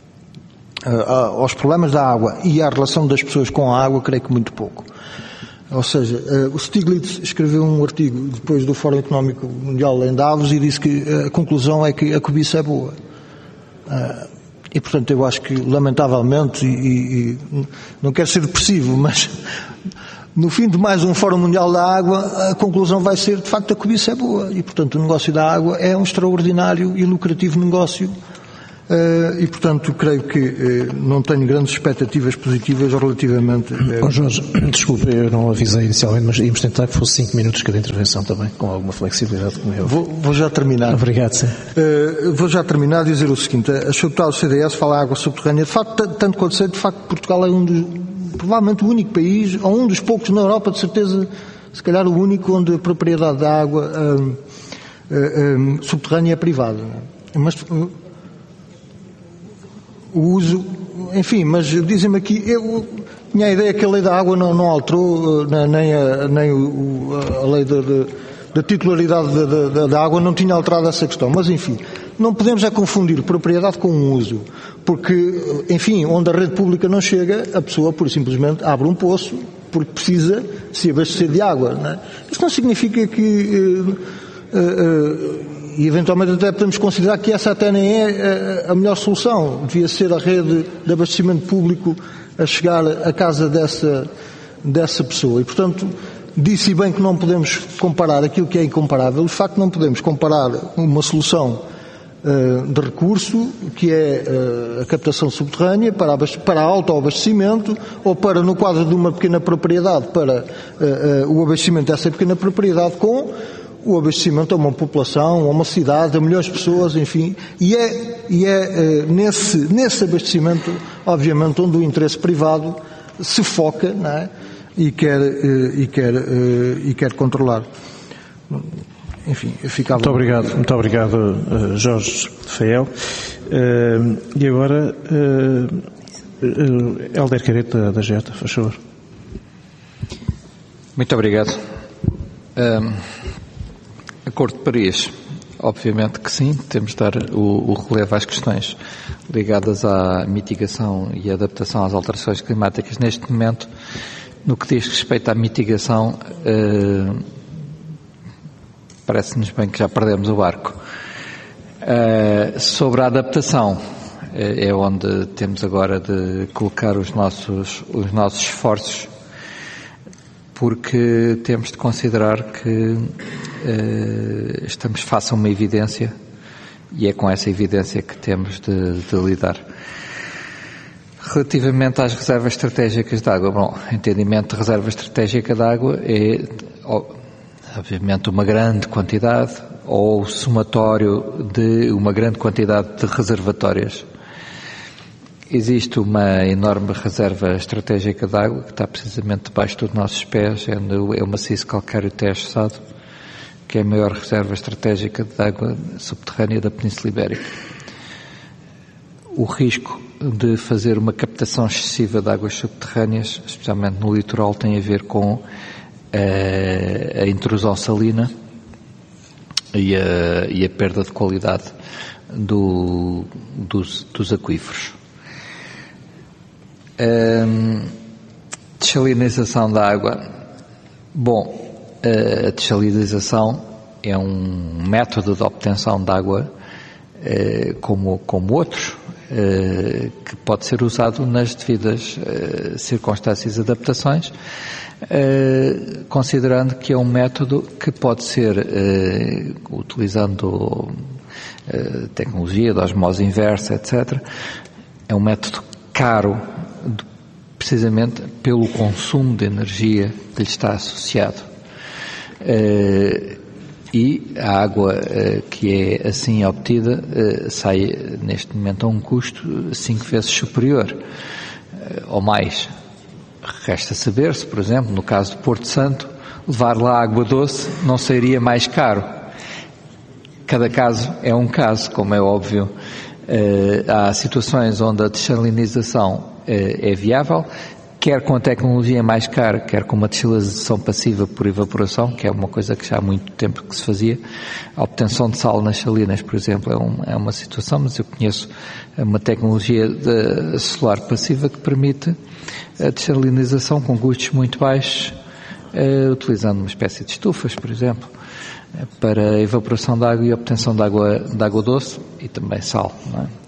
uh, aos problemas da água e à relação das pessoas com a água, creio que muito pouco. Ou seja, uh, o Stiglitz escreveu um artigo depois do Fórum Económico Mundial em Davos e disse que a conclusão é que a cobiça é boa. Uh, E, portanto, eu acho que, lamentavelmente, e, e, e não quero ser depressivo, mas no fim de mais um Fórum Mundial da Água, a conclusão vai ser, de facto, a cobiça é boa. E, portanto, o negócio da água é um extraordinário e lucrativo negócio. Uh, e, portanto, creio que uh, não tenho grandes expectativas positivas relativamente... Uh... Oh, Jorge, desculpe, eu não avisei inicialmente, mas íamos tentar que fosse cinco minutos cada intervenção também, com alguma flexibilidade como eu. Vou, vou já terminar. Obrigado, sim. Uh, vou já terminar a dizer o seguinte: a senhora deputada do C D S fala água subterrânea. De facto, tanto quanto sei, de facto, Portugal é um dos, provavelmente o único país, ou um dos poucos na Europa, de certeza, se calhar o único, onde a propriedade da água uh, uh, uh, subterrânea é privada. Mas... Uh, o uso, enfim, mas dizem-me aqui, eu tinha a ideia que a lei da água não, não alterou, nem a, nem o, a lei da, da titularidade da, da, da água não tinha alterado essa questão, mas enfim, não podemos é confundir propriedade com uso, porque, enfim, onde a rede pública não chega, a pessoa, por simplesmente, abre um poço, porque precisa se abastecer de água, não é? Isto não significa que... Uh, uh, uh, E, eventualmente, até podemos considerar que essa até nem é a melhor solução. Devia ser a rede de abastecimento público a chegar à casa dessa, dessa pessoa. E, portanto, disse bem que não podemos comparar aquilo que é incomparável. De facto, não podemos comparar uma solução uh, de recurso, que é uh, a captação subterrânea, para, para autoabastecimento, ou para, no quadro de uma pequena propriedade, para uh, uh, o abastecimento dessa pequena propriedade, com o abastecimento a uma população, a uma cidade, a milhões de pessoas, enfim, e é, e é uh, nesse, nesse abastecimento, obviamente, onde o interesse privado se foca, não é? E quer, uh, e quer, uh, e quer controlar. Enfim, eu ficava... Muito obrigado, muito obrigado, uh, Jorge Fael. Uh, e agora, uh, uh, Helder Careto, da, da Geta, faz favor. Muito obrigado. Um... Acordo de Paris, obviamente que sim, temos de dar o, o relevo às questões ligadas à mitigação e adaptação às alterações climáticas. Neste momento, no que diz respeito à mitigação, eh, parece-nos bem que já perdemos o barco. Eh, sobre a adaptação, eh, é onde temos agora de colocar os nossos, os nossos esforços, porque temos de considerar que eh, estamos face a uma evidência e é com essa evidência que temos de, de lidar. Relativamente às reservas estratégicas de água, bom, entendimento de reserva estratégica de água é, obviamente, uma grande quantidade ou o somatório de uma grande quantidade de reservatórias. Existe uma enorme reserva estratégica de água que está precisamente debaixo dos nossos pés, é o maciço calcário Tejo Sado, que é a maior reserva estratégica de água subterrânea da Península Ibérica. o risco de fazer uma captação excessiva de águas subterrâneas, especialmente no litoral, tem a ver com a, a intrusão salina e a, e a perda de qualidade do, dos, dos aquíferos. A desalinização da água. Bom, a desalinização é um método de obtenção de água como, como outros, que pode ser usado nas devidas circunstâncias e adaptações, considerando que é um método que pode ser, utilizando tecnologia da osmose inversa, etcétera, é um método caro, precisamente pelo consumo de energia que lhe está associado. E a água que é assim obtida sai, neste momento, a um custo cinco vezes superior ou mais. Resta saber se, por exemplo, no caso de Porto Santo, levar lá água doce não seria mais caro. Cada caso é um caso, como é óbvio. Há situações onde a desalinização é viável, quer com a tecnologia mais cara, quer com uma desalinização passiva por evaporação, que é uma coisa que já há muito tempo que se fazia. A obtenção de sal nas salinas, por exemplo, é, um, é uma situação, mas eu conheço uma tecnologia de solar passiva que permite a desalinização com custos muito baixos, eh, utilizando uma espécie de estufas, por exemplo, para a evaporação da água e a obtenção de água, de água doce e também sal, não é?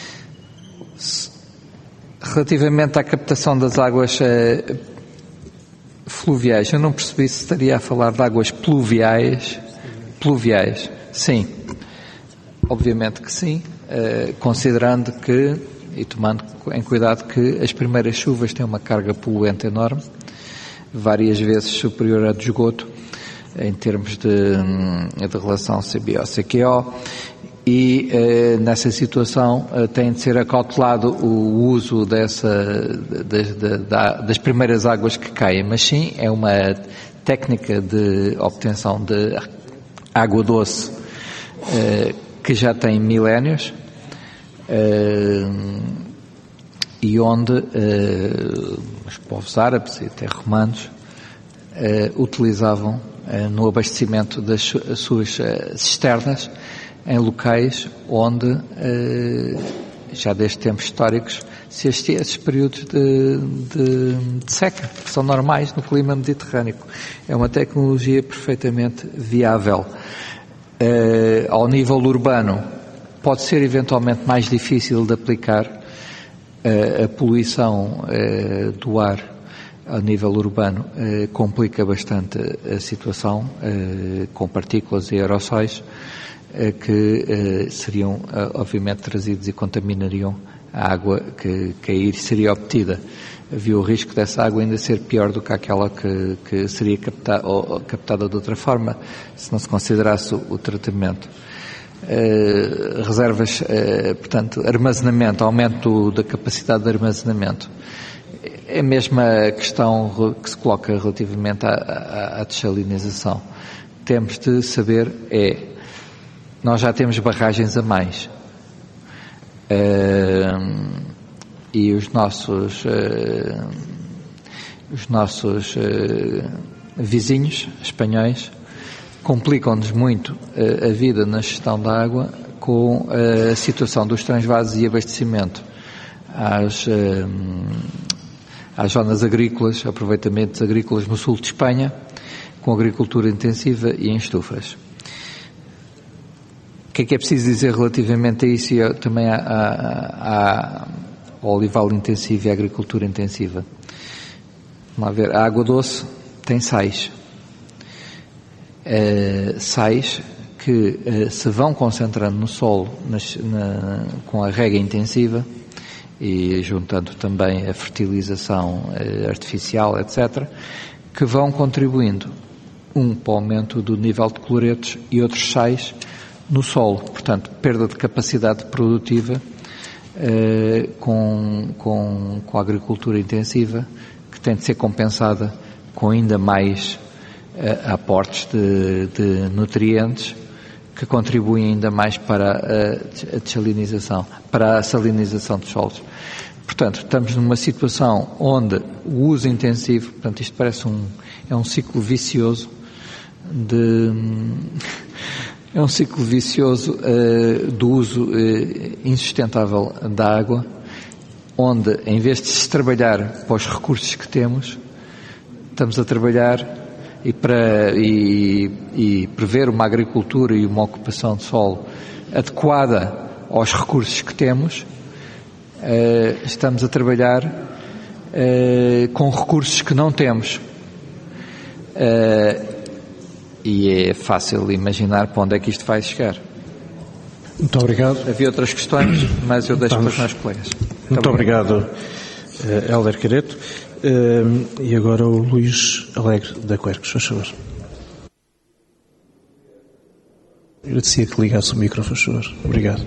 Relativamente à captação das águas eh, fluviais, eu não percebi se estaria a falar de águas pluviais. Pluviais, sim. Obviamente que sim, eh, considerando que, e tomando em cuidado que as primeiras chuvas têm uma carga poluente enorme, várias vezes superior à de esgoto, em termos de, de relação C B O C Q O, e eh, nessa situação eh, tem de ser acautelado o uso dessa, das, das, das primeiras águas que caem, mas sim é uma técnica de obtenção de água doce eh, que já tem milénios eh, e onde eh, os povos árabes e até romanos eh, utilizavam eh, no abastecimento das suas eh, cisternas em locais onde, já desde tempos históricos, se assistia a esses períodos de, de, de seca, que são normais no clima mediterrâneo. É uma tecnologia perfeitamente viável. Ao nível urbano, pode ser eventualmente mais difícil de aplicar a poluição do ar ao nível urbano, complica bastante a situação, com partículas e aerossóis, que eh, seriam eh, obviamente trazidos e contaminariam a água que, que aí seria obtida. Havia o risco dessa água ainda ser pior do que aquela que, que seria capta, ou, captada de outra forma, se não se considerasse o, o tratamento. Eh, reservas, eh, portanto, armazenamento, aumento da capacidade de armazenamento. É a mesma questão que se coloca relativamente à, à, à desalinização. Temos de saber é nós já temos barragens a mais uh, e os nossos uh, os nossos uh, vizinhos espanhóis complicam-nos muito uh, a vida na gestão da água com uh, a situação dos transvasos e abastecimento às, uh, às zonas agrícolas, aproveitamentos agrícolas no sul de Espanha, com agricultura intensiva e em estufas. O que é que é preciso dizer relativamente a isso e também à, à, ao olival intensivo e à agricultura intensiva? Vamos lá ver, a água doce tem sais. Uh, sais que uh, se vão concentrando no solo nas, na, com a rega intensiva e juntando também a fertilização uh, artificial, etcétera, que vão contribuindo, um para o aumento do nível de cloretos e outros sais no solo, portanto, perda de capacidade produtiva eh, com, com, com a agricultura intensiva, que tem de ser compensada com ainda mais eh, aportes de, de nutrientes que contribuem ainda mais para a desalinização, para a salinização dos solos. Portanto, estamos numa situação onde o uso intensivo, portanto, isto parece um, é um ciclo vicioso de, é um ciclo vicioso uh, do uso uh, insustentável da água, onde, em vez de se trabalhar para os recursos que temos, estamos a trabalhar e, para, e, e prever uma agricultura e uma ocupação de solo adequada aos recursos que temos. Uh, estamos a trabalhar uh, com recursos que não temos. Uh, e é fácil imaginar para onde é que isto vai chegar. Muito obrigado. Havia outras questões, mas eu deixo Vamos. para os meus colegas. Muito, Muito obrigado, obrigado uh, Hélder Careto. Uh, e agora o Luís Alegre, da Quercus, faz favor. Eu agradecia que ligasse o micro, faz favor. Obrigado.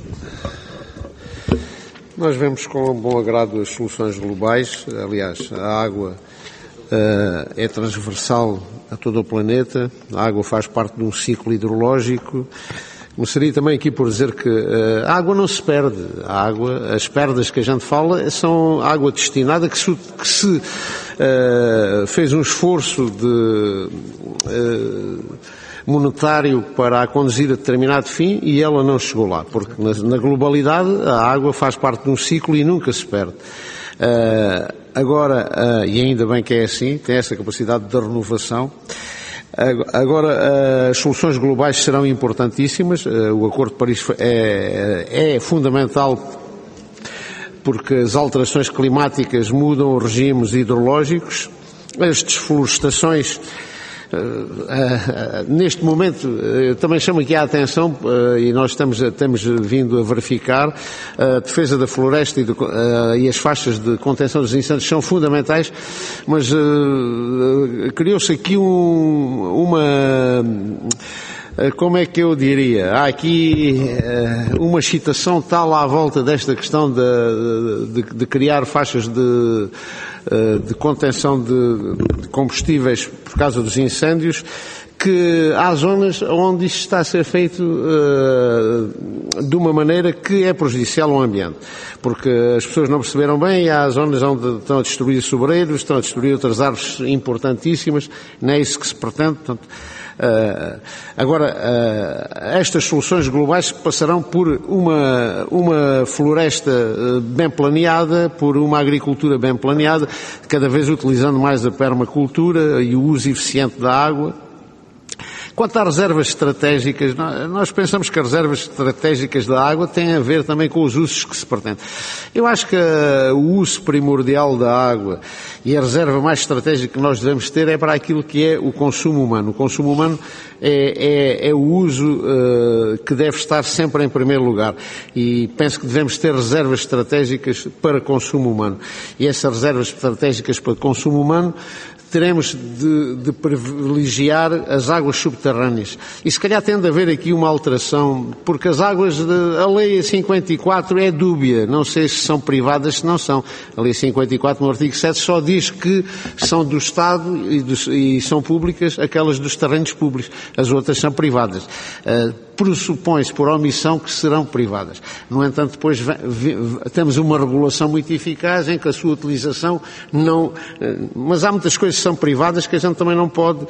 Nós vemos com bom agrado as soluções globais. Aliás, a água uh, é transversal a todo o planeta. A água faz parte de um ciclo hidrológico. Gostaria também aqui por dizer que uh, a água não se perde. A água, as perdas que a gente fala são água destinada que se, que se uh, fez um esforço de uh, monetário para a conduzir a determinado fim e ela não chegou lá, porque na, na globalidade a água faz parte de um ciclo e nunca se perde. Uh, agora, uh, e ainda bem que é assim, tem essa capacidade de renovação. Agora, as soluções globais serão importantíssimas. O Acordo de Paris é, é fundamental porque as alterações climáticas mudam os regimes hidrológicos, as desflorestações. Uh, uh, uh, neste momento, uh, também chamo aqui a atenção, uh, e nós estamos, temos vindo a verificar, uh, a defesa da floresta e, do, uh, e as faixas de contenção dos incêndios são fundamentais, mas uh, uh, criou-se aqui um, uma... Como é que eu diria? Há aqui uh, uma excitação tal à volta desta questão de, de, de criar faixas de, uh, de contenção de, de combustíveis por causa dos incêndios, que há zonas onde isto está a ser feito uh, de uma maneira que é prejudicial ao ambiente. Porque as pessoas não perceberam bem, há zonas onde estão a destruir sobreiros, estão a destruir outras árvores importantíssimas, não é isso que se pretende, portanto. Uh, agora, uh, estas soluções globais passarão por uma, uma floresta uh, bem planeada, por uma agricultura bem planeada, cada vez utilizando mais a permacultura e o uso eficiente da água. Quanto às reservas estratégicas, nós pensamos que as reservas estratégicas da água têm a ver também com os usos que se pretendem. Eu acho que o uso primordial da água e a reserva mais estratégica que nós devemos ter é para aquilo que é o consumo humano. O consumo humano é, é, é o uso uh, que deve estar sempre em primeiro lugar. E penso que devemos ter reservas estratégicas para consumo humano. E essas reservas estratégicas para consumo humano teremos de, de privilegiar as águas subterrâneas. E se calhar tem de haver aqui uma alteração, porque as águas, de, a Lei cinquenta e quatro é dúbia, não sei se são privadas, se não são. A Lei cinquenta e quatro, no artigo sete, só diz que são do Estado e, do, e são públicas aquelas dos terrenos públicos, as outras são privadas. Uh, pressupõe-se por omissão que serão privadas. No entanto, depois temos uma regulação muito eficaz em que a sua utilização não... Mas há muitas coisas que são privadas que a gente também não pode,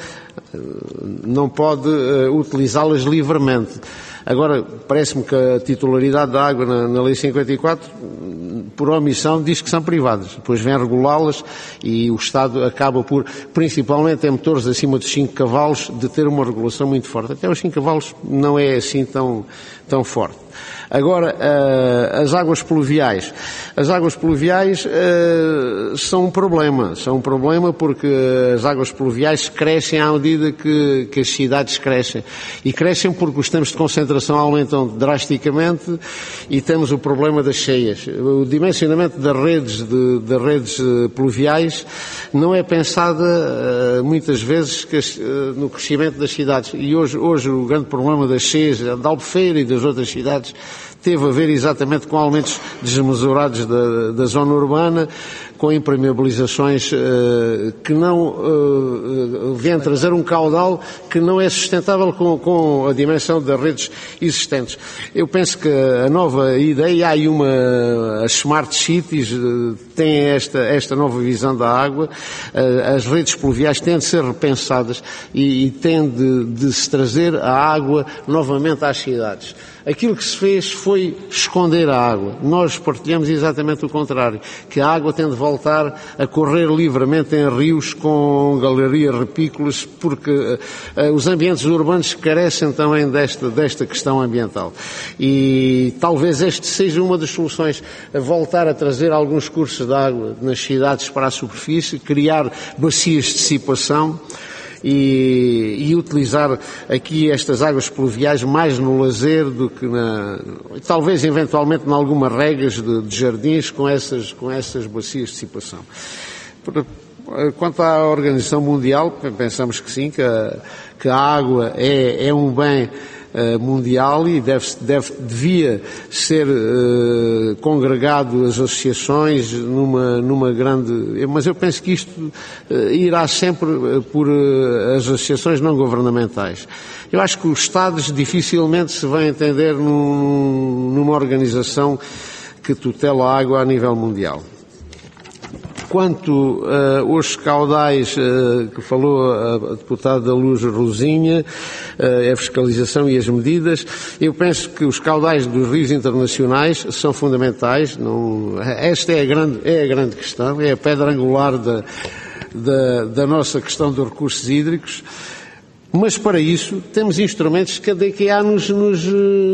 não pode uh, utilizá-las livremente. Agora, parece-me que a titularidade da água na, na Lei cinquenta e quatro, por omissão, diz que são privadas. Depois vem regulá-las e o Estado acaba por, principalmente em motores acima dos cinco cavalos, de ter uma regulação muito forte. Até os cinco cavalos não é assim tão, tão forte. Agora, uh, as águas pluviais. As águas pluviais uh, são um problema. São um problema porque as águas pluviais crescem à medida que, que as cidades crescem. E crescem porque os tempos de concentração aumentam drasticamente e temos o problema das cheias. O dimensionamento das redes, de, de redes pluviais não é pensada uh, muitas vezes que, uh, no crescimento das cidades. E hoje, hoje o grande problema das cheias de Albufeira e das outras cidades teve a ver exatamente com aumentos desmesurados da, da zona urbana, com impermeabilizações uh, que não uh, vêm trazer um caudal que não é sustentável com, com a dimensão das redes existentes. Eu penso que a nova ideia, há aí uma, as Smart Cities uh, têm esta, esta nova visão da água, uh, as redes pluviais têm de ser repensadas e, e têm de, de se trazer a água novamente às cidades. Aquilo que se fez foi esconder a água. Nós partilhamos exatamente o contrário, que a água tem de voltar a correr livremente em rios com galerias repícolas, porque uh, os ambientes urbanos carecem também desta, desta questão ambiental. E talvez esta seja uma das soluções, a voltar a trazer alguns cursos de água nas cidades para a superfície, criar bacias de dissipação, E, e utilizar aqui estas águas pluviais mais no lazer do que na, talvez eventualmente em algumas regas de, de jardins com essas, com essas bacias de dissipação. Quanto à Organização Mundial, pensamos que sim, que a, que a água é, é um bem uh, mundial e deve, deve, devia ser uh, congregado as associações numa, numa grande... Mas eu penso que isto uh, irá sempre por uh, as associações não governamentais. Eu acho que os Estados dificilmente se vão entender num, numa organização que tutela a água a nível mundial. Quanto uh, aos caudais uh, que falou a, a deputada Luz Rosinha, uh, a fiscalização e as medidas, eu penso que os caudais dos rios internacionais são fundamentais. Não, esta é a grande, é a grande questão, é a pedra angular da, da, da nossa questão dos recursos hídricos. Mas para isso temos instrumentos que a D Q A nos, nos,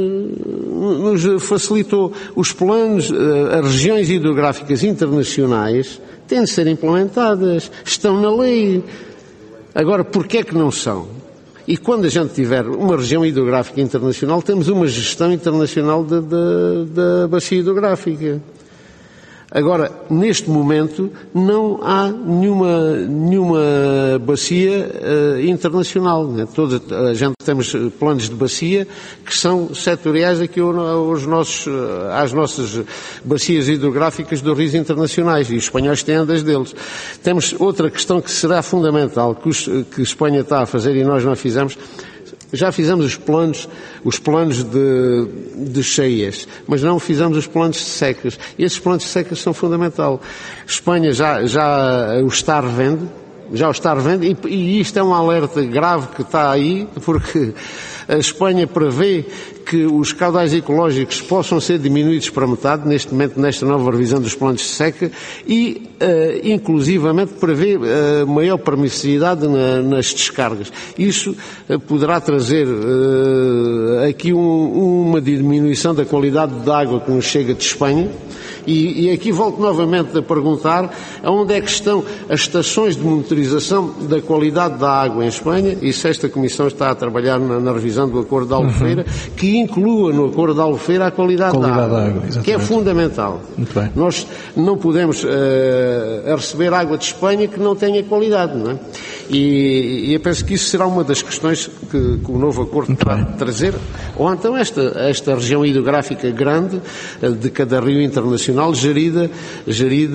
nos facilitou. Os planos, as regiões hidrográficas internacionais têm de ser implementadas, estão na lei. Agora, porquê é que não são? E quando a gente tiver uma região hidrográfica internacional, temos uma gestão internacional da, da, da bacia hidrográfica. Agora, neste momento, não há nenhuma, nenhuma bacia uh, internacional. Né? Toda, a gente temos planos de bacia que são setoriais aqui aos nossos, às nossas bacias hidrográficas dos rios internacionais, e os espanhóis têm das deles. Temos outra questão que será fundamental, que, os, que a Espanha está a fazer e nós não fizemos. Já fizemos os planos, os planos de, de cheias, mas não fizemos os planos de secas. E esses planos de secas são fundamentais. Espanha já, já o está revendo, já o está revendo, e, e isto é um alerta grave que está aí, porque a Espanha prevê que os caudais ecológicos possam ser diminuídos para metade, neste momento, nesta nova revisão dos planos de seca, e, uh, inclusivamente, prevê uh, maior permissividade na, nas descargas. Isso uh, poderá trazer uh, aqui um, uma diminuição da qualidade da água que nos chega de Espanha. E, e aqui volto novamente a perguntar aonde é que estão as estações de monitorização da qualidade da água em Espanha, e se esta Comissão está a trabalhar na, na revisão do Acordo de Albufeira, uhum. que inclua no Acordo de Albufeira a qualidade, qualidade da água, da água que é fundamental. Muito bem. Nós não podemos uh, receber água de Espanha que não tenha qualidade, não é? E, e eu penso que isso será uma das questões que, que o novo acordo vai trazer, ou então esta, esta região hidrográfica grande uh, de cada rio internacional gerida, gerida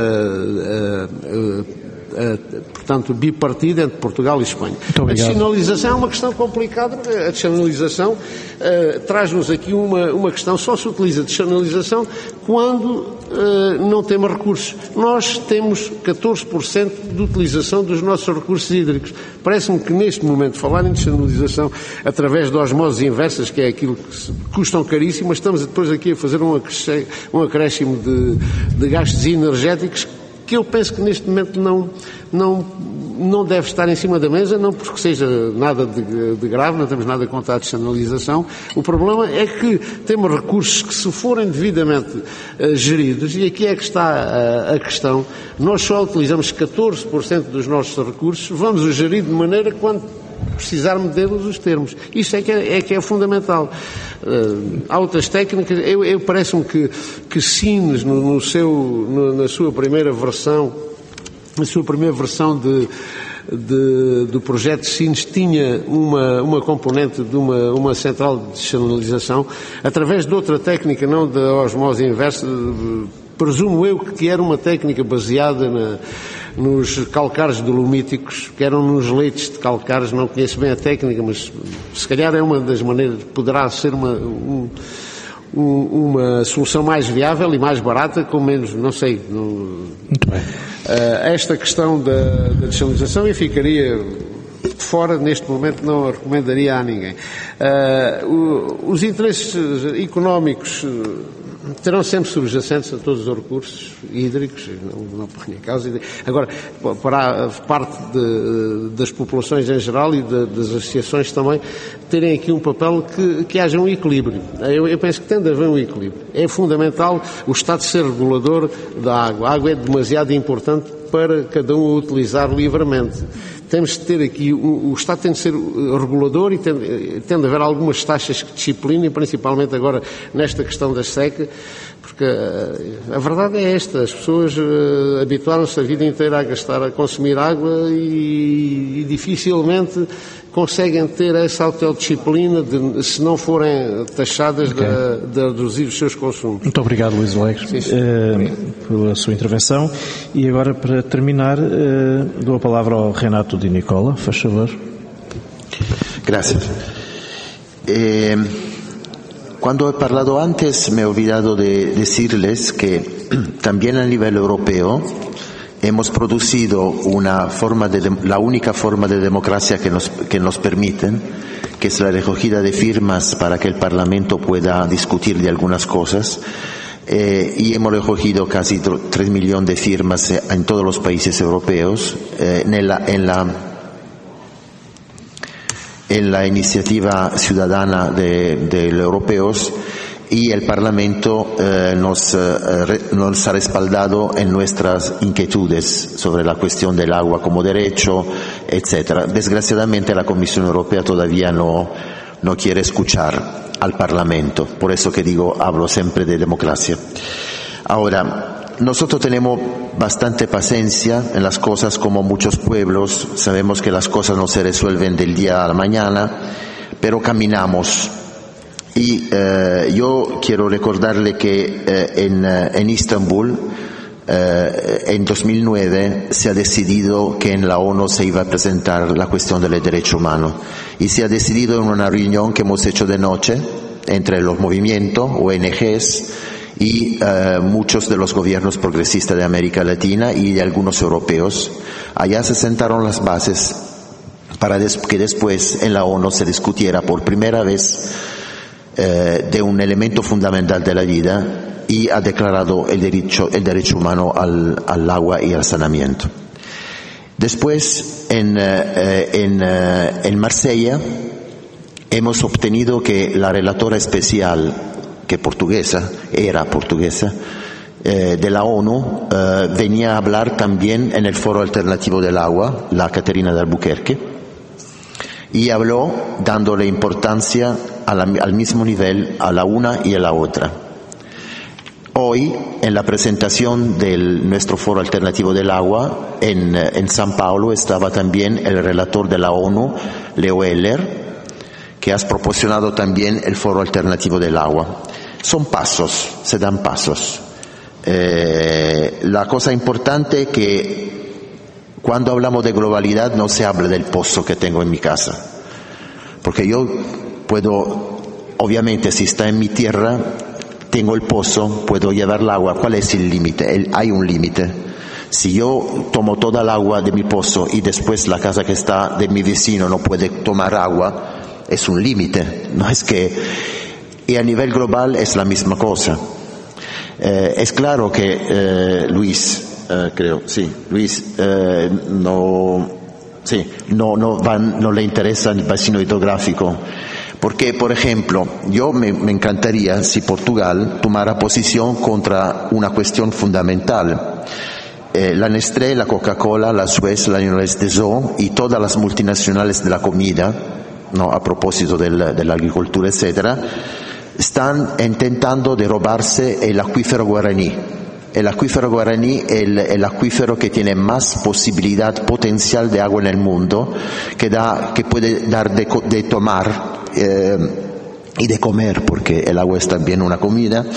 uh, uh, uh, Uh, portanto, bipartida entre Portugal e Espanha. A descentralização é uma questão complicada. A descentralização uh, traz-nos aqui uma, uma questão. Só se utiliza a descentralização quando uh, não temos recursos. Nós temos catorze por cento de utilização dos nossos recursos hídricos. Parece-me que neste momento falar em descentralização através de osmoses inversas, que é aquilo que custam caríssimo, mas estamos depois aqui a fazer um acréscimo, um acréscimo de, de gastos energéticos que eu penso que neste momento não, não, não deve estar em cima da mesa, não porque seja nada de, de grave, não temos nada contra a descentralização. O problema é que temos recursos que, se forem devidamente uh, geridos, e aqui é que está uh, a questão, nós só utilizamos catorze por cento dos nossos recursos, vamos os gerir de maneira que, quando precisarmos deles, os termos. Isso é que é, é, que é fundamental. Uh, há outras técnicas, eu, eu parece-me que, que Sines, no, no seu, no, na sua primeira versão, na sua primeira versão de, de, do projeto Sines, tinha uma, uma componente de uma, uma central de descentralização, através de outra técnica, não da osmose inversa, presumo eu que era uma técnica baseada na, nos calcares dolomíticos, que eram nos leitos de calcares, não conheço bem a técnica, mas se calhar é uma das maneiras, poderá ser uma, um, uma solução mais viável e mais barata, com menos, não sei. Não, Muito bem. Uh, esta questão da, da dessalinização, eu ficaria fora, neste momento não a recomendaria a ninguém. Uh, o, os interesses económicos terão sempre subjacentes a todos os recursos hídricos, não, não ponho em causa. Agora, para a parte de, das populações em geral e de, das associações também, terem aqui um papel que, que haja um equilíbrio. Eu, eu penso que tem de haver um equilíbrio. É fundamental o Estado ser regulador da água. A água é demasiado importante para cada um a utilizar livremente. Temos de ter aqui, o, o Estado tem de ser regulador e tem, tem de haver algumas taxas que disciplinem, principalmente agora nesta questão da seca, porque a, a verdade é esta, as pessoas uh, habituaram-se a vida inteira a gastar, a consumir água e, e dificilmente conseguem ter essa autodisciplina de, se não forem taxadas okay. de, de reduzir os seus consumos. Muito obrigado, Luís Alegre, sim, sim. Uh, pela sua intervenção. E agora, para terminar, uh, dou a palavra ao Renato Di Nicola, faz favor. Gracias. Eh, cuando he parlado antes me he olvidado de decirles que también a nivel europeo hemos producido una forma de, la única forma de democracia que nos, que nos permiten, que es la recogida de firmas para que el Parlamento pueda discutir de algunas cosas. Eh, y hemos recogido casi tres millones de firmas en todos los países europeos eh, en la, en la en la iniciativa ciudadana de, de los europeos, y el Parlamento eh, nos, eh, nos ha respaldado en nuestras inquietudes sobre la cuestión del agua como derecho, etcétera. Desgraciadamente la Comisión Europea todavía no, no quiere escuchar al Parlamento, por eso que digo, hablo siempre de democracia. Ahora, nosotros tenemos bastante paciencia en las cosas, como muchos pueblos, sabemos que las cosas no se resuelven del día a la mañana, pero caminamos. Y eh, yo quiero recordarle que eh, en, en Istambul, eh, en dos mil nueve, se ha decidido que en la ONU se iba a presentar la cuestión del derecho humano. Y se ha decidido en una reunión que hemos hecho de noche entre los movimientos, O N Ges y eh, muchos de los gobiernos progresistas de América Latina y de algunos europeos. Allá se sentaron las bases para des- que después en la ONU se discutiera por primera vez eh, de un elemento fundamental de la vida, y ha declarado el derecho, el derecho humano al, al agua y al saneamiento. Después, en, eh, en, eh, en Marsella, hemos obtenido que la relatora especial, que portuguesa, era portuguesa, eh, de la ONU, eh, venía a hablar también en el Foro Alternativo del Agua, la Caterina de Albuquerque, y habló dándole importancia a la, al mismo nivel a la una y a la otra. Hoy, en la presentación de nuestro Foro Alternativo del Agua en, en San Paulo, estaba también el relator de la ONU, Leo Heller, que has proporcionado también el Foro Alternativo del Agua. Son pasos, se dan pasos. Eh, la cosa importante es que cuando hablamos de globalidad no se habla del pozo que tengo en mi casa. Porque yo puedo, obviamente si está en mi tierra, tengo el pozo, puedo llevar el agua. ¿Cuál es el límite? El, hay un límite. Si yo tomo toda el agua de mi pozo y después la casa que está de mi vecino no puede tomar agua, es un límite. No es que, y a nivel global es la misma cosa. Eh, es claro que eh, Luis, eh, creo, sí, Luis, eh, no, sí, no, no, van, no le interesa el vacío hidrográfico. Porque, por ejemplo, yo me, me encantaría si Portugal tomara posición contra una cuestión fundamental. Eh, la Nestlé, la Coca-Cola, la Suez, la Unión de Zoo y todas las multinacionales de la comida, no, a propósito del, de la agricultura, etcétera, están intentando de robarse el acuífero guaraní. El acuífero guaraní es el, el acuífero que tiene más posibilidad potencial de agua en el mundo, que da, que puede dar de, de tomar eh, y de comer, porque el agua es también una comida,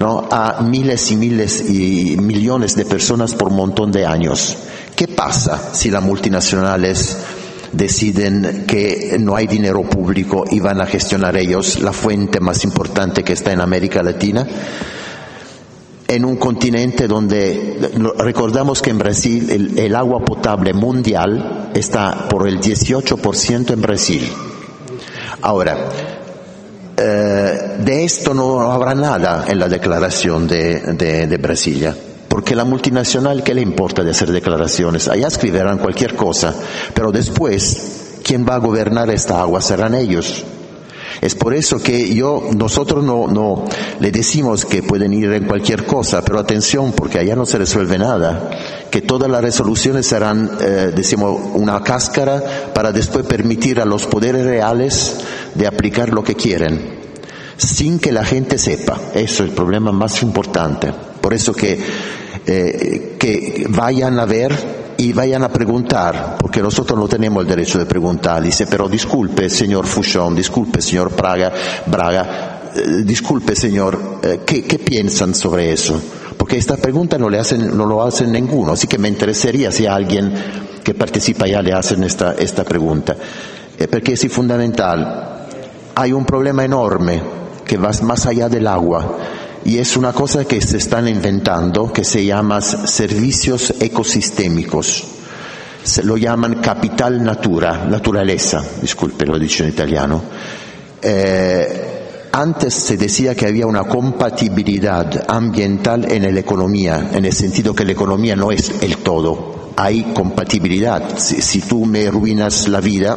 ¿no?, a miles y miles y millones de personas por un montón de años. ¿Qué pasa si las multinacionales deciden que no hay dinero público y van a gestionar ellos la fuente más importante que está en América Latina? En un continente donde, recordamos que en Brasil el, el agua potable mundial está por el dieciocho por ciento en Brasil. Ahora, eh, de esto no habrá nada en la declaración de, de, de Brasilia, porque la multinacional, ¿qué le importa de hacer declaraciones? Allá escribirán cualquier cosa, pero después, ¿quién va a gobernar esta agua? Serán ellos. Es por eso que yo, nosotros no, no le decimos que pueden ir en cualquier cosa, pero atención, porque allá no se resuelve nada, que todas las resoluciones serán, eh, decimos, una cáscara para después permitir a los poderes reales de aplicar lo que quieren, sin que la gente sepa. Eso es el problema más importante. Por eso que, eh, que vayan a ver y vayan a preguntar, porque nosotros no tenemos el derecho de preguntar. Dice, pero disculpe, señor Fuchón, disculpe, señor Braga, Braga eh, disculpe, señor, eh, ¿qué, ¿qué piensan sobre eso? Porque esta pregunta no le hacen, no lo hacen ninguno, así que me interesaría si a alguien que participa ya le hacen esta, esta pregunta. Eh, porque es fundamental. Hay un problema enorme que va más allá del agua. Y es una cosa que se están inventando, que se llama servicios ecosistémicos. Se lo llaman capital natura, naturaleza, disculpe, lo he dicho en italiano. Eh, antes se decía que había una compatibilidad ambiental en la economía, en el sentido que la economía no es el todo. Hay compatibilidad. Si, si tú me arruinas la vida,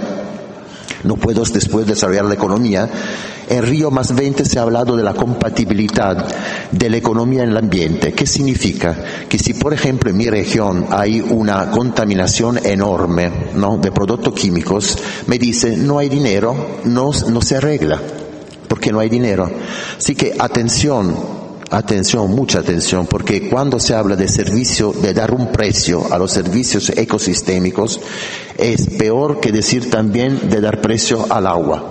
no puedo después desarrollar la economía. En Río más veinte se ha hablado de la compatibilidad de la economía en el ambiente. ¿Qué significa? Que si, por ejemplo, en mi región hay una contaminación enorme, ¿no?, de productos químicos, me dice, no hay dinero, no, no se arregla, porque no hay dinero. Así que atención, atención, mucha atención, porque cuando se habla de servicio, de dar un precio a los servicios ecosistémicos, es peor que decir también de dar precio al agua.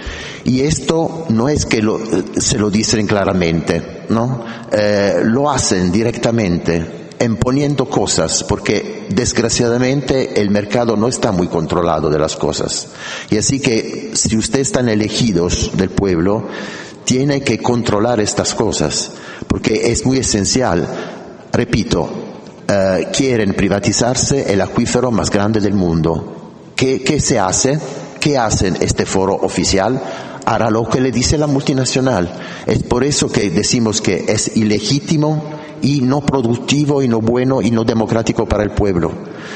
Y esto no es que lo, se lo dicen claramente, ¿no? Eh, lo hacen directamente, imponiendo cosas, porque desgraciadamente el mercado no está muy controlado de las cosas. Y así que si ustedes están elegidos del pueblo, tienen que controlar estas cosas, porque es muy esencial. Repito, eh, quieren privatizarse el acuífero más grande del mundo. ¿Qué, qué se hace? ¿Qué hacen este foro oficial? Hará lo que le dice la multinacional. Es por eso que decimos que es ilegítimo y no productivo y no bueno y no democrático para el pueblo.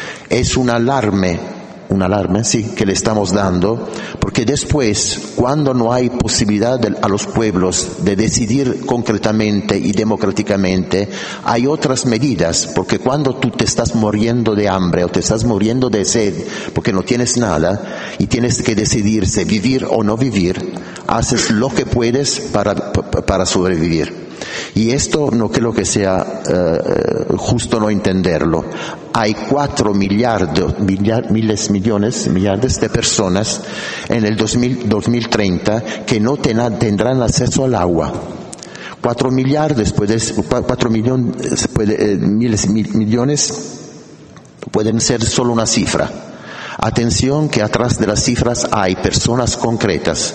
Es un alarme, un alarme, sí, que le estamos dando, porque después, cuando no hay posibilidad de, a los pueblos de decidir concretamente y democráticamente, hay otras medidas, porque cuando tú te estás muriendo de hambre o te estás muriendo de sed, porque no tienes nada, y tienes que decidirse vivir o no vivir, haces lo que puedes para, para sobrevivir. Y esto no creo que sea uh, justo no entenderlo. Hay cuatro millardos, millar, miles, millones, millardes de personas en el dos mil treinta que no tena, tendrán acceso al agua. Cuatro millardes, puede, cuatro millones, puede, eh, miles, mil, millones pueden ser solo una cifra. Atención que atrás de las cifras hay personas concretas.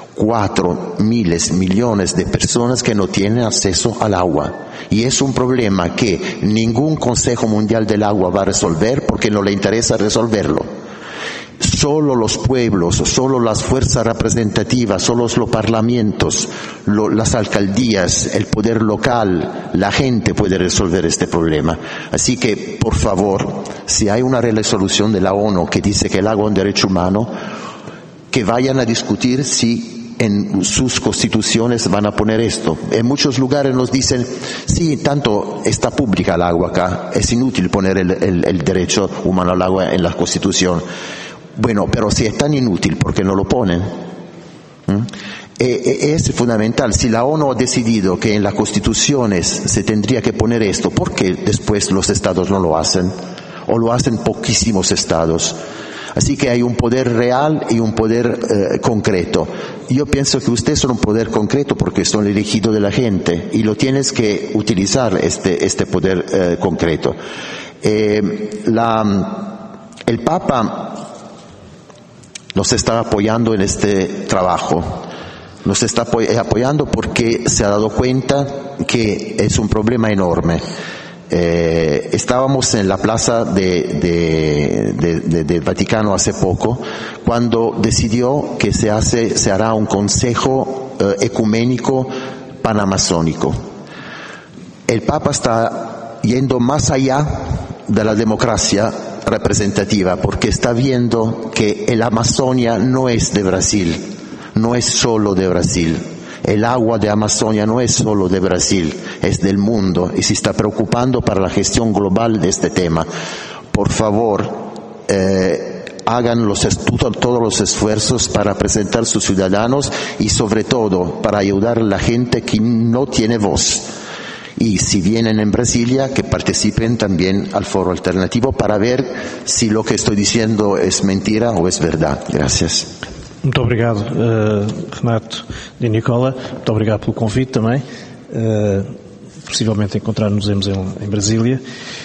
Cuatro miles, millones de personas que no tienen acceso al agua. Y es un problema que ningún Consejo Mundial del Agua va a resolver porque no le interesa resolverlo. Solo los pueblos, solo las fuerzas representativas, solo los parlamentos, lo, las alcaldías, el poder local, la gente puede resolver este problema. Así que, por favor, si hay una resolución de la ONU que dice que el agua es un derecho humano, que vayan a discutir si en sus constituciones van a poner esto. En muchos lugares nos dicen, sí, tanto está pública el agua acá, es inútil poner el, el, el derecho humano al agua en la Constitución. Bueno, pero si es tan inútil, ¿por qué no lo ponen? ¿Mm? E, es fundamental. Si la ONU ha decidido que en las constituciones se tendría que poner esto, ¿por qué después los estados no lo hacen? O lo hacen poquísimos estados. Así que hay un poder real y un poder eh, concreto. Yo pienso que ustedes son un poder concreto porque son elegidos de la gente y lo tienes que utilizar este, este poder eh, concreto. Eh, la, el Papa nos está apoyando en este trabajo. Nos está apoyando porque se ha dado cuenta que es un problema enorme. Eh, estábamos en la plaza de, de, de, de, del Vaticano hace poco cuando decidió que se hace, se hará un consejo eh, ecuménico panamazónico. El Papa está yendo más allá de la democracia representativa porque está viendo que el Amazonia no es de Brasil, no es solo de Brasil. El agua de Amazonia no es solo de Brasil, es del mundo y se está preocupando para la gestión global de este tema. Por favor, eh, hagan los estudios, todos los esfuerzos para presentar a sus ciudadanos y sobre todo para ayudar a la gente que no tiene voz. Y si vienen en Brasilia, que participen también al foro alternativo para ver si lo que estoy diciendo es mentira o es verdad. Gracias. Muito obrigado, uh, Renato Di Nicola. Muito obrigado pelo convite também. Uh, possivelmente encontrar-nos-emos em, em Brasília.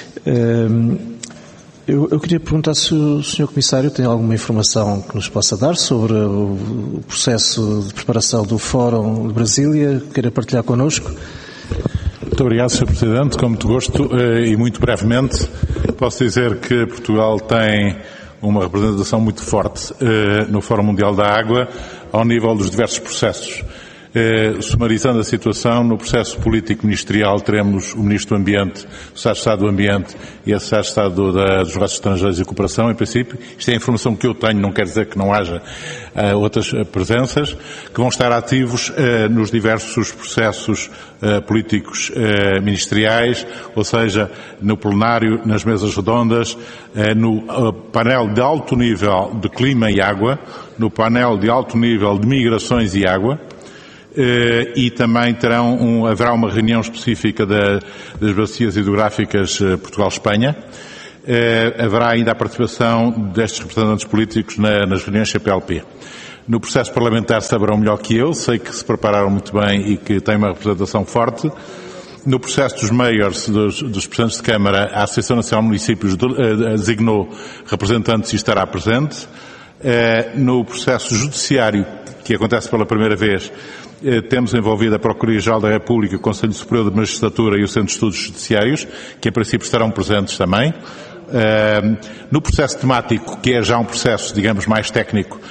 Uh, eu, eu queria perguntar se o senhor Comissário tem alguma informação que nos possa dar sobre o, o processo de preparação do Fórum de Brasília, queira partilhar connosco. Muito obrigado, senhor Presidente. Com muito gosto e muito brevemente posso dizer que Portugal tem uma representação muito forte eh, no Fórum Mundial da Água ao nível dos diversos processos. Eh, sumarizando a situação, no processo político ministerial teremos o Ministro do Ambiente, o Secretário de Estado do Ambiente e a Secretária de Estado da, dos Negócios Estrangeiros e Cooperação, em princípio. Isto é a informação que eu tenho, não quer dizer que não haja uh, outras presenças, que vão estar ativos uh, nos diversos processos uh, políticos uh, ministeriais, ou seja, no plenário, nas mesas redondas, uh, no uh, painel de alto nível de clima e água, no painel de alto nível de migrações e água, Uh, e também terão um, haverá uma reunião específica da, das bacias hidrográficas uh, Portugal-Espanha. Uh, haverá ainda a participação destes representantes políticos na, nas reuniões C P L P. No processo parlamentar saberão melhor que eu, sei que se prepararam muito bem e que têm uma representação forte. No processo dos mayors, dos, dos presidentes de Câmara, a Associação Nacional de Municípios de, uh, designou representantes e estará presente. Uh, no processo judiciário, que acontece pela primeira vez, temos envolvido a Procuradoria-Geral da República, o Conselho Superior de Magistratura e o Centro de Estudos Judiciários, que em princípio estarão presentes também. No processo temático, que é já um processo, digamos, mais técnico,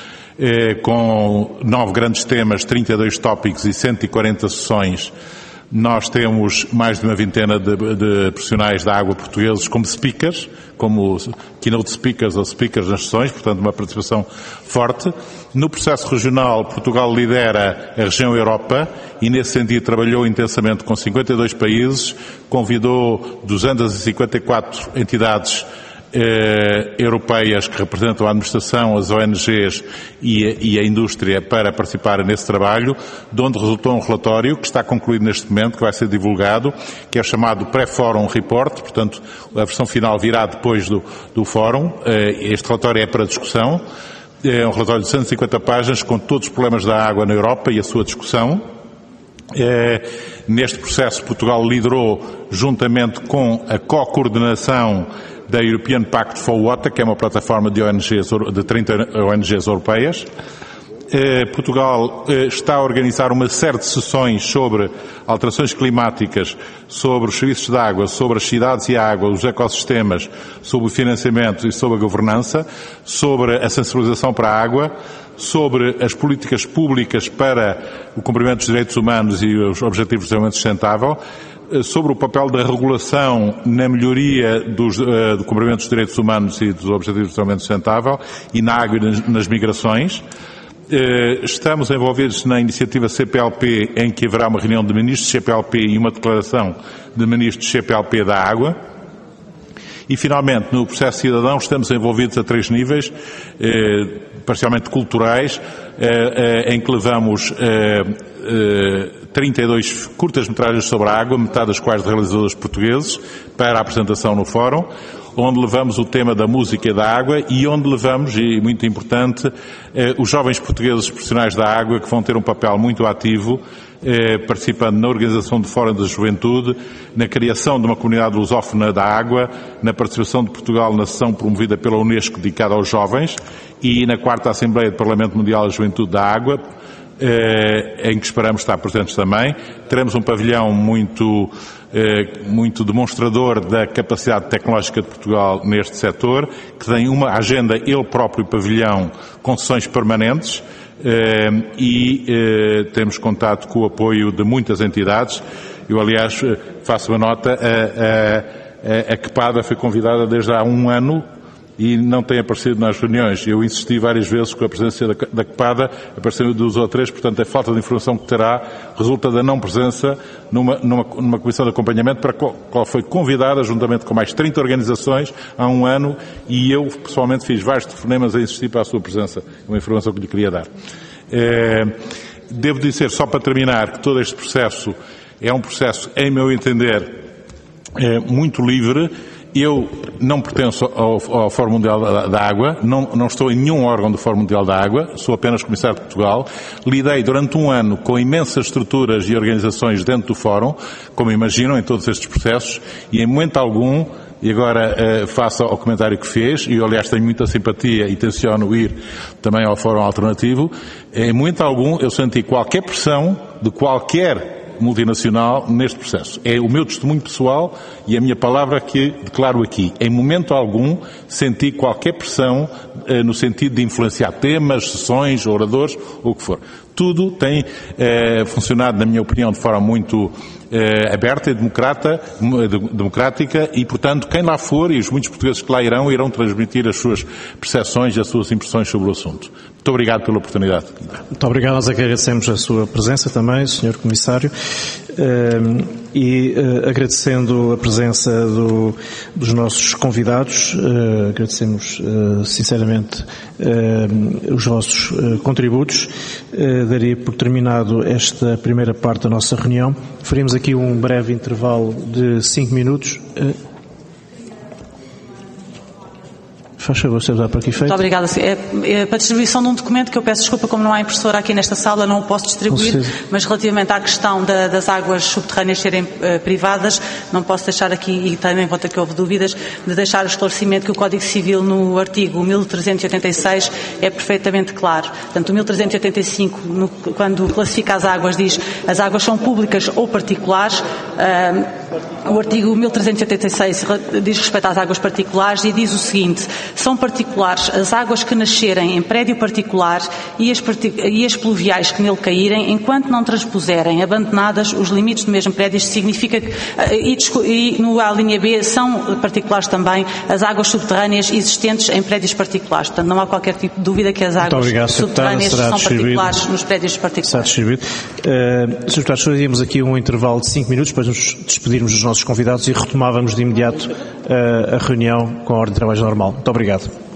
com nove grandes temas, trinta e dois tópicos e cento e quarenta sessões, nós temos mais de uma vintena de, de profissionais da água portugueses como speakers, como keynote speakers ou speakers nas sessões, portanto uma participação forte. No processo regional, Portugal lidera a região Europa e nesse sentido trabalhou intensamente com cinquenta e dois países, convidou duzentas e cinquenta e quatro entidades Eh, europeias que representam a administração, as O N Gs e a, e a indústria para participar nesse trabalho, de onde resultou um relatório que está concluído neste momento, que vai ser divulgado, que é o chamado Pré-Fórum Report, portanto a versão final virá depois do, do Fórum. Eh, este relatório é para discussão, é um relatório de cento e cinquenta páginas com todos os problemas da água na Europa e a sua discussão. Eh, neste processo Portugal liderou, juntamente com a co-coordenação da European Pact for Water, que é uma plataforma de, O N Gs, de trinta O N Gs europeias. Eh, Portugal eh, está a organizar uma série de sessões sobre alterações climáticas, sobre os serviços de água, sobre as cidades e a água, os ecossistemas, sobre o financiamento e sobre a governança, sobre a sensibilização para a água, sobre as políticas públicas para o cumprimento dos direitos humanos e os objetivos de desenvolvimento sustentável, sobre o papel da regulação na melhoria dos, uh, do cumprimento dos direitos humanos e dos objetivos de desenvolvimento sustentável e na água e nas, nas migrações. Uh, estamos envolvidos na iniciativa C P L P, em que haverá uma reunião de ministros de C P L P e uma declaração de ministros de C P L P da água. E, finalmente, no processo cidadão, estamos envolvidos a três níveis, eh, parcialmente culturais, eh, eh, em que levamos eh, eh, trinta e dois curtas-metragens sobre a água, metade das quais de realizadores portugueses, para a apresentação no Fórum. onde levamos o tema da música e da água e onde levamos, e muito importante, eh, os jovens portugueses profissionais da água, que vão ter um papel muito ativo, eh, participando na organização de Fórum da Juventude, na criação de uma comunidade lusófona da água, na participação de Portugal na sessão promovida pela Unesco dedicada aos jovens e na quarta Assembleia do Parlamento Mundial da Juventude da Água, eh, em que esperamos estar presentes também. Teremos um pavilhão muito, eh, muito demonstrador da capacidade tecnológica de Portugal neste setor, que tem uma agenda, ele próprio pavilhão, com sessões permanentes, eh, e eh, temos contato com o apoio de muitas entidades. Eu, aliás, faço uma nota, a, a, a CEPADA foi convidada desde há um ano e não tem aparecido nas reuniões. Eu insisti várias vezes com a presença da, da CEPADA, apareceram duas ou três, portanto a falta de informação que terá resulta da não presença numa, numa, numa comissão de acompanhamento para a qual, qual foi convidada, juntamente com mais trinta organizações, há um ano, e eu pessoalmente fiz vários telefonemas a insistir para a sua presença, uma informação que lhe queria dar. É, devo dizer, só para terminar, que todo este processo é um processo, em meu entender, é, muito livre. Eu não pertenço ao, ao Fórum Mundial da, da Água, não, não estou em nenhum órgão do Fórum Mundial da Água, sou apenas Comissário de Portugal. Lidei durante um ano com imensas estruturas e organizações dentro do Fórum, como imaginam, em todos estes processos, e em momento algum, e agora eh, faço ao comentário que fez, e eu aliás tenho muita simpatia e tenciono ir também ao Fórum Alternativo, em momento algum eu senti qualquer pressão de qualquer multinacional neste processo. É o meu testemunho pessoal e a minha palavra que declaro aqui. Em momento algum senti qualquer pressão eh, no sentido de influenciar temas, sessões, oradores, ou o que for. Tudo tem eh, funcionado, na minha opinião, de forma muito eh, aberta e democrata, democrática e, portanto, quem lá for e os muitos portugueses que lá irão, irão transmitir as suas percepções e as suas impressões sobre o assunto. Muito obrigado pela oportunidade. Muito obrigado. Nós agradecemos a sua presença também, senhor Comissário, e agradecendo a presença do, dos nossos convidados, agradecemos sinceramente os vossos contributos. Daria por terminado esta primeira parte da nossa reunião. Faremos aqui um breve intervalo de cinco minutos. Faz favor, se usar para aqui feito. Muito obrigada. É, é para a distribuição de um documento que eu peço desculpa, como não há impressora aqui nesta sala, não o posso distribuir, mas relativamente à questão da, das águas subterrâneas serem uh, privadas, não posso deixar aqui, e tendo em conta que houve dúvidas, de deixar o esclarecimento que o Código Civil no artigo mil trezentos e oitenta e seis é perfeitamente claro. Portanto, o mil trezentos e oitenta e cinco, no, quando classifica as águas, diz as águas são públicas ou particulares. Uh, o artigo mil trezentos e oitenta e seis diz respeito às águas particulares e diz o seguinte: são particulares as águas que nascerem em prédio particular e as, partic- e as pluviais que nele caírem, enquanto não transpuserem abandonadas os limites do mesmo prédio. Isto significa que, e, e no A, linha B, são particulares também as águas subterrâneas existentes em prédios particulares. Portanto, não há qualquer tipo de dúvida que as águas obrigado, subterrâneas são particulares nos prédios particulares. Será distribuído. Uh, senhor Deputado, faríamos aqui um intervalo de cinco minutos para nos despedirmos dos nossos convidados e retomávamos de imediato uh, a reunião com a ordem de trabalho normal. Muito obrigado.